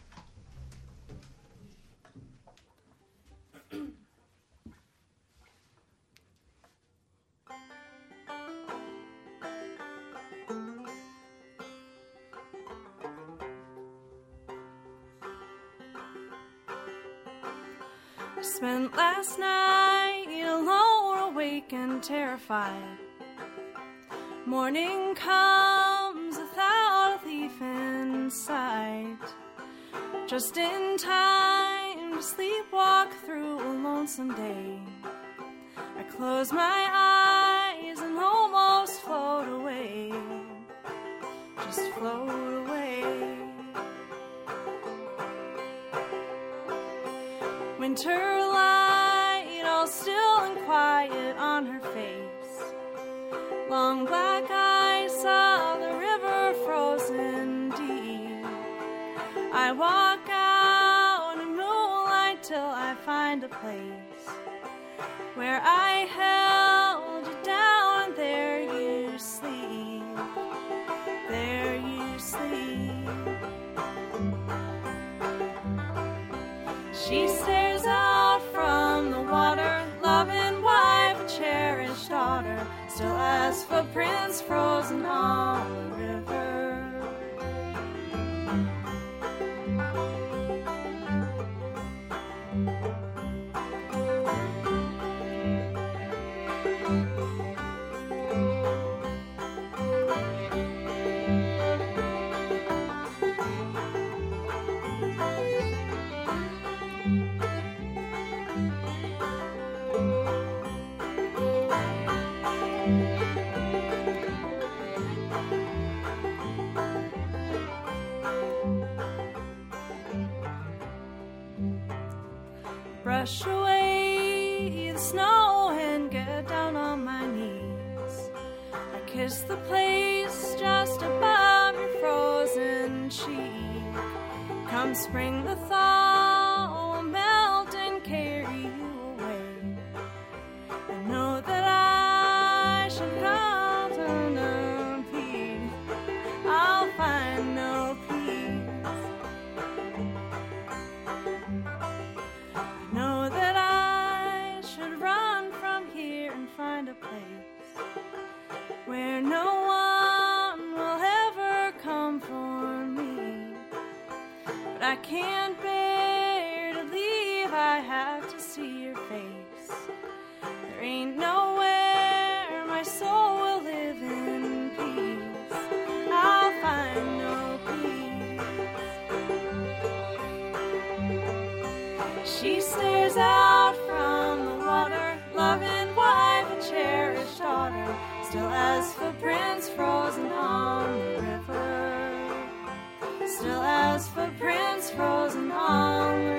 Spent last night alone, awake and terrified. Morning comes without a thief in sight. Just in time to sleepwalk through a lonesome day. I close my eyes and almost float away. Just float away. Winter light, all still and quiet on her face. Long black eyes saw the river frozen deep. I walk out in moonlight till I find a place where I held you down, and there you sleep. There you sleep. She stares out from the water, loving wife, a cherished daughter, still has footprints frozen on the river. Brush away the snow and get down on my knees. I kiss the place just above your frozen cheek. Come spring, the thaw will melt and carry you away. I know that I should come to no peace. I'll find no peace. Know that I should run from here and find a place where no one will ever come for me. But I can't bear to leave, I have to see your face. There ain't nowhere my soul will live in peace. I'll find no peace. She stares out from the water, loving wife and cherished daughter, still as footprints frozen on the river, still as footprints frozen on the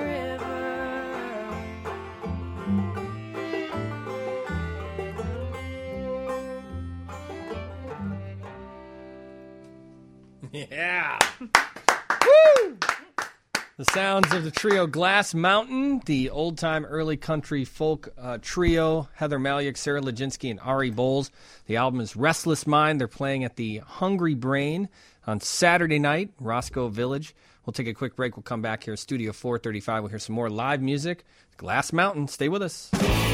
river. Yeah. Woo! The sounds of the trio Glass Mountain, the old-time early country folk uh, trio, Heather Malick, Sarah Lajinsky, and Ari Bowles. The album is Restless Mind. They're playing at the Hungry Brain on Saturday night, Roscoe Village. We'll take a quick break. We'll come back here, Studio four thirty-five. We'll hear some more live music. Glass Mountain. Stay with us.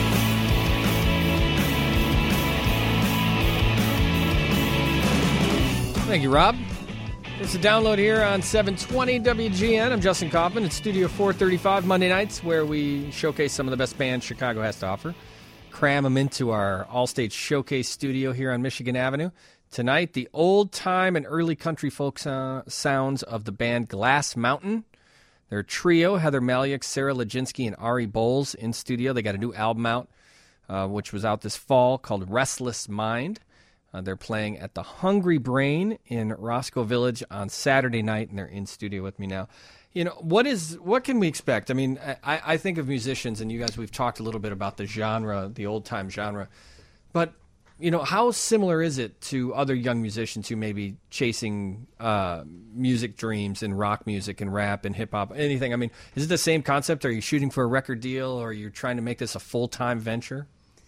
Thank you, Rob. It's a download here on seven twenty W G N. I'm Justin Kaufman at Studio four thirty-five Monday nights, where we showcase some of the best bands Chicago has to offer. Cram them into our all-stage showcase studio here on Michigan Avenue. Tonight, the old-time and early country folk uh, sounds of the band Glass Mountain. Their trio, Heather Malick, Sarah Lajinsky, and Ari Bowles in studio. They got a new album out, uh, which was out this fall, called Restless Mind. Uh, they're playing at the Hungry Brain in Roscoe Village on Saturday night, and they're in studio with me now. You know, what is what can we expect? I mean, I, I think of musicians, and you guys, we've talked a little bit about the genre, the old-time genre. But, you know, how similar is it to other young musicians who may be chasing uh, music dreams in rock music and rap and hip-hop, anything? I mean, is it the same concept? Are you shooting for a record deal, or are you trying to make this a full-time venture?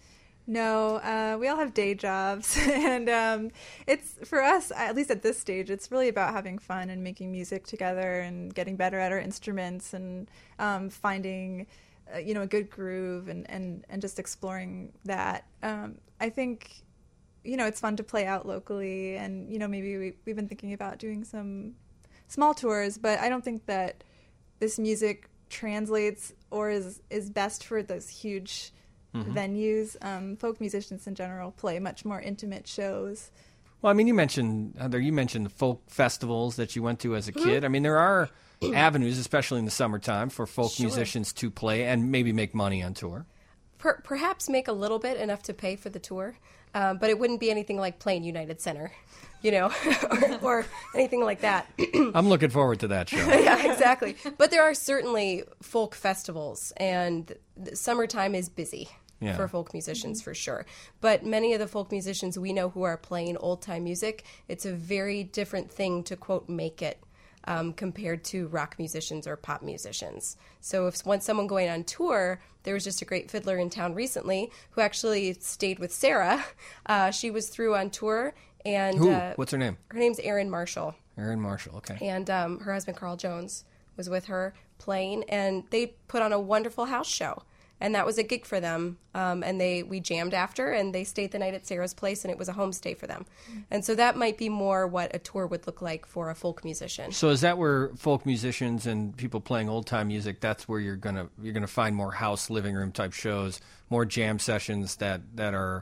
No, uh, we all have day jobs, and um, it's for us, at least at this stage, it's really about having fun and making music together and getting better at our instruments and um, finding, uh, you know, a good groove and, and, and just exploring that. Um, I think, you know, it's fun to play out locally, and, you know, maybe we, we've been thinking about doing some small tours, but I don't think that this music translates or is, is best for those huge Mm-hmm. venues. Um, folk musicians in general play much more intimate shows. Well, I mean, you mentioned, Heather, you mentioned the folk festivals that you went to as a kid. Mm-hmm. I mean, there are avenues, especially in the summertime, for folk sure. musicians to play and maybe make money on tour. Per- perhaps make a little bit, enough to pay for the tour, um, but it wouldn't be anything like playing United Center, you know, or, or anything like that. I'm looking forward to that show. Yeah, exactly. But there are certainly folk festivals, and the summertime is busy. Yeah. For folk musicians, for sure. But many of the folk musicians we know who are playing old-time music, it's a very different thing to, quote, make it um, compared to rock musicians or pop musicians. So if once someone going on tour, there was just a great fiddler in town recently who actually stayed with Sarah. Uh, she was through on tour. And who? Uh, What's her name? Her name's Erin Marshall. Erin Marshall, okay. And um, her husband, Carl Jones, was with her playing, and they put on a wonderful house show. And that was a gig for them, um, and they we jammed after, and they stayed the night at Sarah's place, and it was a homestay for them. And so that might be more what a tour would look like for a folk musician. So is that where folk musicians and people playing old time music? That's where you're gonna you're gonna find more house living room type shows, more jam sessions that that are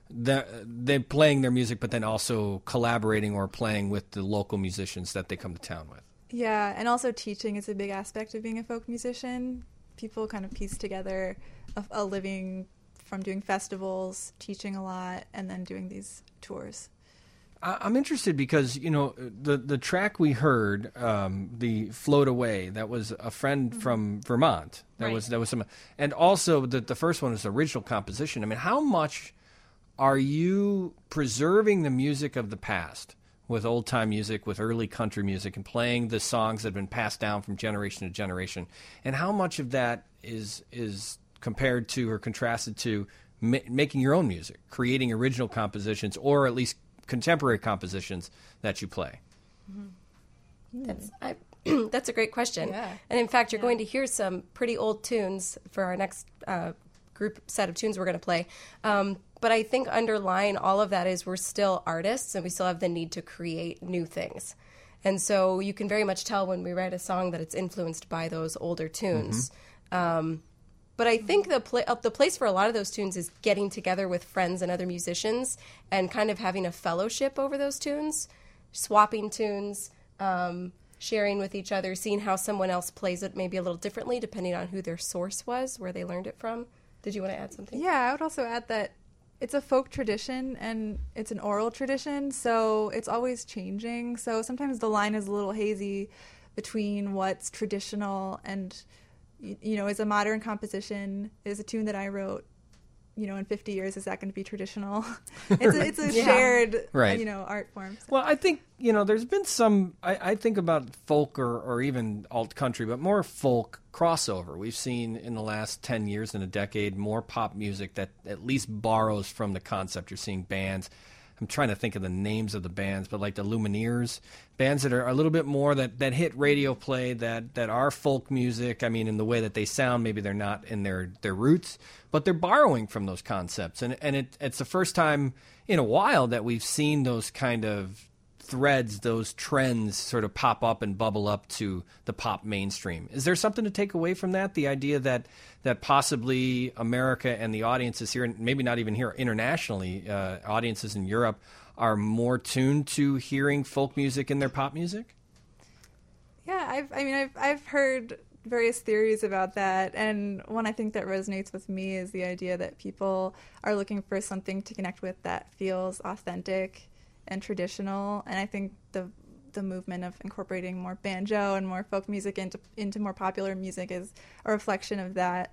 the, they playing their music, but then also collaborating or playing with the local musicians that they come to town with. Yeah, and also teaching is a big aspect of being a folk musician. People kind of piece together a, a living from doing festivals, teaching a lot, and then doing these tours. I'm interested because, you know, the the track we heard, um, the "Float Away," that was a friend mm-hmm. from Vermont. That right. was that was some, and also the the first one was original composition. I mean, how much are you preserving the music of the past with old time music, with early country music, and playing the songs that have been passed down from generation to generation? And how much of that is is compared to or contrasted to ma- making your own music, creating original compositions, or at least contemporary compositions that you play? Mm-hmm. That's I, that's a great question. Yeah. And in fact, you're yeah. going to hear some pretty old tunes for our next uh, group set of tunes we're going to play. Um, but I think underlying all of that is we're still artists and we still have the need to create new things. And so you can very much tell when we write a song that it's influenced by those older tunes. Mm-hmm. Um, But I think the pla- the place for a lot of those tunes is getting together with friends and other musicians and kind of having a fellowship over those tunes, swapping tunes, um, sharing with each other, seeing how someone else plays it maybe a little differently depending on who their source was, where they learned it from. Did you want to add something? Yeah, I would also add that it's a folk tradition and it's an oral tradition, so it's always changing. So sometimes the line is a little hazy between what's traditional and, you know, is a modern composition, is a tune that I wrote, you know, in fifty years, is that going to be traditional? It's a, it's a Yeah. shared, Right. you know, art form. So. Well, I think, you know, there's been some, I, I think about folk or, or even alt country, but more folk crossover. We've seen in the last ten years, in a decade, more pop music that at least borrows from the concept. You're seeing bands, I'm trying to think of the names of the bands, but like the Lumineers, bands that are a little bit more that, that hit radio play, that, that are folk music. I mean, in the way that they sound, maybe they're not in their, their roots, but they're borrowing from those concepts. And and it, it's the first time in a while that we've seen those kind of threads, those trends sort of pop up and bubble up to the pop mainstream. Is there something to take away from that? The idea that that possibly America and the audiences here, and maybe not even here internationally, uh, audiences in Europe are more tuned to hearing folk music in their pop music? Yeah, I've, I mean, I've, I've heard various theories about that, and one I think that resonates with me is the idea that people are looking for something to connect with that feels authentic and traditional, and I think the the movement of incorporating more banjo and more folk music into into more popular music is a reflection of that.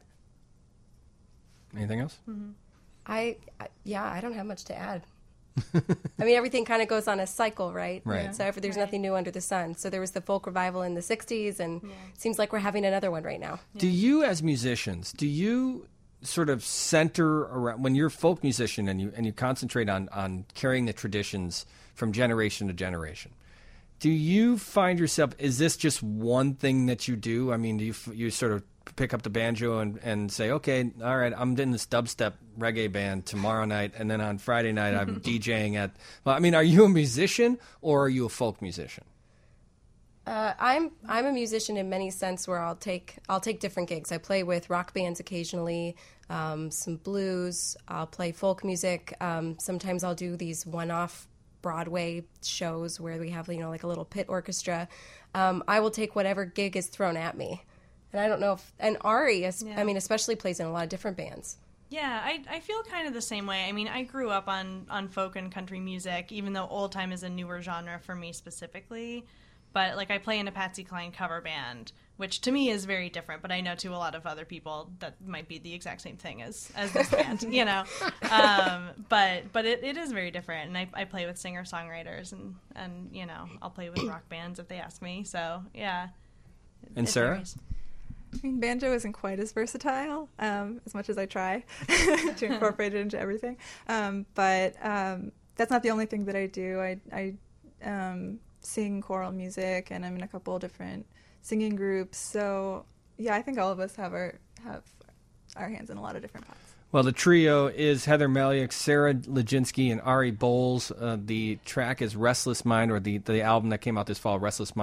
Anything else? Mm-hmm. I, I yeah, I don't have much to add. I mean, everything kind of goes on a cycle, right? Right. So if there's Right. nothing new under the sun. So there was the folk revival in the sixties, and Yeah. it seems like we're having another one right now. Do you, as musicians, do you sort of center around when you're a folk musician and you and you concentrate on on carrying the traditions from generation to generation? Do you find yourself, is this just one thing that you do? I mean, do you you sort of pick up the banjo and, and say, okay, all right, I'm in this dubstep reggae band tomorrow night, and then on Friday night I'm DJing at, well, I mean, are you a musician or are you a folk musician? Uh, I'm I'm a musician in many sense where I'll take I'll take different gigs. I play with rock bands occasionally, um, some blues. I'll play folk music. Um, sometimes I'll do these one-off Broadway shows where we have, you know, like a little pit orchestra. Um, I will take whatever gig is thrown at me, and I don't know if and Ari, is, Yeah. I mean, especially plays in a lot of different bands. Yeah, I, I feel kind of the same way. I mean, I grew up on, on folk and country music, even though old time is a newer genre for me specifically. But, like, I play in a Patsy Cline cover band, which to me is very different, but I know to a lot of other people that might be the exact same thing as, as this band, you know? Um, but but it, it is very different, and I, I play with singer-songwriters, and, and, you know, I'll play with rock bands if they ask me, so, yeah. And it Sarah? varies. I mean, banjo isn't quite as versatile, um, as much as I try to incorporate it into everything. Um, but um, that's not the only thing that I do. I, I um, sing choral music, and I'm in a couple different singing groups. So, yeah, I think all of us have our have our hands in a lot of different pots. Well, the trio is Heather Maliuk, Sarah Lejinsky, and Ari Bowles. Uh, the track is Restless Mind, or the, the album that came out this fall, Restless Mind.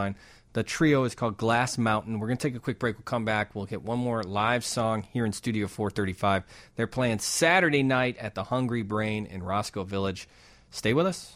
The trio is called Glass Mountain. We're going to take a quick break. We'll come back. We'll get one more live song here in Studio four thirty-five. They're playing Saturday night at the Hungry Brain in Roscoe Village. Stay with us.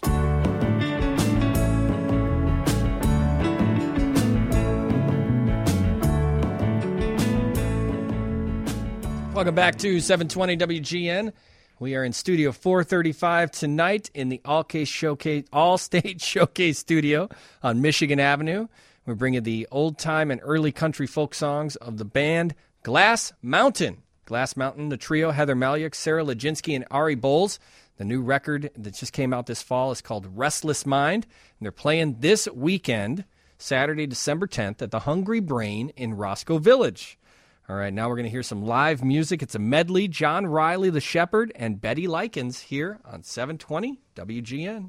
Welcome back to seven twenty W G N. We are in Studio four thirty-five tonight in the All-Case Showcase, All-State Showcase Studio on Michigan Avenue. We're bringing the old-time and early country folk songs of the band Glass Mountain. Glass Mountain, the trio, Heather Maliuk, Sarah Lajinsky, and Ari Bowles. The new record that just came out this fall is called Restless Mind. And they're playing this weekend, Saturday, December tenth, at the Hungry Brain in Roscoe Village. All right, now we're going to hear some live music. It's a medley. John Riley, the Shepherd, and Betty Likens here on seven twenty W G N.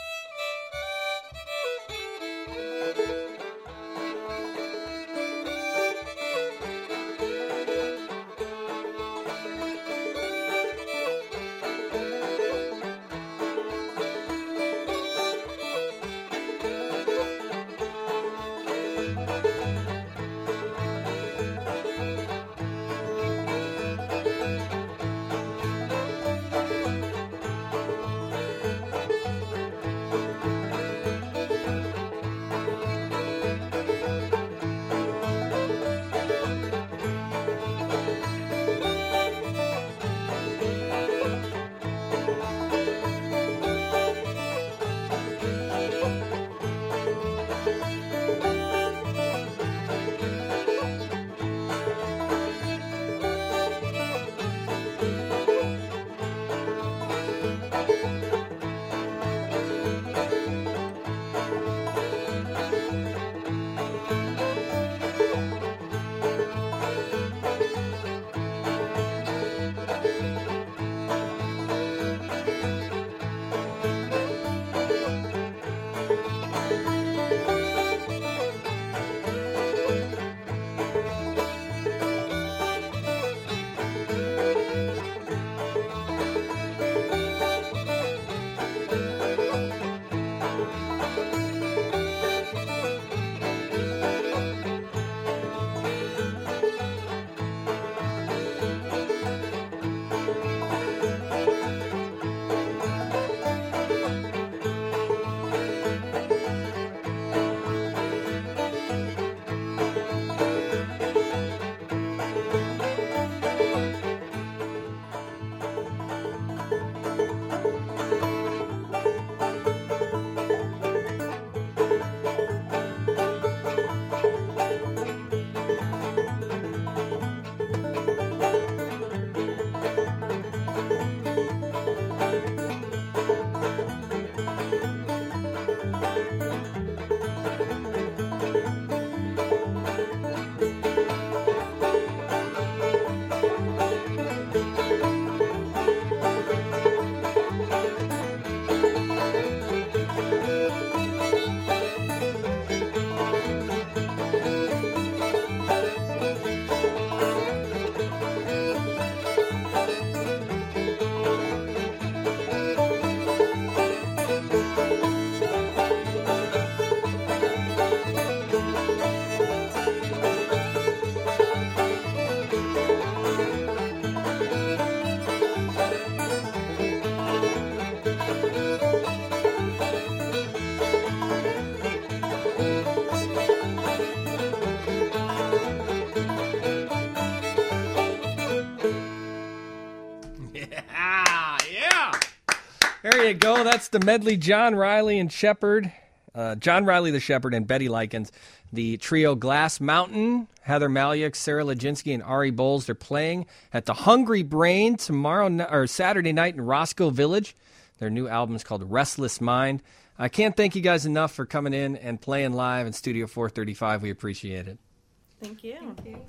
There you go. That's the medley. John Riley and Shepherd. Uh, John Riley the Shepherd and Betty Likens. The trio Glass Mountain, Heather Maliuk, Sarah Lajinsky, and Ari Bowles. They're playing at the Hungry Brain tomorrow or Saturday night in Roscoe Village. Their new album is called Restless Mind. I can't thank you guys enough for coming in and playing live in Studio four thirty-five. We appreciate it. Thank you. Thank you.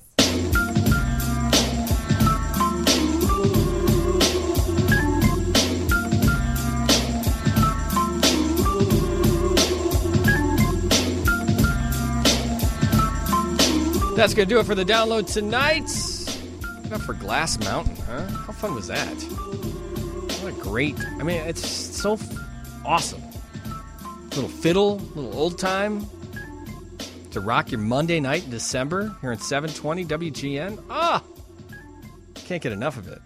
That's going to do it for the download tonight. Enough for Glass Mountain, huh? How fun was that? What a great... I mean, it's so f- awesome. Little fiddle, little old time. to rock your Monday night in December here at seven twenty W G N. Ah, can't get enough of it.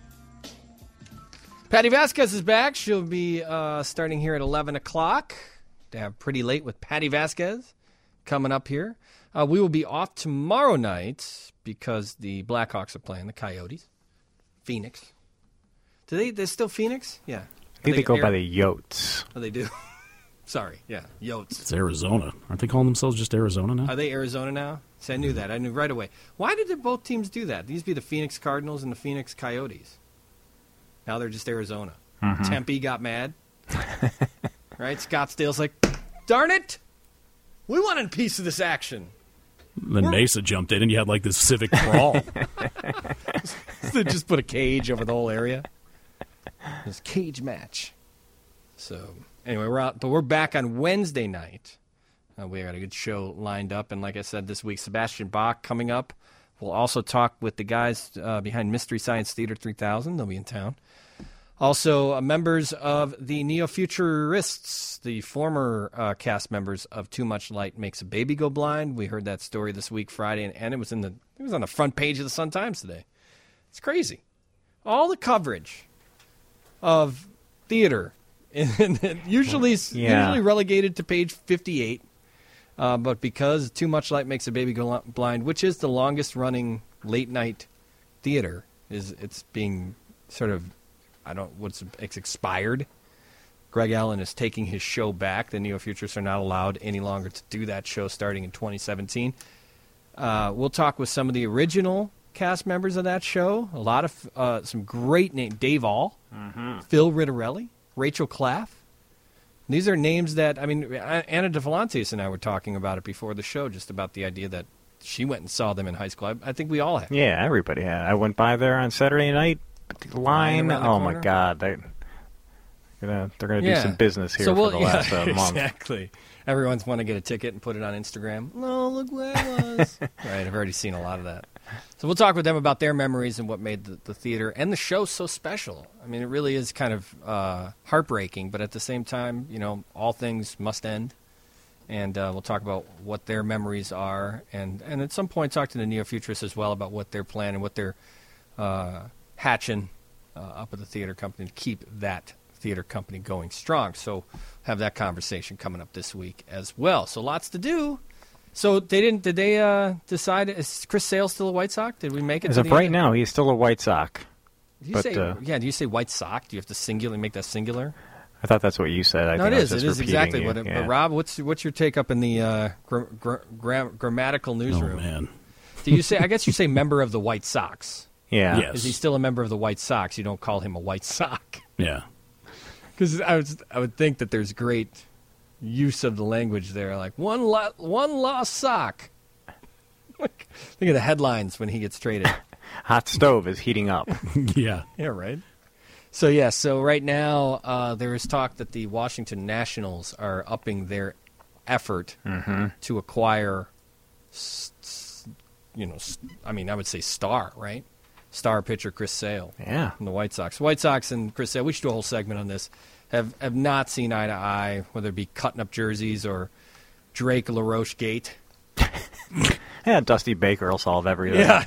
Patty Vasquez is back. She'll be uh, starting here at eleven o'clock. They have Pretty Late with Patty Vasquez coming up here. Uh, we will be off tomorrow night because the Blackhawks are playing the Coyotes. Phoenix. Do they? They're still Phoenix? Yeah. I think they, they go air- by the Yotes. Oh, they do. Sorry, yeah, Yotes. It's Arizona. Aren't they calling themselves just Arizona now? Are they Arizona now? See, I knew that. I knew right away. Why did the, both teams do that? These be the Phoenix Cardinals and the Phoenix Coyotes. Now they're just Arizona. Mm-hmm. Tempe got mad. Right? Scottsdale's like, darn it! We wanted a piece of this action. Then We're- Mesa jumped in and you had like this civic brawl. They just put a cage over the whole area. This cage match. So, anyway, we're out, but we're back on Wednesday night. Uh, we got a good show lined up, and like I said, this week, Sebastian Bach coming up. We'll also talk with the guys uh, behind Mystery Science Theater three thousand. They'll be in town. Also, uh, members of the Neo-Futurists, the former uh, cast members of Too Much Light Makes a Baby Go Blind. We heard that story this week, Friday, and, and it was in the it was on the front page of the Sun-Times today. It's crazy. All the coverage of theater, and usually Yeah. usually relegated to page fifty-eight, uh, but because Too Much Light Makes a Baby Go Blind, which is the longest-running late-night theater, is it's being sort of, I don't, what's it's expired. Greg Allen is taking his show back. The Neo-Futurists are not allowed any longer to do that show starting in twenty seventeen. Uh, we'll talk with some of the original cast members of that show. A lot of uh, some great names: Dave All, Mhm. Phil Rittarelli, Rachel Claff. These are names that, I mean, Anna DeFalantis and I were talking about it before the show, just about the idea that she went and saw them in high school. I, I think we all have. Yeah, everybody had. I went by there on Saturday night. The line, around the oh corner. my God, they, gonna, they're going to Yeah. do some business here So for we'll- the yeah, last uh, month. Exactly. Everyone's want to get a ticket and put it on Instagram. No, look where I was. Right, I've already seen a lot of that. So we'll talk with them about their memories and what made the, the theater and the show so special. I mean, it really is kind of uh, heartbreaking, but at the same time, you know, all things must end. And uh, we'll talk about what their memories are, and, and at some point talk to the Neo-Futurists as well about what they're planning, what they're uh, hatching uh, up at the theater company to keep that theater company going strong. So have that conversation coming up this week as well. So lots to do. So they didn't. Did they uh, decide? Is Chris Sale still a White Sox? Did we make it? As to of the right end? now, he's still a White Sox. Do you But say, uh, yeah. Do you say White Sox? Do you have to singular make that singular? I thought that's what you said. I no, think it I is. was It just is repeating exactly you. what it. Yeah. But Rob, what's what's your take up in the uh, gra- gra- gra- grammatical newsroom? Oh, man. Do you say? I guess you say member of the White Sox. Yeah. Yes. Is he still a member of the White Sox? You don't call him a White Sox. Yeah. Because I would I would think that there's great use of the language there, like one lo- one lost sock. Like, think of the headlines when he gets traded. Hot stove is heating up. Yeah. Yeah, right. So yeah, so right now uh, there is talk that the Washington Nationals are upping their effort Mhm. to acquire, s- s- you know, s- I mean, I would say star, right? Star pitcher Chris Sale. Yeah. From the White Sox. White Sox and Chris Sale, we should do a whole segment on this, have, have not seen eye to eye, whether it be cutting up jerseys or Drake LaRoche Gate. Yeah, Dusty Baker will solve everything. Yeah.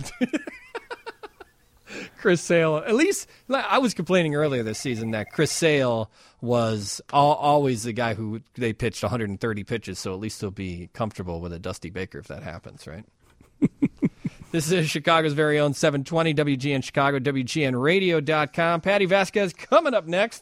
Chris Sale, at least, I was complaining earlier this season that Chris Sale was al- always the guy who they pitched one hundred thirty pitches, so at least he'll be comfortable with a Dusty Baker if that happens, right? This is Chicago's very own seven twenty W G N Chicago, W G N radio dot com. Patty Vasquez coming up next.